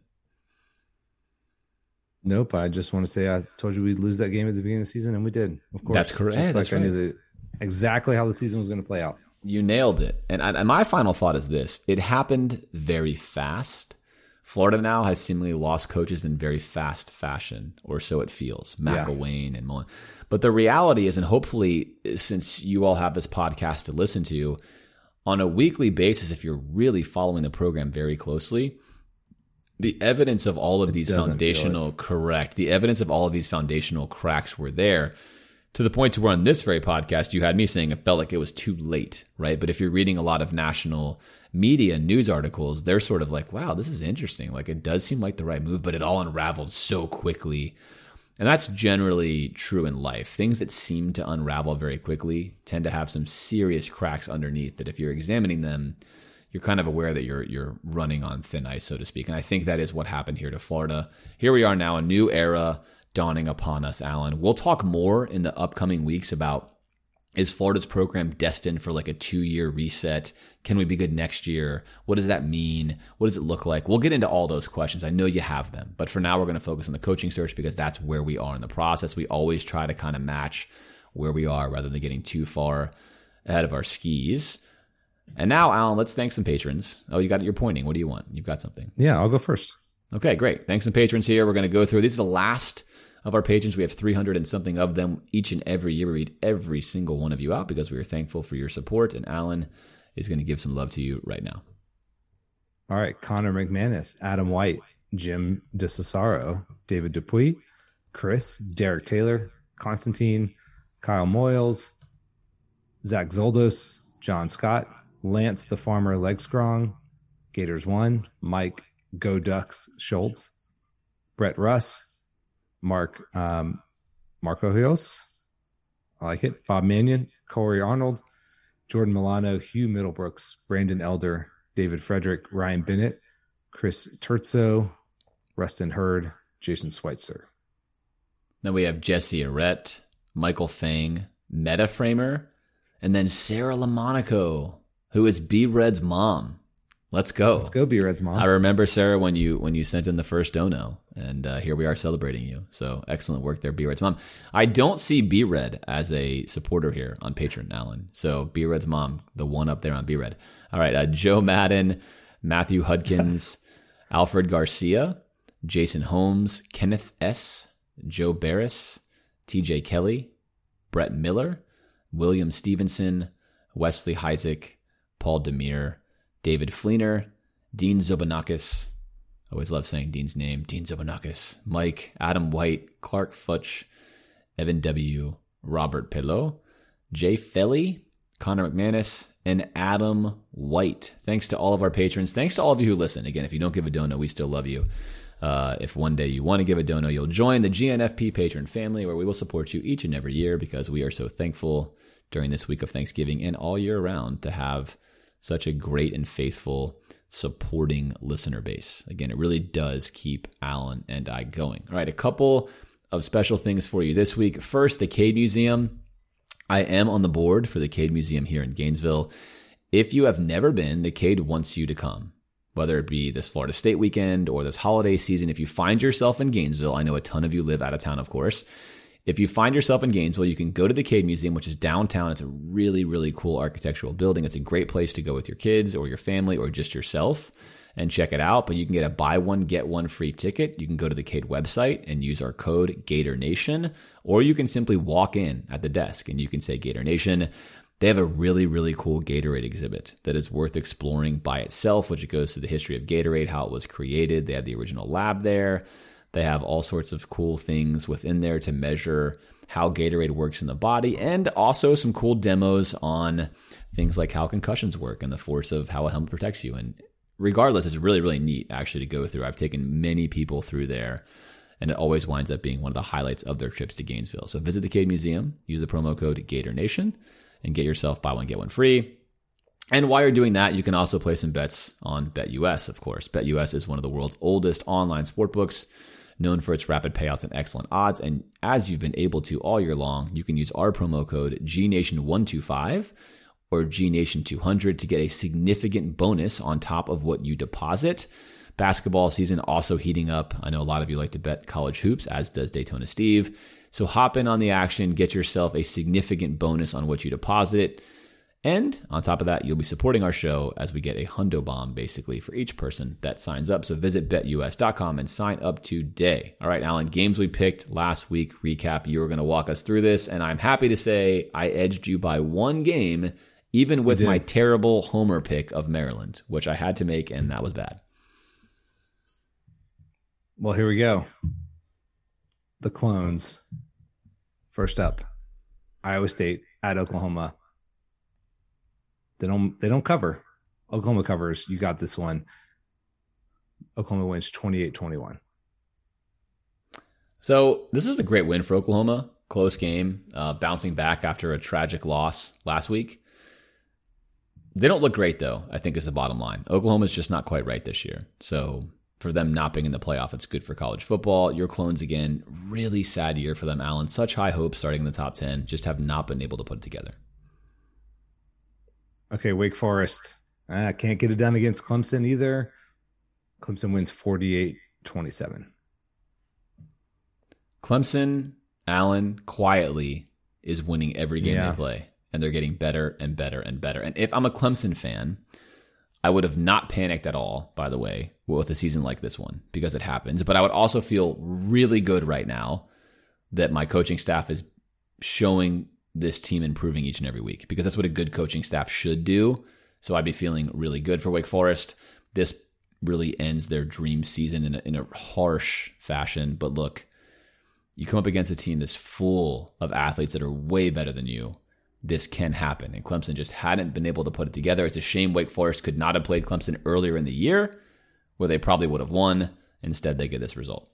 Nope. I just want to say I told you we'd lose that game at the beginning of the season, and we did. Of course, that's correct. Just hey, that's like right. I knew the, exactly how the season was going to play out. You nailed it. And, and my final thought is this: it happened very fast. Florida now has seemingly lost coaches in very fast fashion, or so it feels. McElwain yeah. and Mullen. But the reality is, and hopefully since you all have this podcast to listen to, on a weekly basis, if you're really following the program very closely, the evidence of all of it these foundational, correct, the evidence of all of these foundational cracks were there, to the point to where on this very podcast, you had me saying it felt like it was too late, right? But if you're reading a lot of national media news articles, they're sort of like, wow, this is interesting. Like, it does seem like the right move, but it all unraveled so quickly. And that's generally true in life. Things that seem to unravel very quickly tend to have some serious cracks underneath that if you're examining them, you're kind of aware that you're you're running on thin ice, so to speak. And I think that is what happened here to Florida. Here we are now, a new era dawning upon us, Alan. We'll talk more in the upcoming weeks about, is Florida's program destined for like a two-year reset? Can we be good next year? What does that mean? What does it look like? We'll get into all those questions. I know you have them. But for now, we're going to focus on the coaching search because that's where we are in the process. We always try to kind of match where we are rather than getting too far ahead of our skis. And now, Alan, let's thank some patrons. Oh, you got you're pointing. What do you want? You've got something. Yeah, I'll go first. Okay, great. Thanks some patrons here. We're going to go through. These are the last of our patrons. We have three hundred and something of them each and every year. We read every single one of you out because we are thankful for your support. And Alan is going to give some love to you right now. All right. Connor McManus, Adam White, Jim DeCesaro, David Dupuy, Chris, Derek Taylor, Constantine, Kyle Moyles, Zach Zoldos, John Scott, Lance the Farmer Legstrong, Gators One, Mike Go Ducks Schultz, Brett Russ, Mark um, Marco Rios, I like it, Bob Mannion, Corey Arnold, Jordan Milano, Hugh Middlebrooks, Brandon Elder, David Frederick, Ryan Bennett, Chris Terzo, Rustin Hurd, Jason Schweitzer. Then we have Jesse Arrett, Michael Fang, Metaframer, and then Sarah LaMonaco, who is B-Red's mom. Let's go. Let's go, B-Red's mom. I remember, Sarah, when you when you sent in the first dono, and uh, here we are celebrating you. So excellent work there, B-Red's mom. I don't see B-Red as a supporter here on Patreon, Alan. So B-Red's mom, the one up there on B-Red. All right, uh, Joe Madden, Matthew Hudkins, Alfred Garcia, Jason Holmes, Kenneth S., Joe Barris, T J Kelly, Brett Miller, William Stevenson, Wesley Heisek, Paul Demir, David Fleener, Dean Zobanakis. I always love saying Dean's name. Dean Zobanakis. Mike, Adam White, Clark Futch, Evan W., Robert Pelot, Jay Felly, Connor McManus, and Adam White. Thanks to all of our patrons. Thanks to all of you who listen. Again, if you don't give a dono, we still love you. Uh, if one day you want to give a dono, you'll join the G N F P patron family where we will support you each and every year because we are so thankful during this week of Thanksgiving and all year round to have such a great and faithful supporting listener base. Again, it really does keep Alan and I going. All right, a couple of special things for you this week. First, the Cade Museum. I am on the board for the Cade Museum here in Gainesville. If you have never been, the Cade wants you to come. Whether it be this Florida State weekend or this holiday season, if you find yourself in Gainesville, I know a ton of you live out of town, of course. If you find yourself in Gainesville, you can go to the Cade Museum, which is downtown. It's a really, really cool architectural building. It's a great place to go with your kids or your family or just yourself and check it out. But you can get a buy one, get one free ticket. You can go to the Cade website and use our code GatorNation, or you can simply walk in at the desk and you can say Gator Nation. They have a really, really cool Gatorade exhibit that is worth exploring by itself, which it goes to the history of Gatorade, how it was created. They have the original lab there. They have all sorts of cool things within there to measure how Gatorade works in the body, and also some cool demos on things like how concussions work and the force of how a helmet protects you. And regardless, it's really, really neat actually to go through. I've taken many people through there, and it always winds up being one of the highlights of their trips to Gainesville. So visit the Cade Museum, use the promo code GatorNation, and get yourself buy one, get one free. And while you're doing that, you can also play some bets on BetUS, of course. BetUS is one of the world's oldest online sportbooks, known for its rapid payouts and excellent odds. And as you've been able to all year long, you can use our promo code G Nation one two five or G Nation two hundred to get a significant bonus on top of what you deposit. Basketball season also heating up. I know a lot of you like to bet college hoops, as does Daytona Steve. So hop in on the action, get yourself a significant bonus on what you deposit. And on top of that, you'll be supporting our show as we get a hundo bomb basically for each person that signs up. So visit bet U S dot com and sign up today. All right, Alan, games we picked last week, recap. You were going to walk us through this, and I'm happy to say I edged you by one game, even with my terrible homer pick of Maryland, which I had to make, and that was bad. Well, here we go. The Clones. First up, Iowa State at Oklahoma. They don't they don't cover. Oklahoma covers. You got this one. Oklahoma wins twenty-eight twenty-one. So this is a great win for Oklahoma. Close game, uh, bouncing back after a tragic loss last week. They don't look great, though, I think is the bottom line. Oklahoma's just not quite right this year. So for them not being in the playoff, it's good for college football. Your Clones, again, really sad year for them, Alan. Such high hopes starting in the top ten, just have not been able to put it together. Okay, Wake Forest. I can't get it done against Clemson either. Clemson wins forty-eight twenty-seven. Clemson, Allen, quietly is winning every game yeah. they play, and they're getting better and better and better. And if I'm a Clemson fan, I would have not panicked at all, by the way, with a season like this one, because it happens. But I would also feel really good right now that my coaching staff is showing this team improving each and every week, because that's what a good coaching staff should do. So I'd be feeling really good for Wake Forest. This really ends their dream season in a, in a harsh fashion. But look, you come up against a team that's full of athletes that are way better than you. This can happen. And Clemson just hadn't been able to put it together. It's a shame Wake Forest could not have played Clemson earlier in the year, where they probably would have won. Instead, they get this result.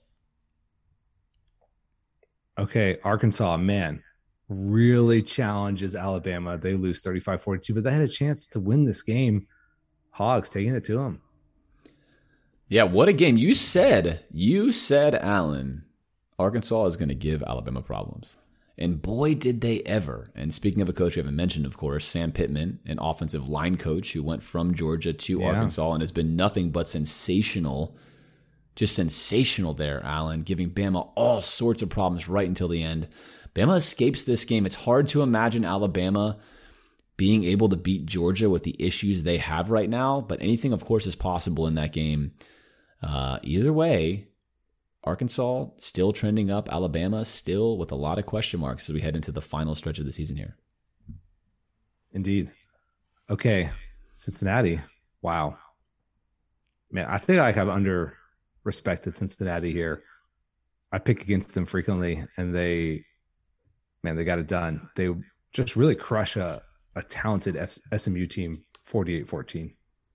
Okay, Arkansas, man, really challenges Alabama. They lose thirty-five forty-two, but they had a chance to win this game. Hogs taking it to them. Yeah, what a game. You said, you said, Alan, Arkansas is going to give Alabama problems. And boy, did they ever. And speaking of a coach we haven't mentioned, of course, Sam Pittman, an offensive line coach who went from Georgia to yeah. Arkansas and has been nothing but sensational. Just sensational there, Alan, giving Bama all sorts of problems right until the end. Bama escapes this game. It's hard to imagine Alabama being able to beat Georgia with the issues they have right now, but anything, of course, is possible in that game. Uh, either way, Arkansas still trending up. Alabama still with a lot of question marks as we head into the final stretch of the season here. Indeed. Okay, Cincinnati. Wow. Man, I think I have under respected Cincinnati here. I pick against them frequently, and they... Man, they got it done. They just really crush a, a talented F- S M U team, forty-eight fourteen.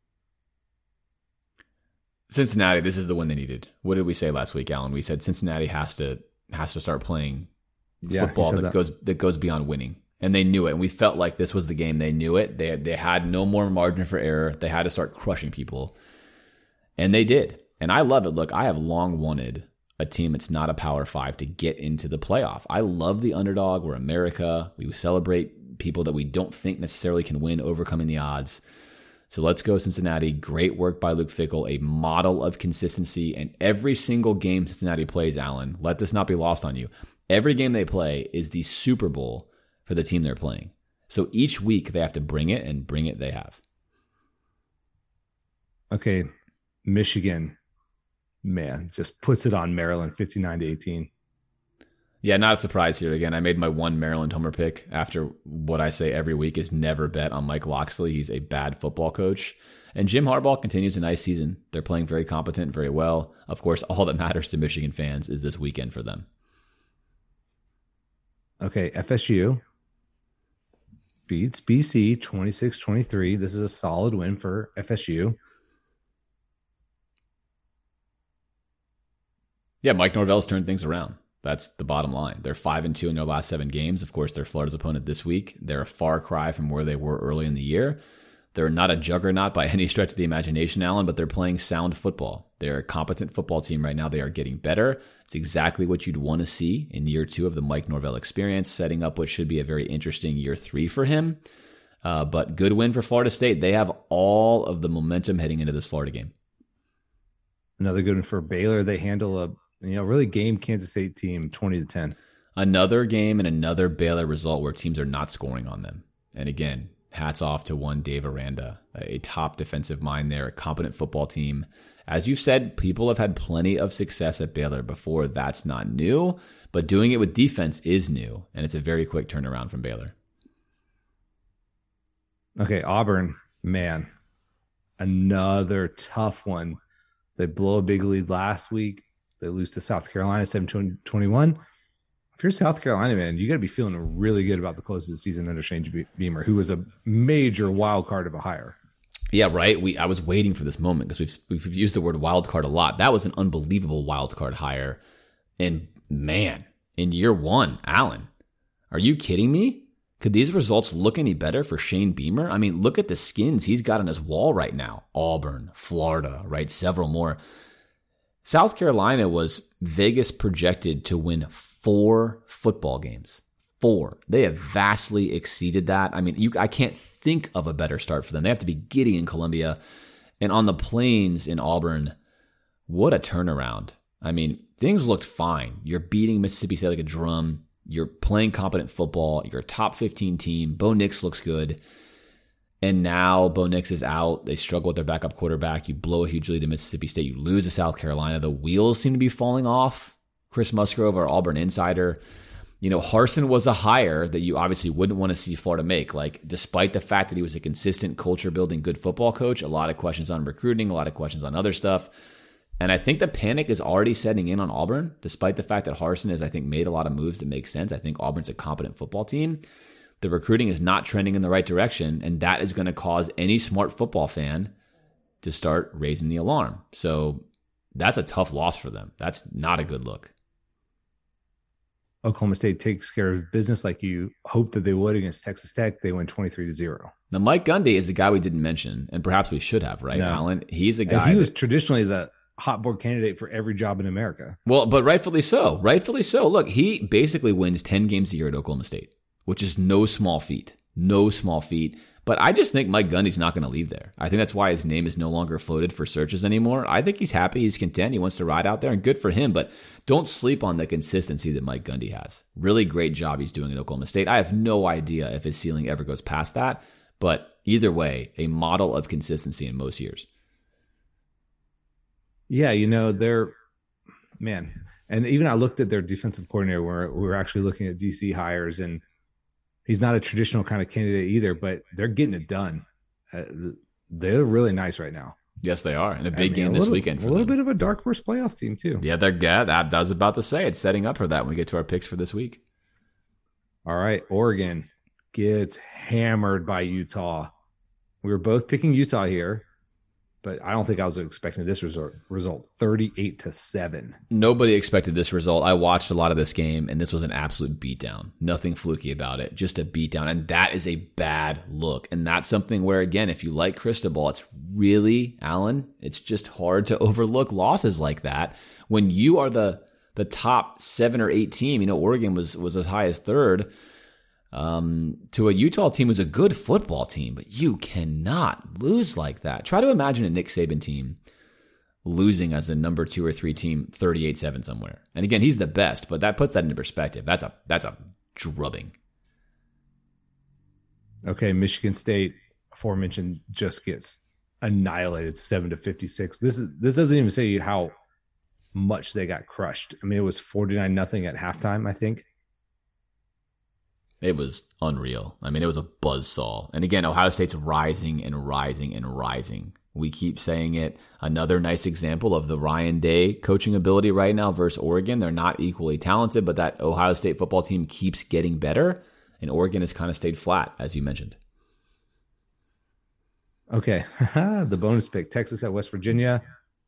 Cincinnati, this is the one they needed. What did we say last week, Alan? We said Cincinnati has to has to start playing yeah, football that, that goes that goes beyond winning. And they knew it. And we felt like this was the game. They knew it. They, they had no more margin for error. They had to start crushing people. And they did. And I love it. Look, I have long wanted a team that's not a Power Five to get into the playoff. I love the underdog. We're America. We celebrate people that we don't think necessarily can win, overcoming the odds. So let's go Cincinnati. Great work by Luke Fickell, a model of consistency. And every single game Cincinnati plays, Allen, let this not be lost on you. Every game they play is the Super Bowl for the team they're playing. So each week they have to bring it, and bring it they have. Okay, Michigan, man, just puts it on Maryland, fifty-nine to eighteen. Yeah, not a surprise here. Again, I made my one Maryland homer pick after what I say every week is never bet on Mike Locksley. He's a bad football coach. And Jim Harbaugh continues a nice season. They're playing very competent, very well. Of course, all that matters to Michigan fans is this weekend for them. Okay, F S U beats B C twenty-six twenty-three. This is a solid win for F S U. Yeah, Mike Norvell's turned things around. That's the bottom line. They're five and two in their last seven games. Of course, they're Florida's opponent this week. They're a far cry from where they were early in the year. They're not a juggernaut by any stretch of the imagination, Allen, but they're playing sound football. They're a competent football team right now. They are getting better. It's exactly what you'd want to see in year two of the Mike Norvell experience, setting up what should be a very interesting year three for him. Uh, but good win for Florida State. They have all of the momentum heading into this Florida game. Another good one for Baylor. They handle a you know really game Kansas State team twenty to ten. Another game and another Baylor result where teams are not scoring on them. And again, hats off to one Dave Aranda, a top defensive mind there, a competent football team. As you've said, people have had plenty of success at Baylor before. That's not new, but doing it with defense is new, and it's a very quick turnaround from Baylor. Okay, Auburn, man, another tough one. They blow a big lead last week. They lose to South Carolina seventeen twenty-one. If you're South Carolina, man, you got to be feeling really good about the close of the season under Shane Beamer, who was a major wild card of a hire. Yeah, right. We I was waiting for this moment because we've we've used the word wild card a lot. That was an unbelievable wild card hire. And man, in year one, Allen, are you kidding me? Could these results look any better for Shane Beamer? I mean, look at the skins he's got on his wall right now. Auburn, Florida, right? Several more. South Carolina was Vegas projected to win four football games. Four. They have vastly exceeded that. I mean, you, I can't think of a better start for them. They have to be giddy in Columbia. And on the plains in Auburn, what a turnaround. I mean, things looked fine. You're beating Mississippi State like a drum. You're playing competent football. You're a top fifteen team. Bo Nix looks good. And now Bo Nix is out. They struggle with their backup quarterback. You blow a huge lead to Mississippi State. You lose to South Carolina. The wheels seem to be falling off. Chris Musgrove, our Auburn insider. You know, Harsin was a hire that you obviously wouldn't want to see Florida make. Like, despite the fact that he was a consistent culture-building, good football coach, a lot of questions on recruiting, a lot of questions on other stuff. And I think the panic is already setting in on Auburn, despite the fact that Harsin has, I think, made a lot of moves that make sense. I think Auburn's a competent football team. The recruiting is not trending in the right direction, and that is going to cause any smart football fan to start raising the alarm. So that's a tough loss for them. That's not a good look. Oklahoma State takes care of business like you hoped that they would against Texas Tech. They win twenty-three to zero. Now, Mike Gundy is the guy we didn't mention, and perhaps we should have, right, no. Alan? He's a guy. And he was that, traditionally the hot board candidate for every job in America. Well, but rightfully so. Rightfully so. Look, he basically wins ten games a year at Oklahoma State, which is no small feat. No small feat. But I just think Mike Gundy's not going to leave there. I think that's why his name is no longer floated for searches anymore. I think he's happy. He's content. He wants to ride out there, and good for him. But don't sleep on the consistency that Mike Gundy has. Really great job he's doing at Oklahoma State. I have no idea if his ceiling ever goes past that. But either way, a model of consistency in most years. Yeah, you know, they're, man. And even I looked at their defensive coordinator where we were actually looking at D C hires, and he's not a traditional kind of candidate either, but they're getting it done. Uh, they're really nice right now. Yes, they are. And a big I mean, game a this little, weekend for them. A little them. bit of a dark horse playoff team, too. Yeah, they're good. I was about to say it's setting up for that when we get to our picks for this week. All right. Oregon gets hammered by Utah. We were both picking Utah here. but I don't think I was expecting this result. Result thirty-eight to seven. Nobody expected this result. I watched a lot of this game, and this was an absolute beatdown. Nothing fluky about it, just a beatdown, and that is a bad look. And that's something where, again, if you like Cristobal, it's really, Alan, it's just hard to overlook losses like that when you are the the top seven or eight team. You know, Oregon was was as high as third. Um, to a Utah team who's a good football team, but you cannot lose like that. Try to imagine a Nick Saban team losing as a number two or three team thirty-eight seven somewhere. And again, he's the best, but that puts that into perspective. That's a that's a drubbing. Okay, Michigan State, aforementioned, just gets annihilated seven to fifty-six. This is this doesn't even say how much they got crushed. I mean, it was forty-nine nothing at halftime, I think. It was unreal. I mean, it was a buzzsaw. And again, Ohio State's rising and rising and rising. We keep saying it. Another nice example of the Ryan Day coaching ability right now versus Oregon. They're not equally talented, but that Ohio State football team keeps getting better. And Oregon has kind of stayed flat, as you mentioned. Okay. The bonus pick, Texas at West Virginia.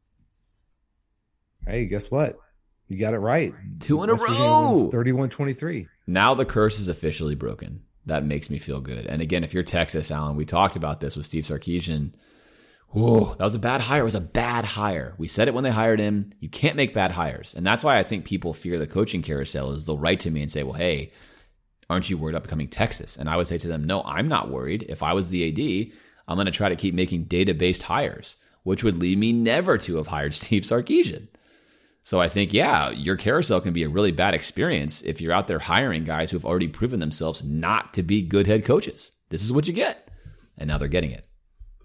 Hey, guess what? You got it right. Two in a row. thirty-one twenty-three. Now the curse is officially broken. That makes me feel good. And again, if you're Texas, Alan, we talked about this with Steve Sarkisian. Whoa, that was a bad hire. It was a bad hire. We said it when they hired him. You can't make bad hires. And that's why I think people fear the coaching carousel is they'll write to me and say, well, hey, aren't you worried about becoming Texas? And I would say to them, no, I'm not worried. If I was the A D, I'm going to try to keep making data-based hires, which would lead me never to have hired Steve Sarkisian. So I think, yeah, your carousel can be a really bad experience if you're out there hiring guys who have already proven themselves not to be good head coaches. This is what you get. And now they're getting it.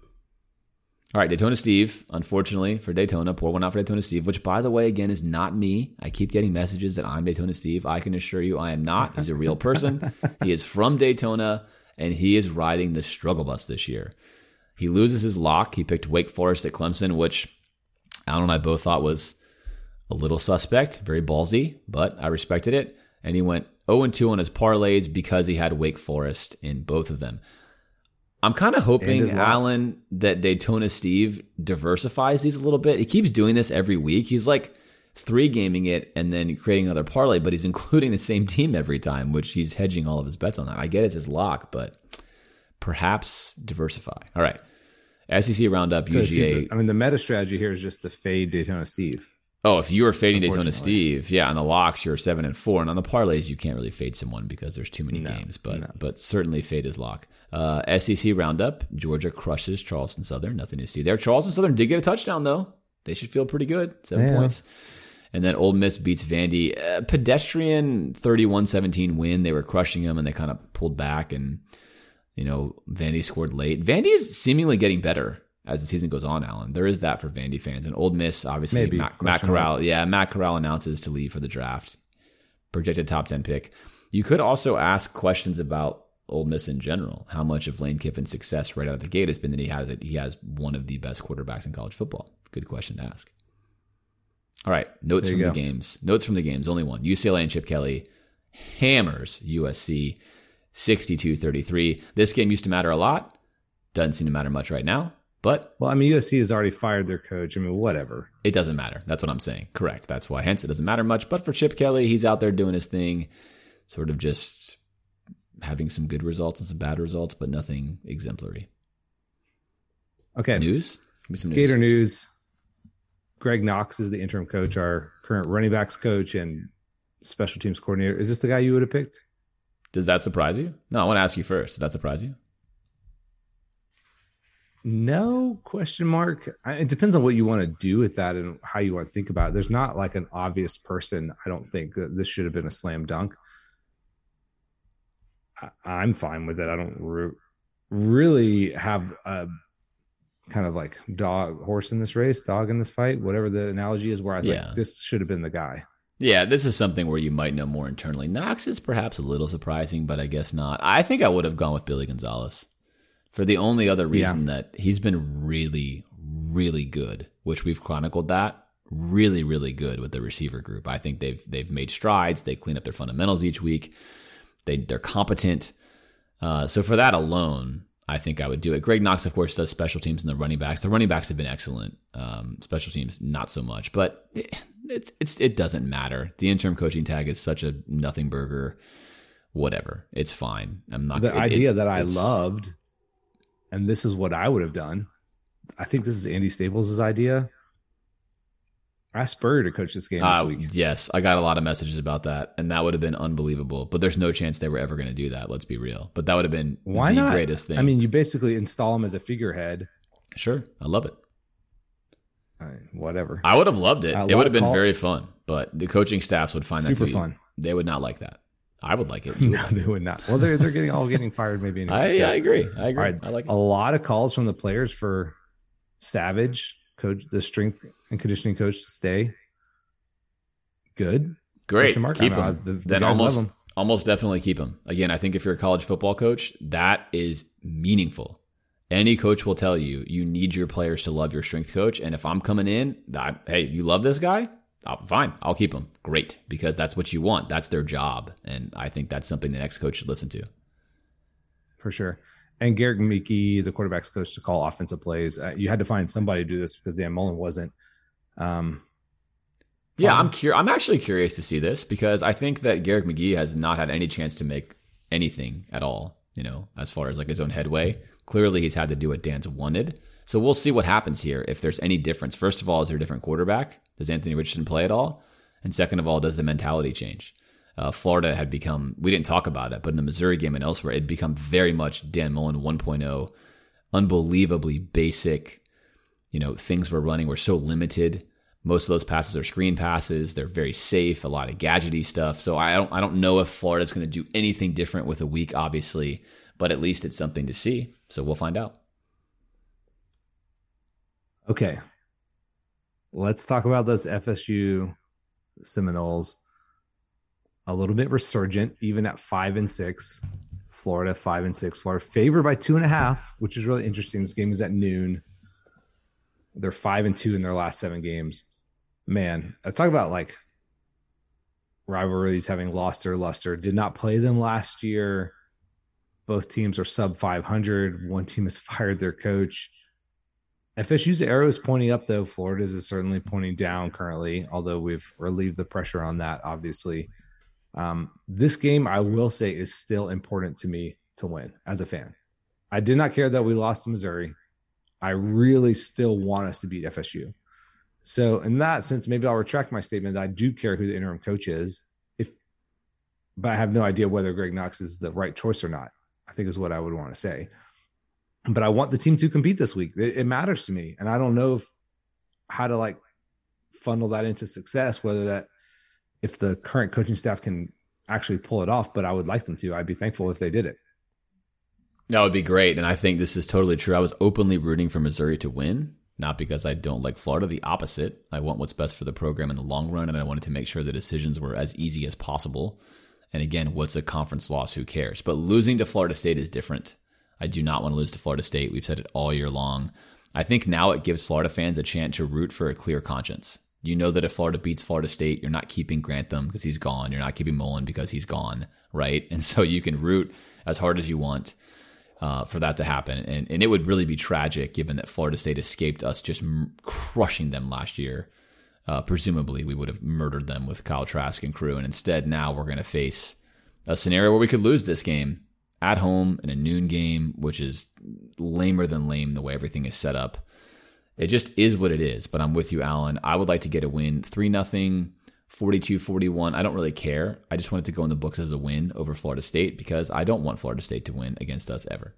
All right, Daytona Steve, unfortunately for Daytona, pour one out for Daytona Steve, which, by the way, again, is not me. I keep getting messages that I'm Daytona Steve. I can assure you I am not. He's a real person. He is from Daytona, and he is riding the struggle bus this year. He loses his lock. He picked Wake Forest at Clemson, which Alan and I both thought was a little suspect, very ballsy, but I respected it. And he went oh and two on his parlays because he had Wake Forest in both of them. I'm kind of hoping, Alan, that Daytona Steve diversifies these a little bit. He keeps doing this every week. He's like three-gaming it and then creating another parlay, but he's including the same team every time, which he's hedging all of his bets on that. I get it's his lock, but perhaps diversify. All right. S E C Roundup, so U G A. You, I mean, the meta strategy here is just to fade Daytona Steve. Oh, if you are fading Daytona Steve, yeah, on the locks you're seven and four, and on the parlays you can't really fade someone because there's too many no, games. But no. but certainly fade his lock. Uh, S E C Roundup: Georgia crushes Charleston Southern. Nothing to see there. Charleston Southern did get a touchdown though. They should feel pretty good. Seven yeah. points. And then Ole Miss beats Vandy. Uh, pedestrian thirty-one seventeen win. They were crushing them, and they kind of pulled back. And you know, Vandy scored late. Vandy is seemingly getting better as the season goes on, Alan. There is that for Vandy fans. And Ole Miss, obviously, Maybe. Matt, Matt Corral. Yeah, Matt Corral announces to leave for the draft. Projected top ten pick. You could also ask questions about Ole Miss in general. How much of Lane Kiffin's success right out of the gate has been that he has it? He has one of the best quarterbacks in college football. Good question to ask. All right, notes from go. the games. Notes from the games, only one. U C L A and Chip Kelly hammers U S C sixty-two thirty-three. This game used to matter a lot. Doesn't seem to matter much right now. But well, I mean, U S C has already fired their coach. I mean, whatever. It doesn't matter. That's what I'm saying. Correct. That's why, hence, it doesn't matter much. But for Chip Kelly, he's out there doing his thing, sort of just having some good results and some bad results, but nothing exemplary. Okay. News? Give me some news. Gator news. Greg Knox is the interim coach, our current running backs coach and special teams coordinator. Is this the guy you would have picked? Does that surprise you? No, I want to ask you first. Does that surprise you? No, question mark. It depends on what you want to do with that and how you want to think about it. There's not like an obvious person. I don't think that this should have been a slam dunk. I, I'm fine with it. I don't re- really have a kind of like dog, horse in this race, dog in this fight, whatever the analogy is, where I think yeah. this should have been the guy. Yeah, this is something where you might know more internally. Knox is perhaps a little surprising, but I guess not. I think I would have gone with Billy Gonzalez. For the only other reason yeah. that he's been really, really good, which we've chronicled that, really, really good with the receiver group. I think they've they've made strides. They clean up their fundamentals each week. They, they're competent. Uh, so for that alone, I think I would do it. Greg Knox, of course, does special teams and the running backs. The running backs have been excellent. Um, special teams, not so much. But it, it's it's it doesn't matter. The interim coaching tag is such a nothing burger. Whatever, it's fine. I'm not. The it, idea it, that I loved, and this is what I would have done. I think this is Andy Staples' idea. Ask Spurrier to coach this game this uh, week. Yes, I got a lot of messages about that, and that would have been unbelievable. But there's no chance they were ever going to do that. Let's be real. But that would have been Why the not? greatest thing. I mean, you basically install him as a figurehead. Sure, I love it. I mean, whatever. I would have loved it. Uh, It would have been call- very fun. But the coaching staffs would find that Super to be, fun. They would not like that. I would like it. You would No, like they it. would not. Well, they're they're getting all getting fired maybe. Anyway, I, so- I agree. I agree. All right, I like it. a lot of calls from the players for Savage, coach, the strength and conditioning coach, to stay. Good. Great. Question mark? Keep I don't him. know. The- the then guys love almost, him. almost definitely keep him. Again, I think if you're a college football coach, that is meaningful. Any coach will tell you, you need your players to love your strength coach. And if I'm coming in, I, hey, you love this guy? Oh, fine. I'll keep him. Great. Because that's what you want. That's their job. And I think that's something the next coach should listen to. For sure. And Garrett Mickey, the quarterback's coach, to call offensive plays. Uh, you had to find somebody to do this because Dan Mullen wasn't. Um, Yeah, I'm cur- I'm actually curious to see this because I think that Garrick McGee has not had any chance to make anything at all, you know, as far as like his own headway. Clearly, he's had to do what Dan's wanted. So we'll see what happens here if there's any difference. First of all, is there a different quarterback? Does Anthony Richardson play at all? And second of all, does the mentality change? Uh, Florida had become, we didn't talk about it, but in the Missouri game and elsewhere, it had become very much Dan Mullen one point oh, unbelievably basic. You know, things we're running were so limited. Most of those passes are screen passes. They're very safe, a lot of gadgety stuff. So I don't I don't know if Florida's going to do anything different with a week, obviously, but at least it's something to see. So we'll find out. okay. Let's talk about those F S U Seminoles. A little bit resurgent, even at five and six. Florida five and six. Florida favored by two and a half, which is really interesting. This game is at noon. They're five and two in their last seven games. Man, I talk about like rivalries having lost their luster. Did not play them last year. Both teams are sub five hundred. One team has fired their coach. F S U's arrow is pointing up, though. Florida's is certainly pointing down currently, although we've relieved the pressure on that, obviously. Um, this game, I will say, is still important to me to win as a fan. I did not care that we lost to Missouri. I really still want us to beat F S U. So in that sense, maybe I'll retract my statement that I do care who the interim coach is, if, but I have no idea whether Greg Knox is the right choice or not, I think is what I would want to say. But I want the team to compete this week. It, it matters to me. And I don't know if, how to like funnel that into success, whether that, if the current coaching staff can actually pull it off, but I would like them to. I'd be thankful if they did it. That would be great. And I think this is totally true. I was openly rooting for Missouri to win, not because I don't like Florida. The opposite. I want what's best for the program in the long run, and I wanted to make sure the decisions were as easy as possible. And again, what's a conference loss? Who cares? But losing to Florida State is different. I do not want to lose to Florida State. We've said it all year long. I think now it gives Florida fans a chance to root for a clear conscience. You know that if Florida beats Florida State, you're not keeping Grantham because he's gone. You're not keeping Mullen because he's gone, right? And so you can root as hard as you want uh, for that to happen. And, and it would really be tragic given that Florida State escaped us just m- crushing them last year. Uh, presumably, we would have murdered them with Kyle Trask and crew. And instead, now we're going to face a scenario where we could lose this game at home in a noon game, which is lamer than lame the way everything is set up. It just is what it is, but I'm with you, Alan. I would like to get a win. three nothing, forty-two forty-one. I don't really care. I just want it to go in the books as a win over Florida State because I don't want Florida State to win against us ever.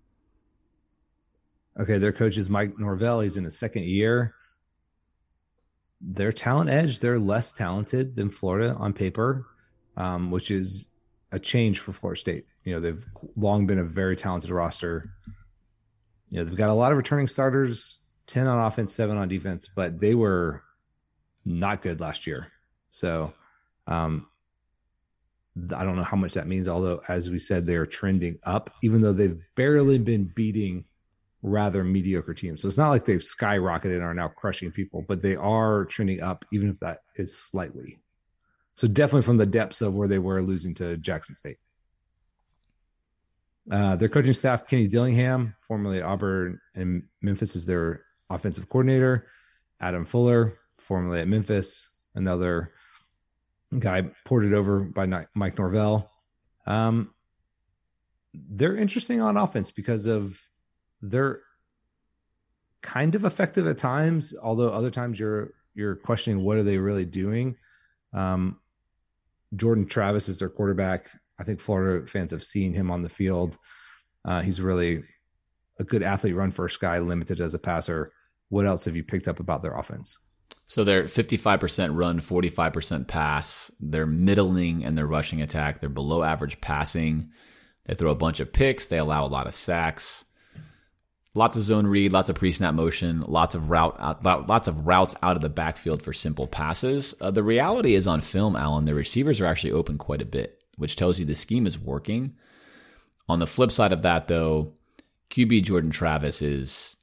Okay, their coach is Mike Norvell. He's in his second year. Their talent edge, they're less talented than Florida on paper, um, which is a change for Florida State. You know, they've long been a very talented roster. You know, they've got a lot of returning starters, ten on offense, seven on defense, but they were not good last year. So um, I don't know how much that means, although, as we said, they are trending up, even though they've barely been beating rather mediocre teams. So it's not like they've skyrocketed and are now crushing people, but they are trending up, even if that is slightly. So definitely from the depths of where they were losing to Jackson State. Uh, their coaching staff, Kenny Dillingham, formerly Auburn and Memphis, is their offensive coordinator. Adam Fuller, formerly at Memphis, another guy ported over by Mike Norvell. Um, they're interesting on offense because of they're kind of effective at times, although other times you're you're questioning what are they really doing. Um, Jordan Travis is their quarterback. I think Florida fans have seen him on the field. Uh, he's really a good athlete, run first guy, limited as a passer. What else have you picked up about their offense? So they're fifty-five percent run, forty-five percent pass. They're middling in their rushing attack. They're below average passing. They throw a bunch of picks. They allow a lot of sacks. Lots of zone read, lots of pre-snap motion, lots of route, lots of routes out of the backfield for simple passes. Uh, the reality is on film, Alan, the receivers are actually open quite a bit, which tells you the scheme is working. On the flip side of that, though, Q B Jordan Travis is,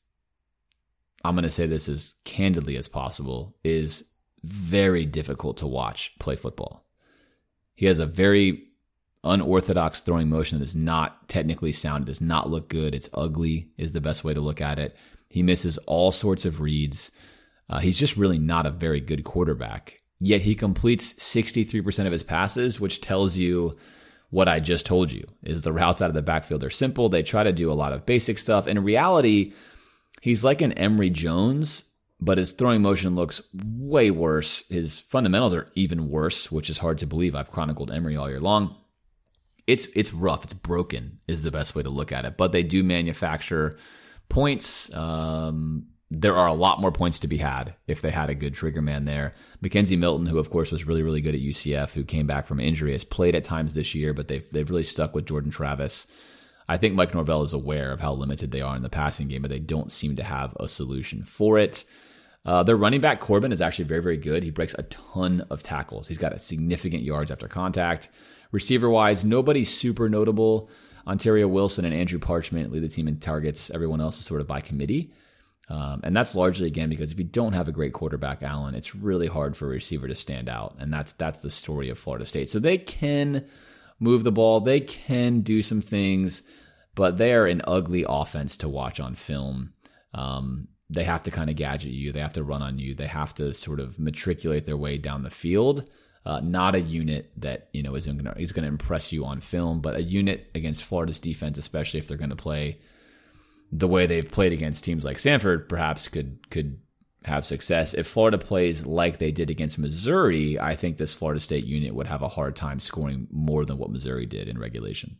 I'm going to say this as candidly as possible, is very difficult to watch play football. He has a very unorthodox throwing motion that is not technically sound. It does not look good. It's ugly is the best way to look at it. He misses all sorts of reads. Uh, he's just really not a very good quarterback. Yet he completes sixty-three percent of his passes, which tells you what I just told you, is the routes out of the backfield are simple. They try to do a lot of basic stuff. In reality, he's like an Emory Jones, but his throwing motion looks way worse. His fundamentals are even worse, which is hard to believe. I've chronicled Emory all year long. It's it's rough. It's broken is the best way to look at it. But they do manufacture points. Um, there are a lot more points to be had if they had a good trigger man there. Mackenzie Milton, who of course was really, really good at U C F, who came back from injury, has played at times this year, but they've they've really stuck with Jordan Travis. I think Mike Norvell is aware of how limited they are in the passing game, but they don't seem to have a solution for it. Uh, their running back, Corbin, is actually very, very good. He breaks a ton of tackles. He's got a significant yards after contact. Receiver-wise, nobody super notable. Ontario Wilson and Andrew Parchment lead the team in targets. Everyone else is sort of by committee. Um, and that's largely, again, because if you don't have a great quarterback, Allen, it's really hard for a receiver to stand out. And that's that's the story of Florida State. So they can move the ball. They can do some things, but they are an ugly offense to watch on film. Um, they have to kind of gadget you. They have to run on you. They have to sort of matriculate their way down the field. Uh, not a unit that, you know, is going to is going to impress you on film, but a unit against Florida's defense, especially if they're going to play the way they've played against teams like Sanford, perhaps could could have success. If Florida plays like they did against Missouri, I think this Florida State unit would have a hard time scoring more than what Missouri did in regulation.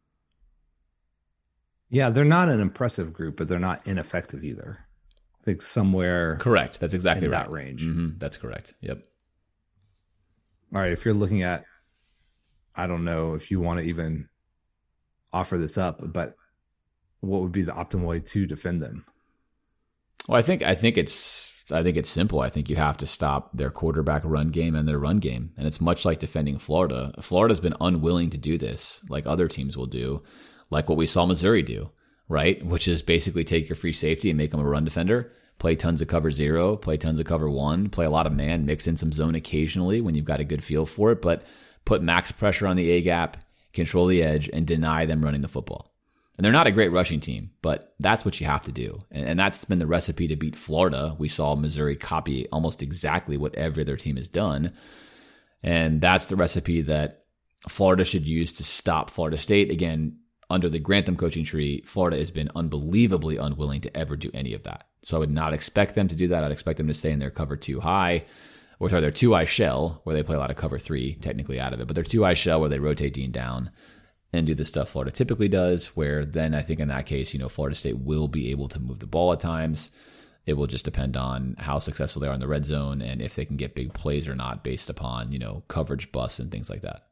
Yeah, they're not an impressive group, but they're not ineffective either. I think somewhere correct. That's exactly in right. That range. Mm-hmm. That's correct. Yep. All right, if you're looking at, I don't know if you want to even offer this up, but what would be the optimal way to defend them? Well, I think I think it's I think it's simple. I think you have to stop their quarterback run game and their run game, and it's much like defending Florida. Florida's been unwilling to do this, like other teams will do, like what we saw Missouri do, right? Which is basically take your free safety and make them a run defender. Play tons of cover zero, play tons of cover one, play a lot of man, mix in some zone occasionally when you've got a good feel for it, but put max pressure on the A-gap, control the edge, and deny them running the football. And they're not a great rushing team, but that's what you have to do. And, and that's been the recipe to beat Florida. We saw Missouri copy almost exactly what every other team has done. And that's the recipe that Florida should use to stop Florida State. Again, under the Grantham coaching tree, Florida has been unbelievably unwilling to ever do any of that. So I would not expect them to do that. I'd expect them to stay in their cover two high, or sorry, their two eye shell, where they play a lot of cover three technically out of it, but their two eye shell where they rotate Dean down and do the stuff Florida typically does, where then I think in that case, you know, Florida State will be able to move the ball at times. It will just depend on how successful they are in the red zone and if they can get big plays or not based upon, you know, coverage busts and things like that.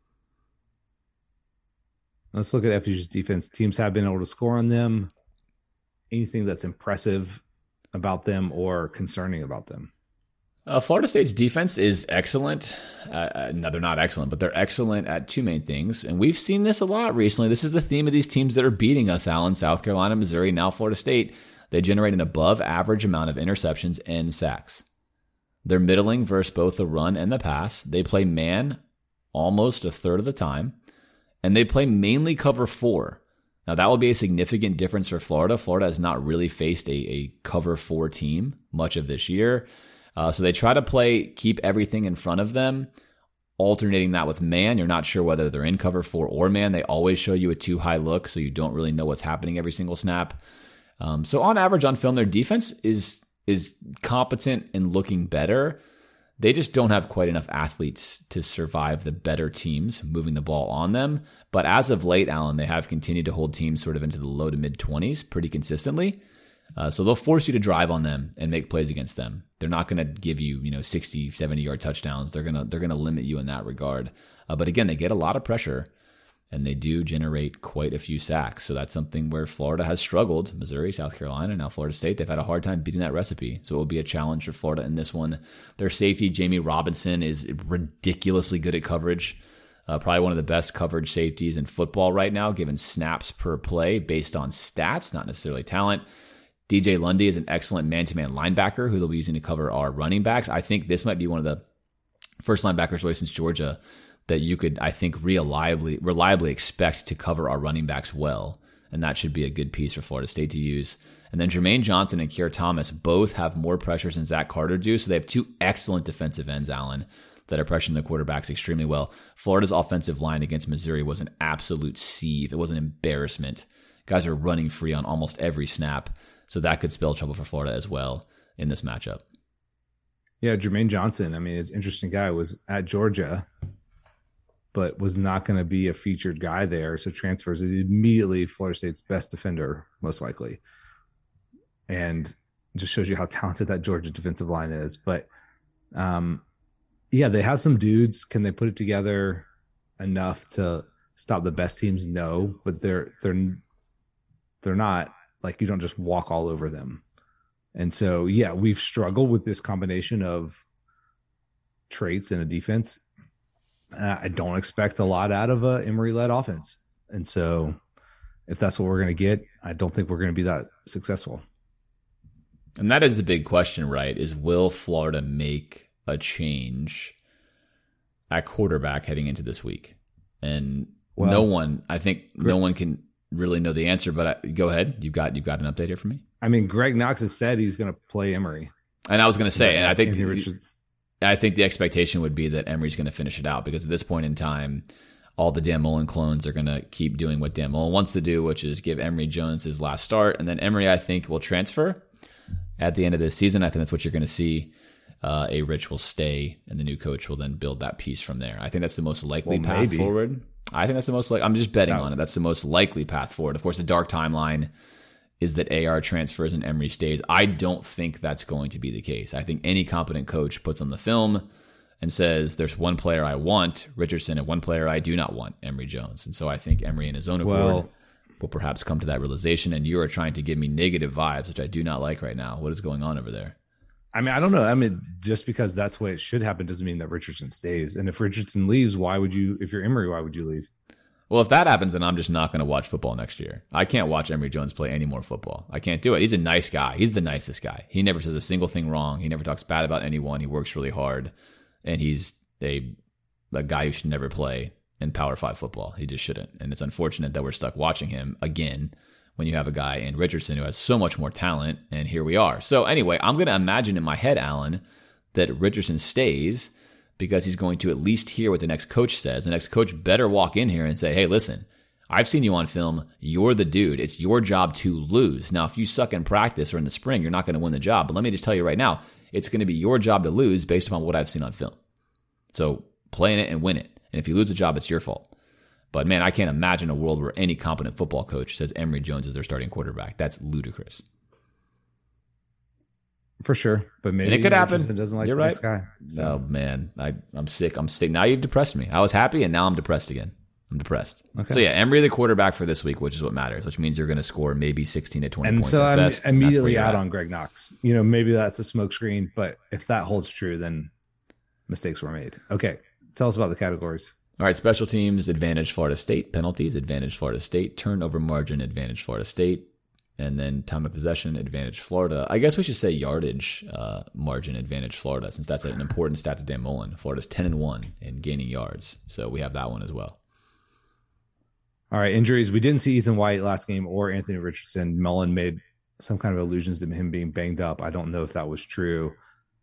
Let's look at F S U's defense. Teams have been able to score on them. Anything that's impressive about them or concerning about them? Uh, Florida State's defense is excellent. Uh, no, they're not excellent, but they're excellent at two main things. And we've seen this a lot recently. This is the theme of these teams that are beating us, Allen, South Carolina, Missouri, now Florida State. They generate an above average amount of interceptions and sacks. They're middling versus both the run and the pass. They play man almost a third of the time. And they play mainly cover four. Now, that will be a significant difference for Florida. Florida has not really faced a, a cover four team much of this year. Uh, so they try to play, keep everything in front of them, alternating that with man. You're not sure whether they're in cover four or man. They always show you a too high look, so you don't really know what's happening every single snap. Um, so on average, on film, their defense is is competent and looking better. They just don't have quite enough athletes to survive the better teams moving the ball on them. But as of late, Alan, they have continued to hold teams sort of into the low to mid twenties pretty consistently. Uh, so they'll force you to drive on them and make plays against them. They're not going to give you, you know, sixty, seventy yard touchdowns. They're going to, they're going to limit you in that regard. Uh, but again, they get a lot of pressure and they do generate quite a few sacks. So that's something where Florida has struggled. Missouri, South Carolina, now Florida State, they've had a hard time beating that recipe. So it will be a challenge for Florida in this one. Their safety, Jamie Robinson, is ridiculously good at coverage. Uh, probably one of the best coverage safeties in football right now, given snaps per play based on stats, not necessarily talent. D J Lundy is an excellent man-to-man linebacker who they'll be using to cover our running backs. I think this might be one of the first linebackers really since Georgia that you could, I think, reliably reliably expect to cover our running backs well. And that should be a good piece for Florida State to use. And then Jermaine Johnson and Keir Thomas both have more pressures than Zach Carter do. So they have two excellent defensive ends, Allen, that are pressuring the quarterbacks extremely well. Florida's offensive line against Missouri was an absolute sieve. It was an embarrassment. Guys are running free on almost every snap. So that could spell trouble for Florida as well in this matchup. Yeah, Jermaine Johnson, I mean, it's an interesting guy, was at Georgia, but was not going to be a featured guy there. So transfers immediately Florida State's best defender, most likely. And just shows you how talented that Georgia defensive line is. But um, yeah, they have some dudes. Can they put it together enough to stop the best teams? No, but they're they're they're not like, you don't just walk all over them. And so, yeah, we've struggled with this combination of traits in a defense. Uh, I don't expect a lot out of a Emory-led offense. And so if that's what we're going to get, I don't think we're going to be that successful. And that is the big question, right? Is will Florida make a change at quarterback heading into this week? And well, no one, I think no one can really know the answer, but I, go ahead. You've got, you've got an update here for me. I mean, Greg Knox has said he's going to play Emory. And I was going to say, and I think the, I think the expectation would be that Emory's going to finish it out, because at this point in time, all the Dan Mullen clones are going to keep doing what Dan Mullen wants to do, which is give Emory Jones his last start. And then Emory, I think, will transfer at the end of this season. I think that's what you're going to see. Uh, A. Rich will stay, and the new coach will then build that piece from there. I think that's the most likely well, path maybe. forward. I think that's the most like. I'm just betting no. on it. That's the most likely path forward. Of course, the dark timeline is that A R transfers and Emory stays. I don't think that's going to be the case. I think any competent coach puts on the film and says, there's one player I want, Richardson, and one player I do not want, Emory Jones. And so I think Emory in his own accord well, will perhaps come to that realization. And you are trying to give me negative vibes, which I do not like right now. What is going on over there? I mean, I don't know. I mean, just because that's what it should happen doesn't mean that Richardson stays. And if Richardson leaves, why would you, if you're Emory, why would you leave? Well, if that happens, then I'm just not going to watch football next year. I can't watch Emory Jones play any more football. I can't do it. He's a nice guy. He's the nicest guy. He never says a single thing wrong. He never talks bad about anyone. He works really hard. And he's a, a guy who should never play in Power five football. He just shouldn't. And it's unfortunate that we're stuck watching him again when you have a guy in Richardson who has so much more talent. And here we are. So anyway, I'm going to imagine in my head, Alan, that Richardson stays because he's going to at least hear what the next coach says. The next coach better walk in here and say, hey, listen, I've seen you on film. You're the dude. It's your job to lose. Now, if you suck in practice or in the spring, you're not going to win the job. But let me just tell you right now, it's going to be your job to lose based upon what I've seen on film. So play in it and win it. And if you lose a job, it's your fault. But man, I can't imagine a world where any competent football coach says Emory Jones is their starting quarterback. That's ludicrous. For sure, but maybe and it could happen. Doesn't like You're the right. next guy. So. Oh man, I, I'm sick. I'm sick. Now you've depressed me. I was happy, and now I'm depressed again. I'm depressed. Okay. So yeah, Emory the quarterback for this week, which is what matters. Which means you're going to score maybe sixteen to twenty and points so at I'm best. Immediately out on Greg Knox. You know, maybe that's a smokescreen, but if that holds true, then mistakes were made. Okay, tell us about the categories. All right, special teams, advantage Florida State. Penalties, advantage Florida State. Turnover margin, advantage Florida State. And then time of possession, advantage Florida. I guess we should say yardage uh, margin, advantage Florida, since that's an important stat to Dan Mullen. Florida's ten and one in gaining yards, so we have that one as well. All right, injuries. We didn't see Ethan White last game or Anthony Richardson. Mullen made some kind of allusions to him being banged up. I don't know if that was true.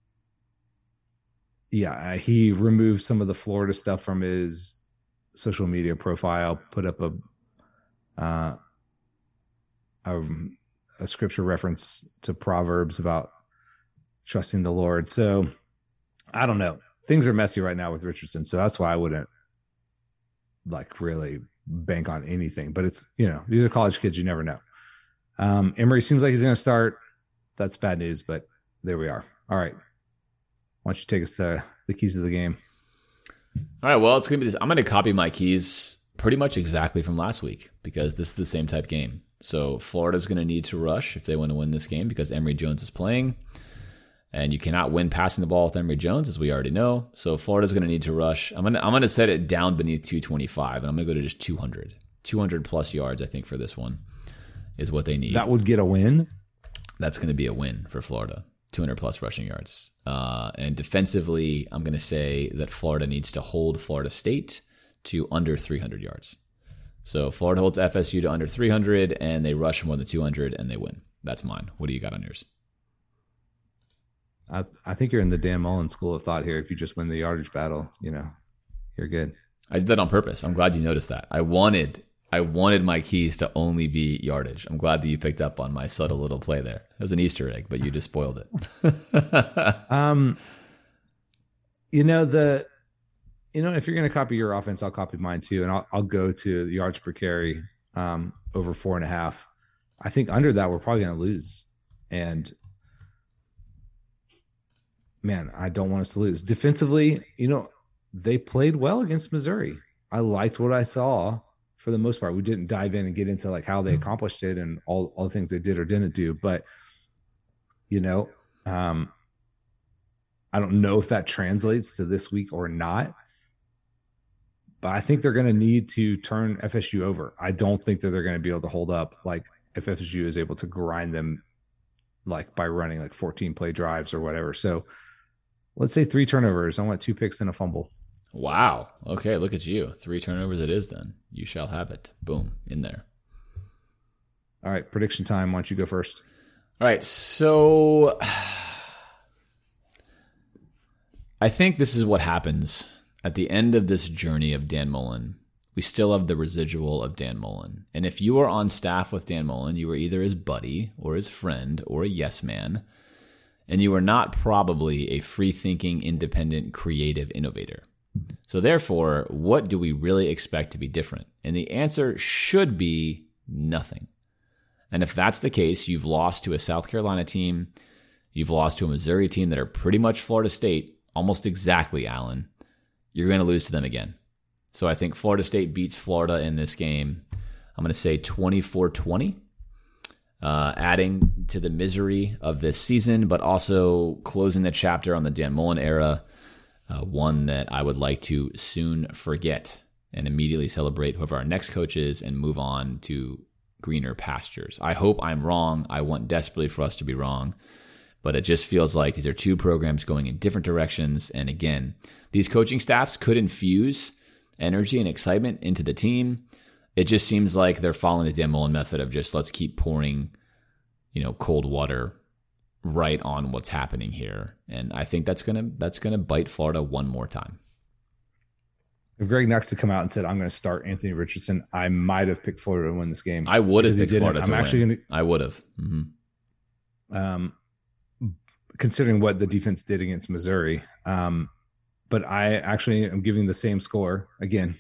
Yeah, he removed some of the Florida stuff from his social media profile, put up a uh, a, a scripture reference to Proverbs about trusting the Lord. So I don't know. Things are messy right now with Richardson, so that's why I wouldn't like really bank on anything. But it's, you know, these are college kids. You never know. Um, Emory seems like he's going to start. That's bad news, but there we are. All right. Why don't you take us to the keys of the game? All right. Well, it's going to be this. I'm going to copy my keys pretty much exactly from last week because this is the same type game. So Florida's going to need to rush if they want to win this game because Emory Jones is playing. And you cannot win passing the ball with Emory Jones, as we already know. So Florida's going to need to rush. I'm going to I'm going to set it down beneath two twenty-five, and I'm going to go to just two hundred. two hundred plus yards, I think, for this one is what they need. That would get a win? That's going to be a win for Florida. two hundred plus rushing yards. Uh, and defensively, I'm going to say that Florida needs to hold Florida State to under three hundred yards. So Florida holds F S U to under three hundred, and they rush more than two hundred, and they win. That's mine. What do you got on yours? I, I think you're in the Dan Mullen school of thought here. If you just win the yardage battle, you know, you're good. I did that on purpose. I'm glad you noticed that. I wanted I wanted my keys to only be yardage. I'm glad that you picked up on my subtle little play there. It was an Easter egg, but you just spoiled it. um, you know, the you know, if you're going to copy your offense, I'll copy mine too, and I'll I'll go to the yards per carry um, over four and a half. I think under that we're probably going to lose, and man, I don't want us to lose. Defensively, you know, they played well against Missouri. I liked what I saw for the most part. We didn't dive in and get into like how they accomplished it and all, all the things they did or didn't do. But, you know, um, I don't know if that translates to this week or not. But I think they're going to need to turn F S U over. I don't think that they're going to be able to hold up like if F S U is able to grind them like by running like fourteen play drives or whatever. So let's say three turnovers. I want two picks and a fumble. Wow. Okay, look at you. Three turnovers it is then. You shall have it. Boom, in there. All right, prediction time. Why don't you go first? All right, so I think this is what happens at the end of this journey of Dan Mullen. We still have the residual of Dan Mullen. And if you are on staff with Dan Mullen, you are either his buddy or his friend or a yes man. And you are not probably a free-thinking, independent, creative innovator. So therefore, what do we really expect to be different? And the answer should be nothing. And if that's the case, you've lost to a South Carolina team, you've lost to a Missouri team that are pretty much Florida State, almost exactly, Allen. You're going to lose to them again. So I think Florida State beats Florida in this game. I'm going to say twenty-four twenty. Uh, adding to the misery of this season, but also closing the chapter on the Dan Mullen era, uh, one that I would like to soon forget and immediately celebrate whoever our next coach is and move on to greener pastures. I hope I'm wrong. I want desperately for us to be wrong, but it just feels like these are two programs going in different directions. And again, these coaching staffs could infuse energy and excitement into the team. It just seems like they're following the Dan Mullen method of just let's keep pouring, you know, cold water right on what's happening here. And I think that's gonna that's gonna bite Florida one more time. If Greg Knox had come out and said, I'm going to start Anthony Richardson, I might have picked Florida to win this game. I would have picked Florida to I'm actually win. Gonna, I would have. Mm-hmm. Um, considering what the defense did against Missouri. Um, but I actually am giving the same score again.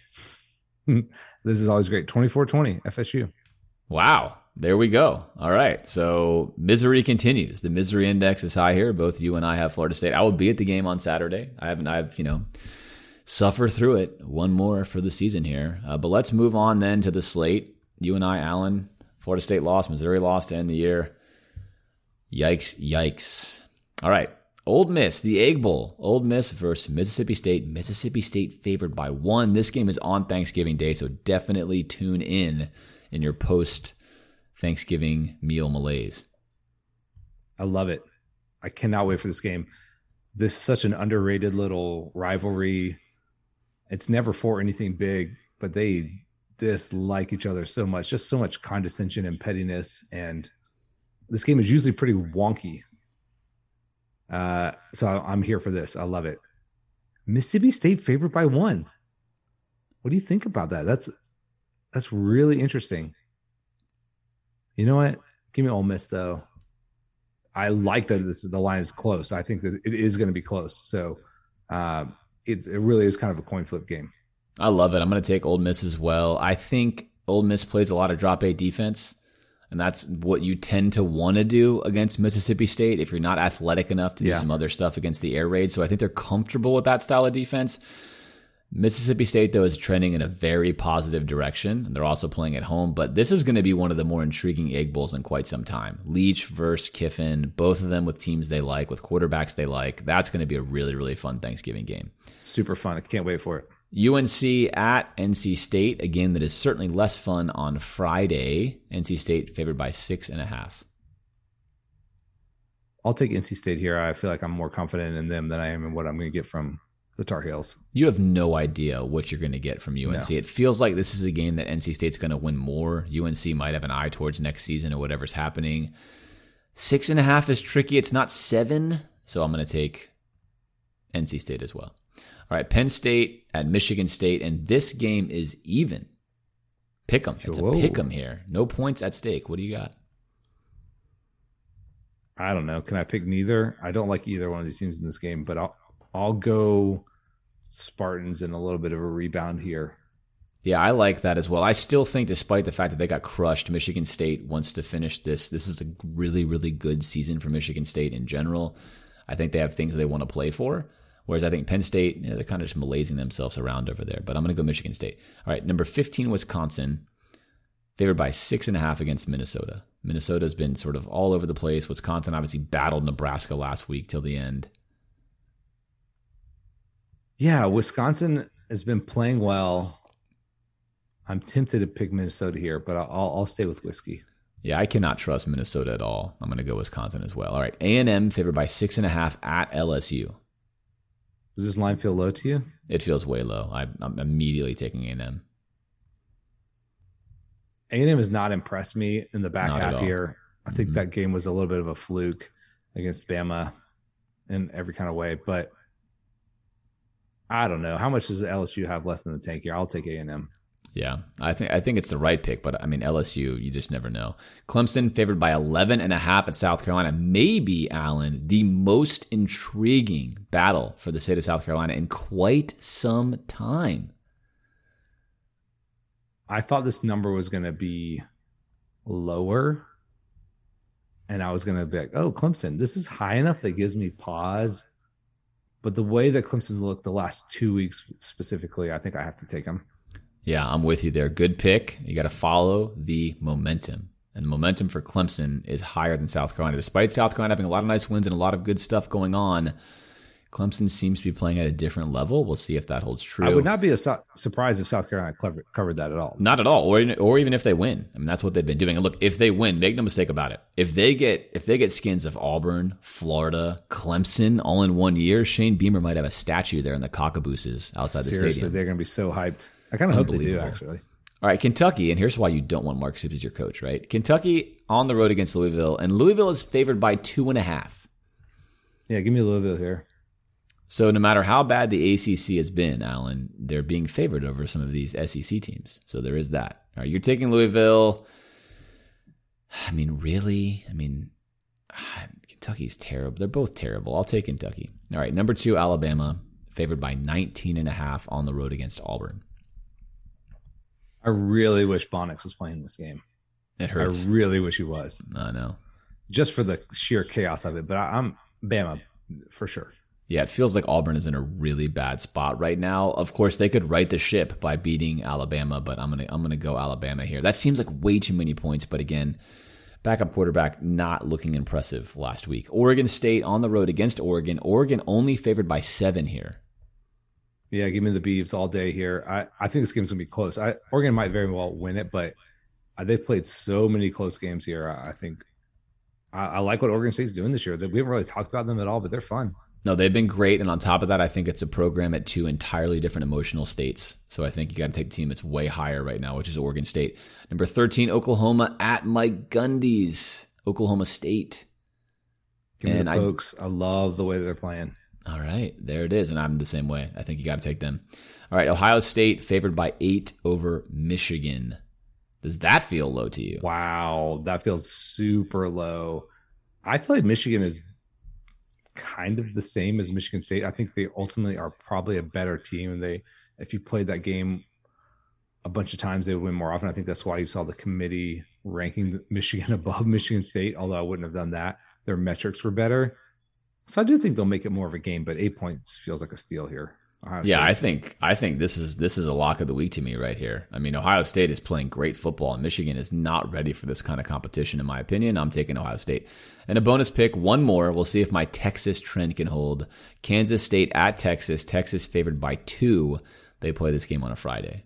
This is always great. twenty-four twenty F S U. Wow. There we go. All right. So misery continues. The misery index is high here. Both you and I have Florida State. I will be at the game on Saturday. I haven't, I've, you know, suffer through it. One more for the season here. Uh, but let's move on then to the slate. You and I, Allen, Florida State lost, Missouri lost to end the year. Yikes, yikes. All right. Ole Miss, the Egg Bowl. Ole Miss versus Mississippi State. Mississippi State favored by one. This game is on Thanksgiving Day, so definitely tune in in your post-Thanksgiving meal malaise. I love it. I cannot wait for this game. This is such an underrated little rivalry. It's never for anything big, but they dislike each other so much, just so much condescension and pettiness. And this game is usually pretty wonky. Uh, so I'm here for this. I love it. Mississippi State favored by one. What do you think about that? That's that's really interesting. You know what? Give me Ole Miss though. I like that this the line is close. I think that it is going to be close. So uh, it it really is kind of a coin flip game. I love it. I'm going to take Ole Miss as well. I think Ole Miss plays a lot of drop eight defense, and that's what you tend to want to do against Mississippi State if you're not athletic enough to do yeah. some other stuff against the air raid. So I think they're comfortable with that style of defense. Mississippi State, though, is trending in a very positive direction, and they're also playing at home. But this is going to be one of the more intriguing Egg Bowls in quite some time. Leach versus Kiffin, both of them with teams they like, with quarterbacks they like. That's going to be a really, really fun Thanksgiving game. Super fun. I can't wait for it. U N C at N C State, a game that is certainly less fun on Friday. N C State favored by six and a half. I'll take N C State here. I feel like I'm more confident in them than I am in what I'm going to get from the Tar Heels. You have no idea what you're going to get from U N C. No. It feels like this is a game that N C State's going to win more. U N C might have an eye towards next season or whatever's happening. Six and a half is tricky. It's not seven, so I'm going to take N C State as well. All right, Penn State at Michigan State, and this game is even. Pick 'em. It's Whoa. a pick 'em here. No points at stake. What do you got? I don't know. Can I pick neither? I don't like either one of these teams in this game, but I'll I'll go Spartans in a little bit of a rebound here. Yeah, I like that as well. I still think, despite the fact that they got crushed, Michigan State wants to finish this. This is a really, really good season for Michigan State in general. I think they have things they want to play for. Whereas I think Penn State, you know, they're kind of just malazing themselves around over there. But I'm going to go Michigan State. All right, number fifteen, Wisconsin, favored by six and a half against Minnesota. Minnesota's been sort of all over the place. Wisconsin obviously battled Nebraska last week till the end. Yeah, Wisconsin has been playing well. I'm tempted to pick Minnesota here, but I'll I'll stay with Whiskey. Yeah, I cannot trust Minnesota at all. I'm going to go Wisconsin as well. All right, A and M favored by six and a half at L S U. Does this line feel low to you? It feels way low. I, I'm immediately taking A and M. A and M has not impressed me in the back Not half at all. here. I think Mhm. that game was a little bit of a fluke against Bama in every kind of way, but I don't know. How much does L S U have left in the tank here? I'll take A and M. Yeah, I think I think it's the right pick, but I mean L S U, you just never know. Clemson favored by eleven and a half at South Carolina. Maybe, Allen, the most intriguing battle for the state of South Carolina in quite some time. I thought this number was going to be lower, and I was going to be like, oh, Clemson, this is high enough that gives me pause. But the way that Clemson's looked the last two weeks specifically, I think I have to take them. Yeah, I'm with you there. Good pick. You got to follow the momentum. And the momentum for Clemson is higher than South Carolina. Despite South Carolina having a lot of nice wins and a lot of good stuff going on, Clemson seems to be playing at a different level. We'll see if that holds true. I would not be a su- surprised if South Carolina covered, covered that at all. Not at all, or or even if they win. I mean, that's what they've been doing. And look, if they win, make no mistake about it. If they get if they get skins of Auburn, Florida, Clemson all in one year, Shane Beamer might have a statue there in the cockabooses outside the Seriously, stadium. they're going to be so hyped. I kind of hope they do, Unbelievable. actually. All right, Kentucky, and here's why you don't want Mark Stoops as your coach, right? Kentucky on the road against Louisville, and Louisville is favored by two and a half. Yeah, give me Louisville here. So no matter how bad the A C C has been, Alan, they're being favored over some of these S E C teams. So there is that. All right, you're taking Louisville. I mean, really? I mean, Kentucky's terrible. They're both terrible. I'll take Kentucky. All right, number two, Alabama, favored by nineteen and a half on the road against Auburn. I really wish Bonix was playing this game. It hurts. I really wish he was. I know. Just for the sheer chaos of it. But I, I'm Bama for sure. Yeah, it feels like Auburn is in a really bad spot right now. Of course, they could right the ship by beating Alabama, but I'm gonna I'm gonna go Alabama here. That seems like way too many points, but again, backup quarterback not looking impressive last week. Oregon State on the road against Oregon. Oregon only favored by seven here. Yeah, give me the Beavs all day here. I, I think this game's gonna be close. I, Oregon might very well win it, but they've played so many close games here. I, I think I, I like what Oregon State's doing this year. We haven't really talked about them at all, but they're fun. No, they've been great. And on top of that, I think it's a program at two entirely different emotional states. So I think you got to take a team that's way higher right now, which is Oregon State. Number thirteen, Oklahoma at Mike Gundy's Oklahoma State. Give me and the I, Pokes. I love the way they're playing. All right, there it is. And I'm the same way. I think you got to take them. All right, Ohio State favored by eight over Michigan. Does that feel low to you? Wow, that feels super low. I feel like Michigan is kind of the same as Michigan State. I think they ultimately are probably a better team. And they, if you played that game a bunch of times, they would win more often. I think that's why you saw the committee ranking Michigan above Michigan State, although I wouldn't have done that. Their metrics were better. So I do think they'll make it more of a game, but eight points feels like a steal here. Ohio yeah, State. I think I think this is this is a lock of the week to me right here. I mean, Ohio State is playing great football, and Michigan is not ready for this kind of competition, in my opinion. I'm taking Ohio State. And a bonus pick, one more. We'll see if my Texas trend can hold. Kansas State at Texas. Texas favored by two. They play this game on a Friday.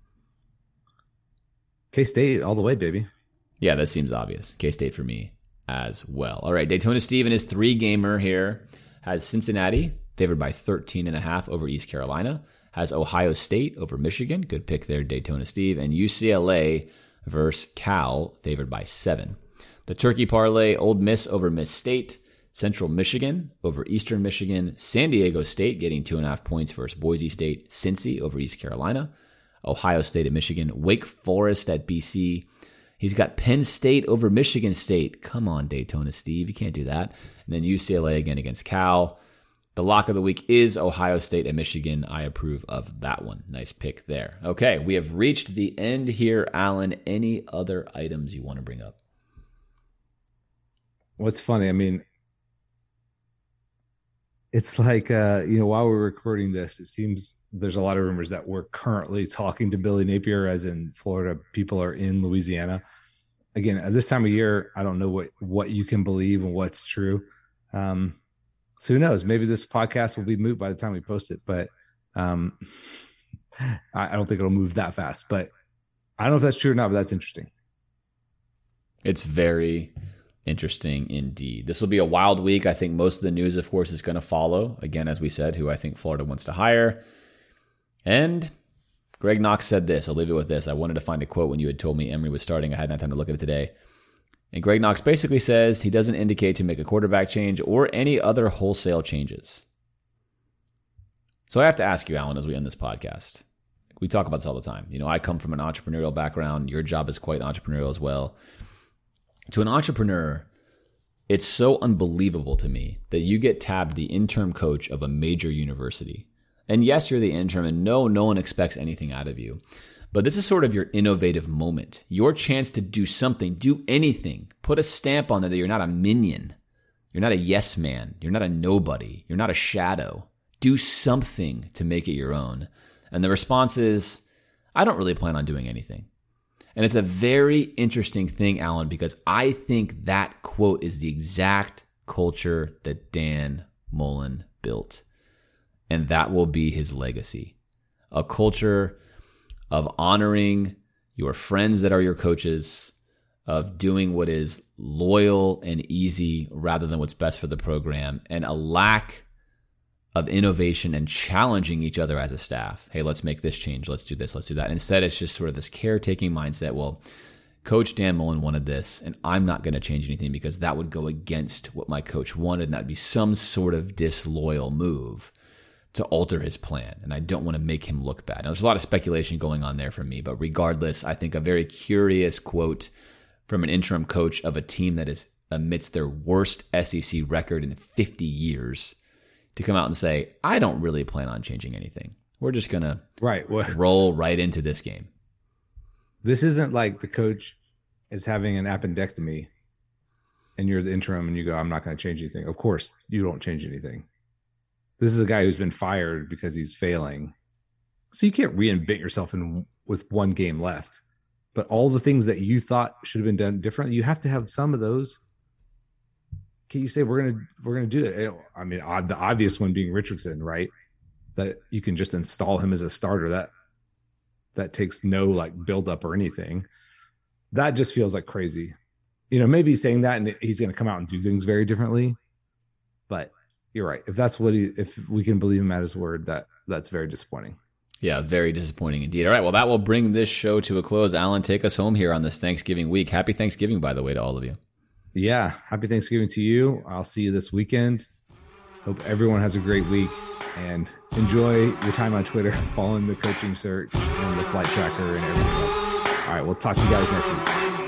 K-State all the way, baby. Yeah, that seems obvious. K-State for me as well. All right, Daytona Steve and his three-gamer here has Cincinnati favored by thirteen and a half over East Carolina. Has Ohio State over Michigan. Good pick there, Daytona Steve. And U C L A versus Cal favored by seven. The Turkey Parlay, Ole Miss over Miss State. Central Michigan over Eastern Michigan. San Diego State getting two and a half points versus Boise State. Cincy over East Carolina. Ohio State at Michigan. Wake Forest at B C. He's got Penn State over Michigan State. Come on, Daytona Steve. You can't do that. And then U C L A again against Cal. The lock of the week is Ohio State and Michigan. I approve of that one. Nice pick there. Okay, we have reached the end here, Alan. Any other items you want to bring up? What's funny, I mean, it's like, uh, you know, while we're recording this, it seems there's a lot of rumors that we're currently talking to Billy Napier, as in Florida people are in Louisiana. Again, at this time of year, I don't know what, what you can believe and what's true. Um, So who knows? Maybe this podcast will be moot by the time we post it, but um, I, I don't think it'll move that fast. But I don't know if that's true or not, but that's interesting. It's very interesting indeed. This will be a wild week. I think most of the news, of course, is going to follow. Again, as we said, who I think Florida wants to hire. And Greg Knox said this. I'll leave it with this. I wanted to find a quote when you had told me Emory was starting. I hadn't had time to look at it today. And Greg Knox basically says he doesn't indicate to make a quarterback change or any other wholesale changes. So I have to ask you, Alan, as we end this podcast. We talk about this all the time. You know, I come from an entrepreneurial background. Your job is quite entrepreneurial as well. To an entrepreneur, it's so unbelievable to me that you get tabbed the interim coach of a major university. And yes, you're the interim, and no, no one expects anything out of you. But this is sort of your innovative moment, your chance to do something, do anything, put a stamp on it that you're not a minion. You're not a yes man. You're not a nobody. You're not a shadow. Do something to make it your own. And the response is, I don't really plan on doing anything. And it's a very interesting thing, Alan, because I think that quote is the exact culture that Dan Mullen built. And that will be his legacy. A culture of honoring your friends that are your coaches, of doing what is loyal and easy rather than what's best for the program, and a lack of innovation and challenging each other as a staff. Hey, let's make this change. Let's do this. Let's do that. Instead, it's just sort of this caretaking mindset. Well, Coach Dan Mullen wanted this, and I'm not going to change anything because that would go against what my coach wanted, and that'd be some sort of disloyal move to alter his plan, and I don't want to make him look bad. Now, there's a lot of speculation going on there for me, but regardless, I think a very curious quote from an interim coach of a team that is amidst their worst S E C record in fifty years to come out and say, I don't really plan on changing anything. We're just going to right. well, roll right into this game. This isn't like the coach is having an appendectomy and you're the interim and you go, I'm not going to change anything. Of course, you don't change anything. This is a guy who's been fired because he's failing. So you can't reinvent yourself in with one game left. But all the things that you thought should have been done differently, you have to have some of those. Can you say we're gonna we're gonna do it? I mean, the obvious one being Richardson, right? That you can just install him as a starter. That that takes no like build up or anything. That just feels like crazy. You know, maybe saying that and he's going to come out and do things very differently. But you're right. If that's what he, if we can believe him at his word, that that's very disappointing. Yeah, very disappointing indeed. All right, well, that will bring this show to a close. Alan, take us home here on this Thanksgiving week. Happy Thanksgiving, by the way, to all of you. Yeah, happy Thanksgiving to you. I'll see you this weekend. Hope everyone has a great week, and enjoy your time on Twitter, following the coaching search and the flight tracker and everything else. All right, we'll talk to you guys next week.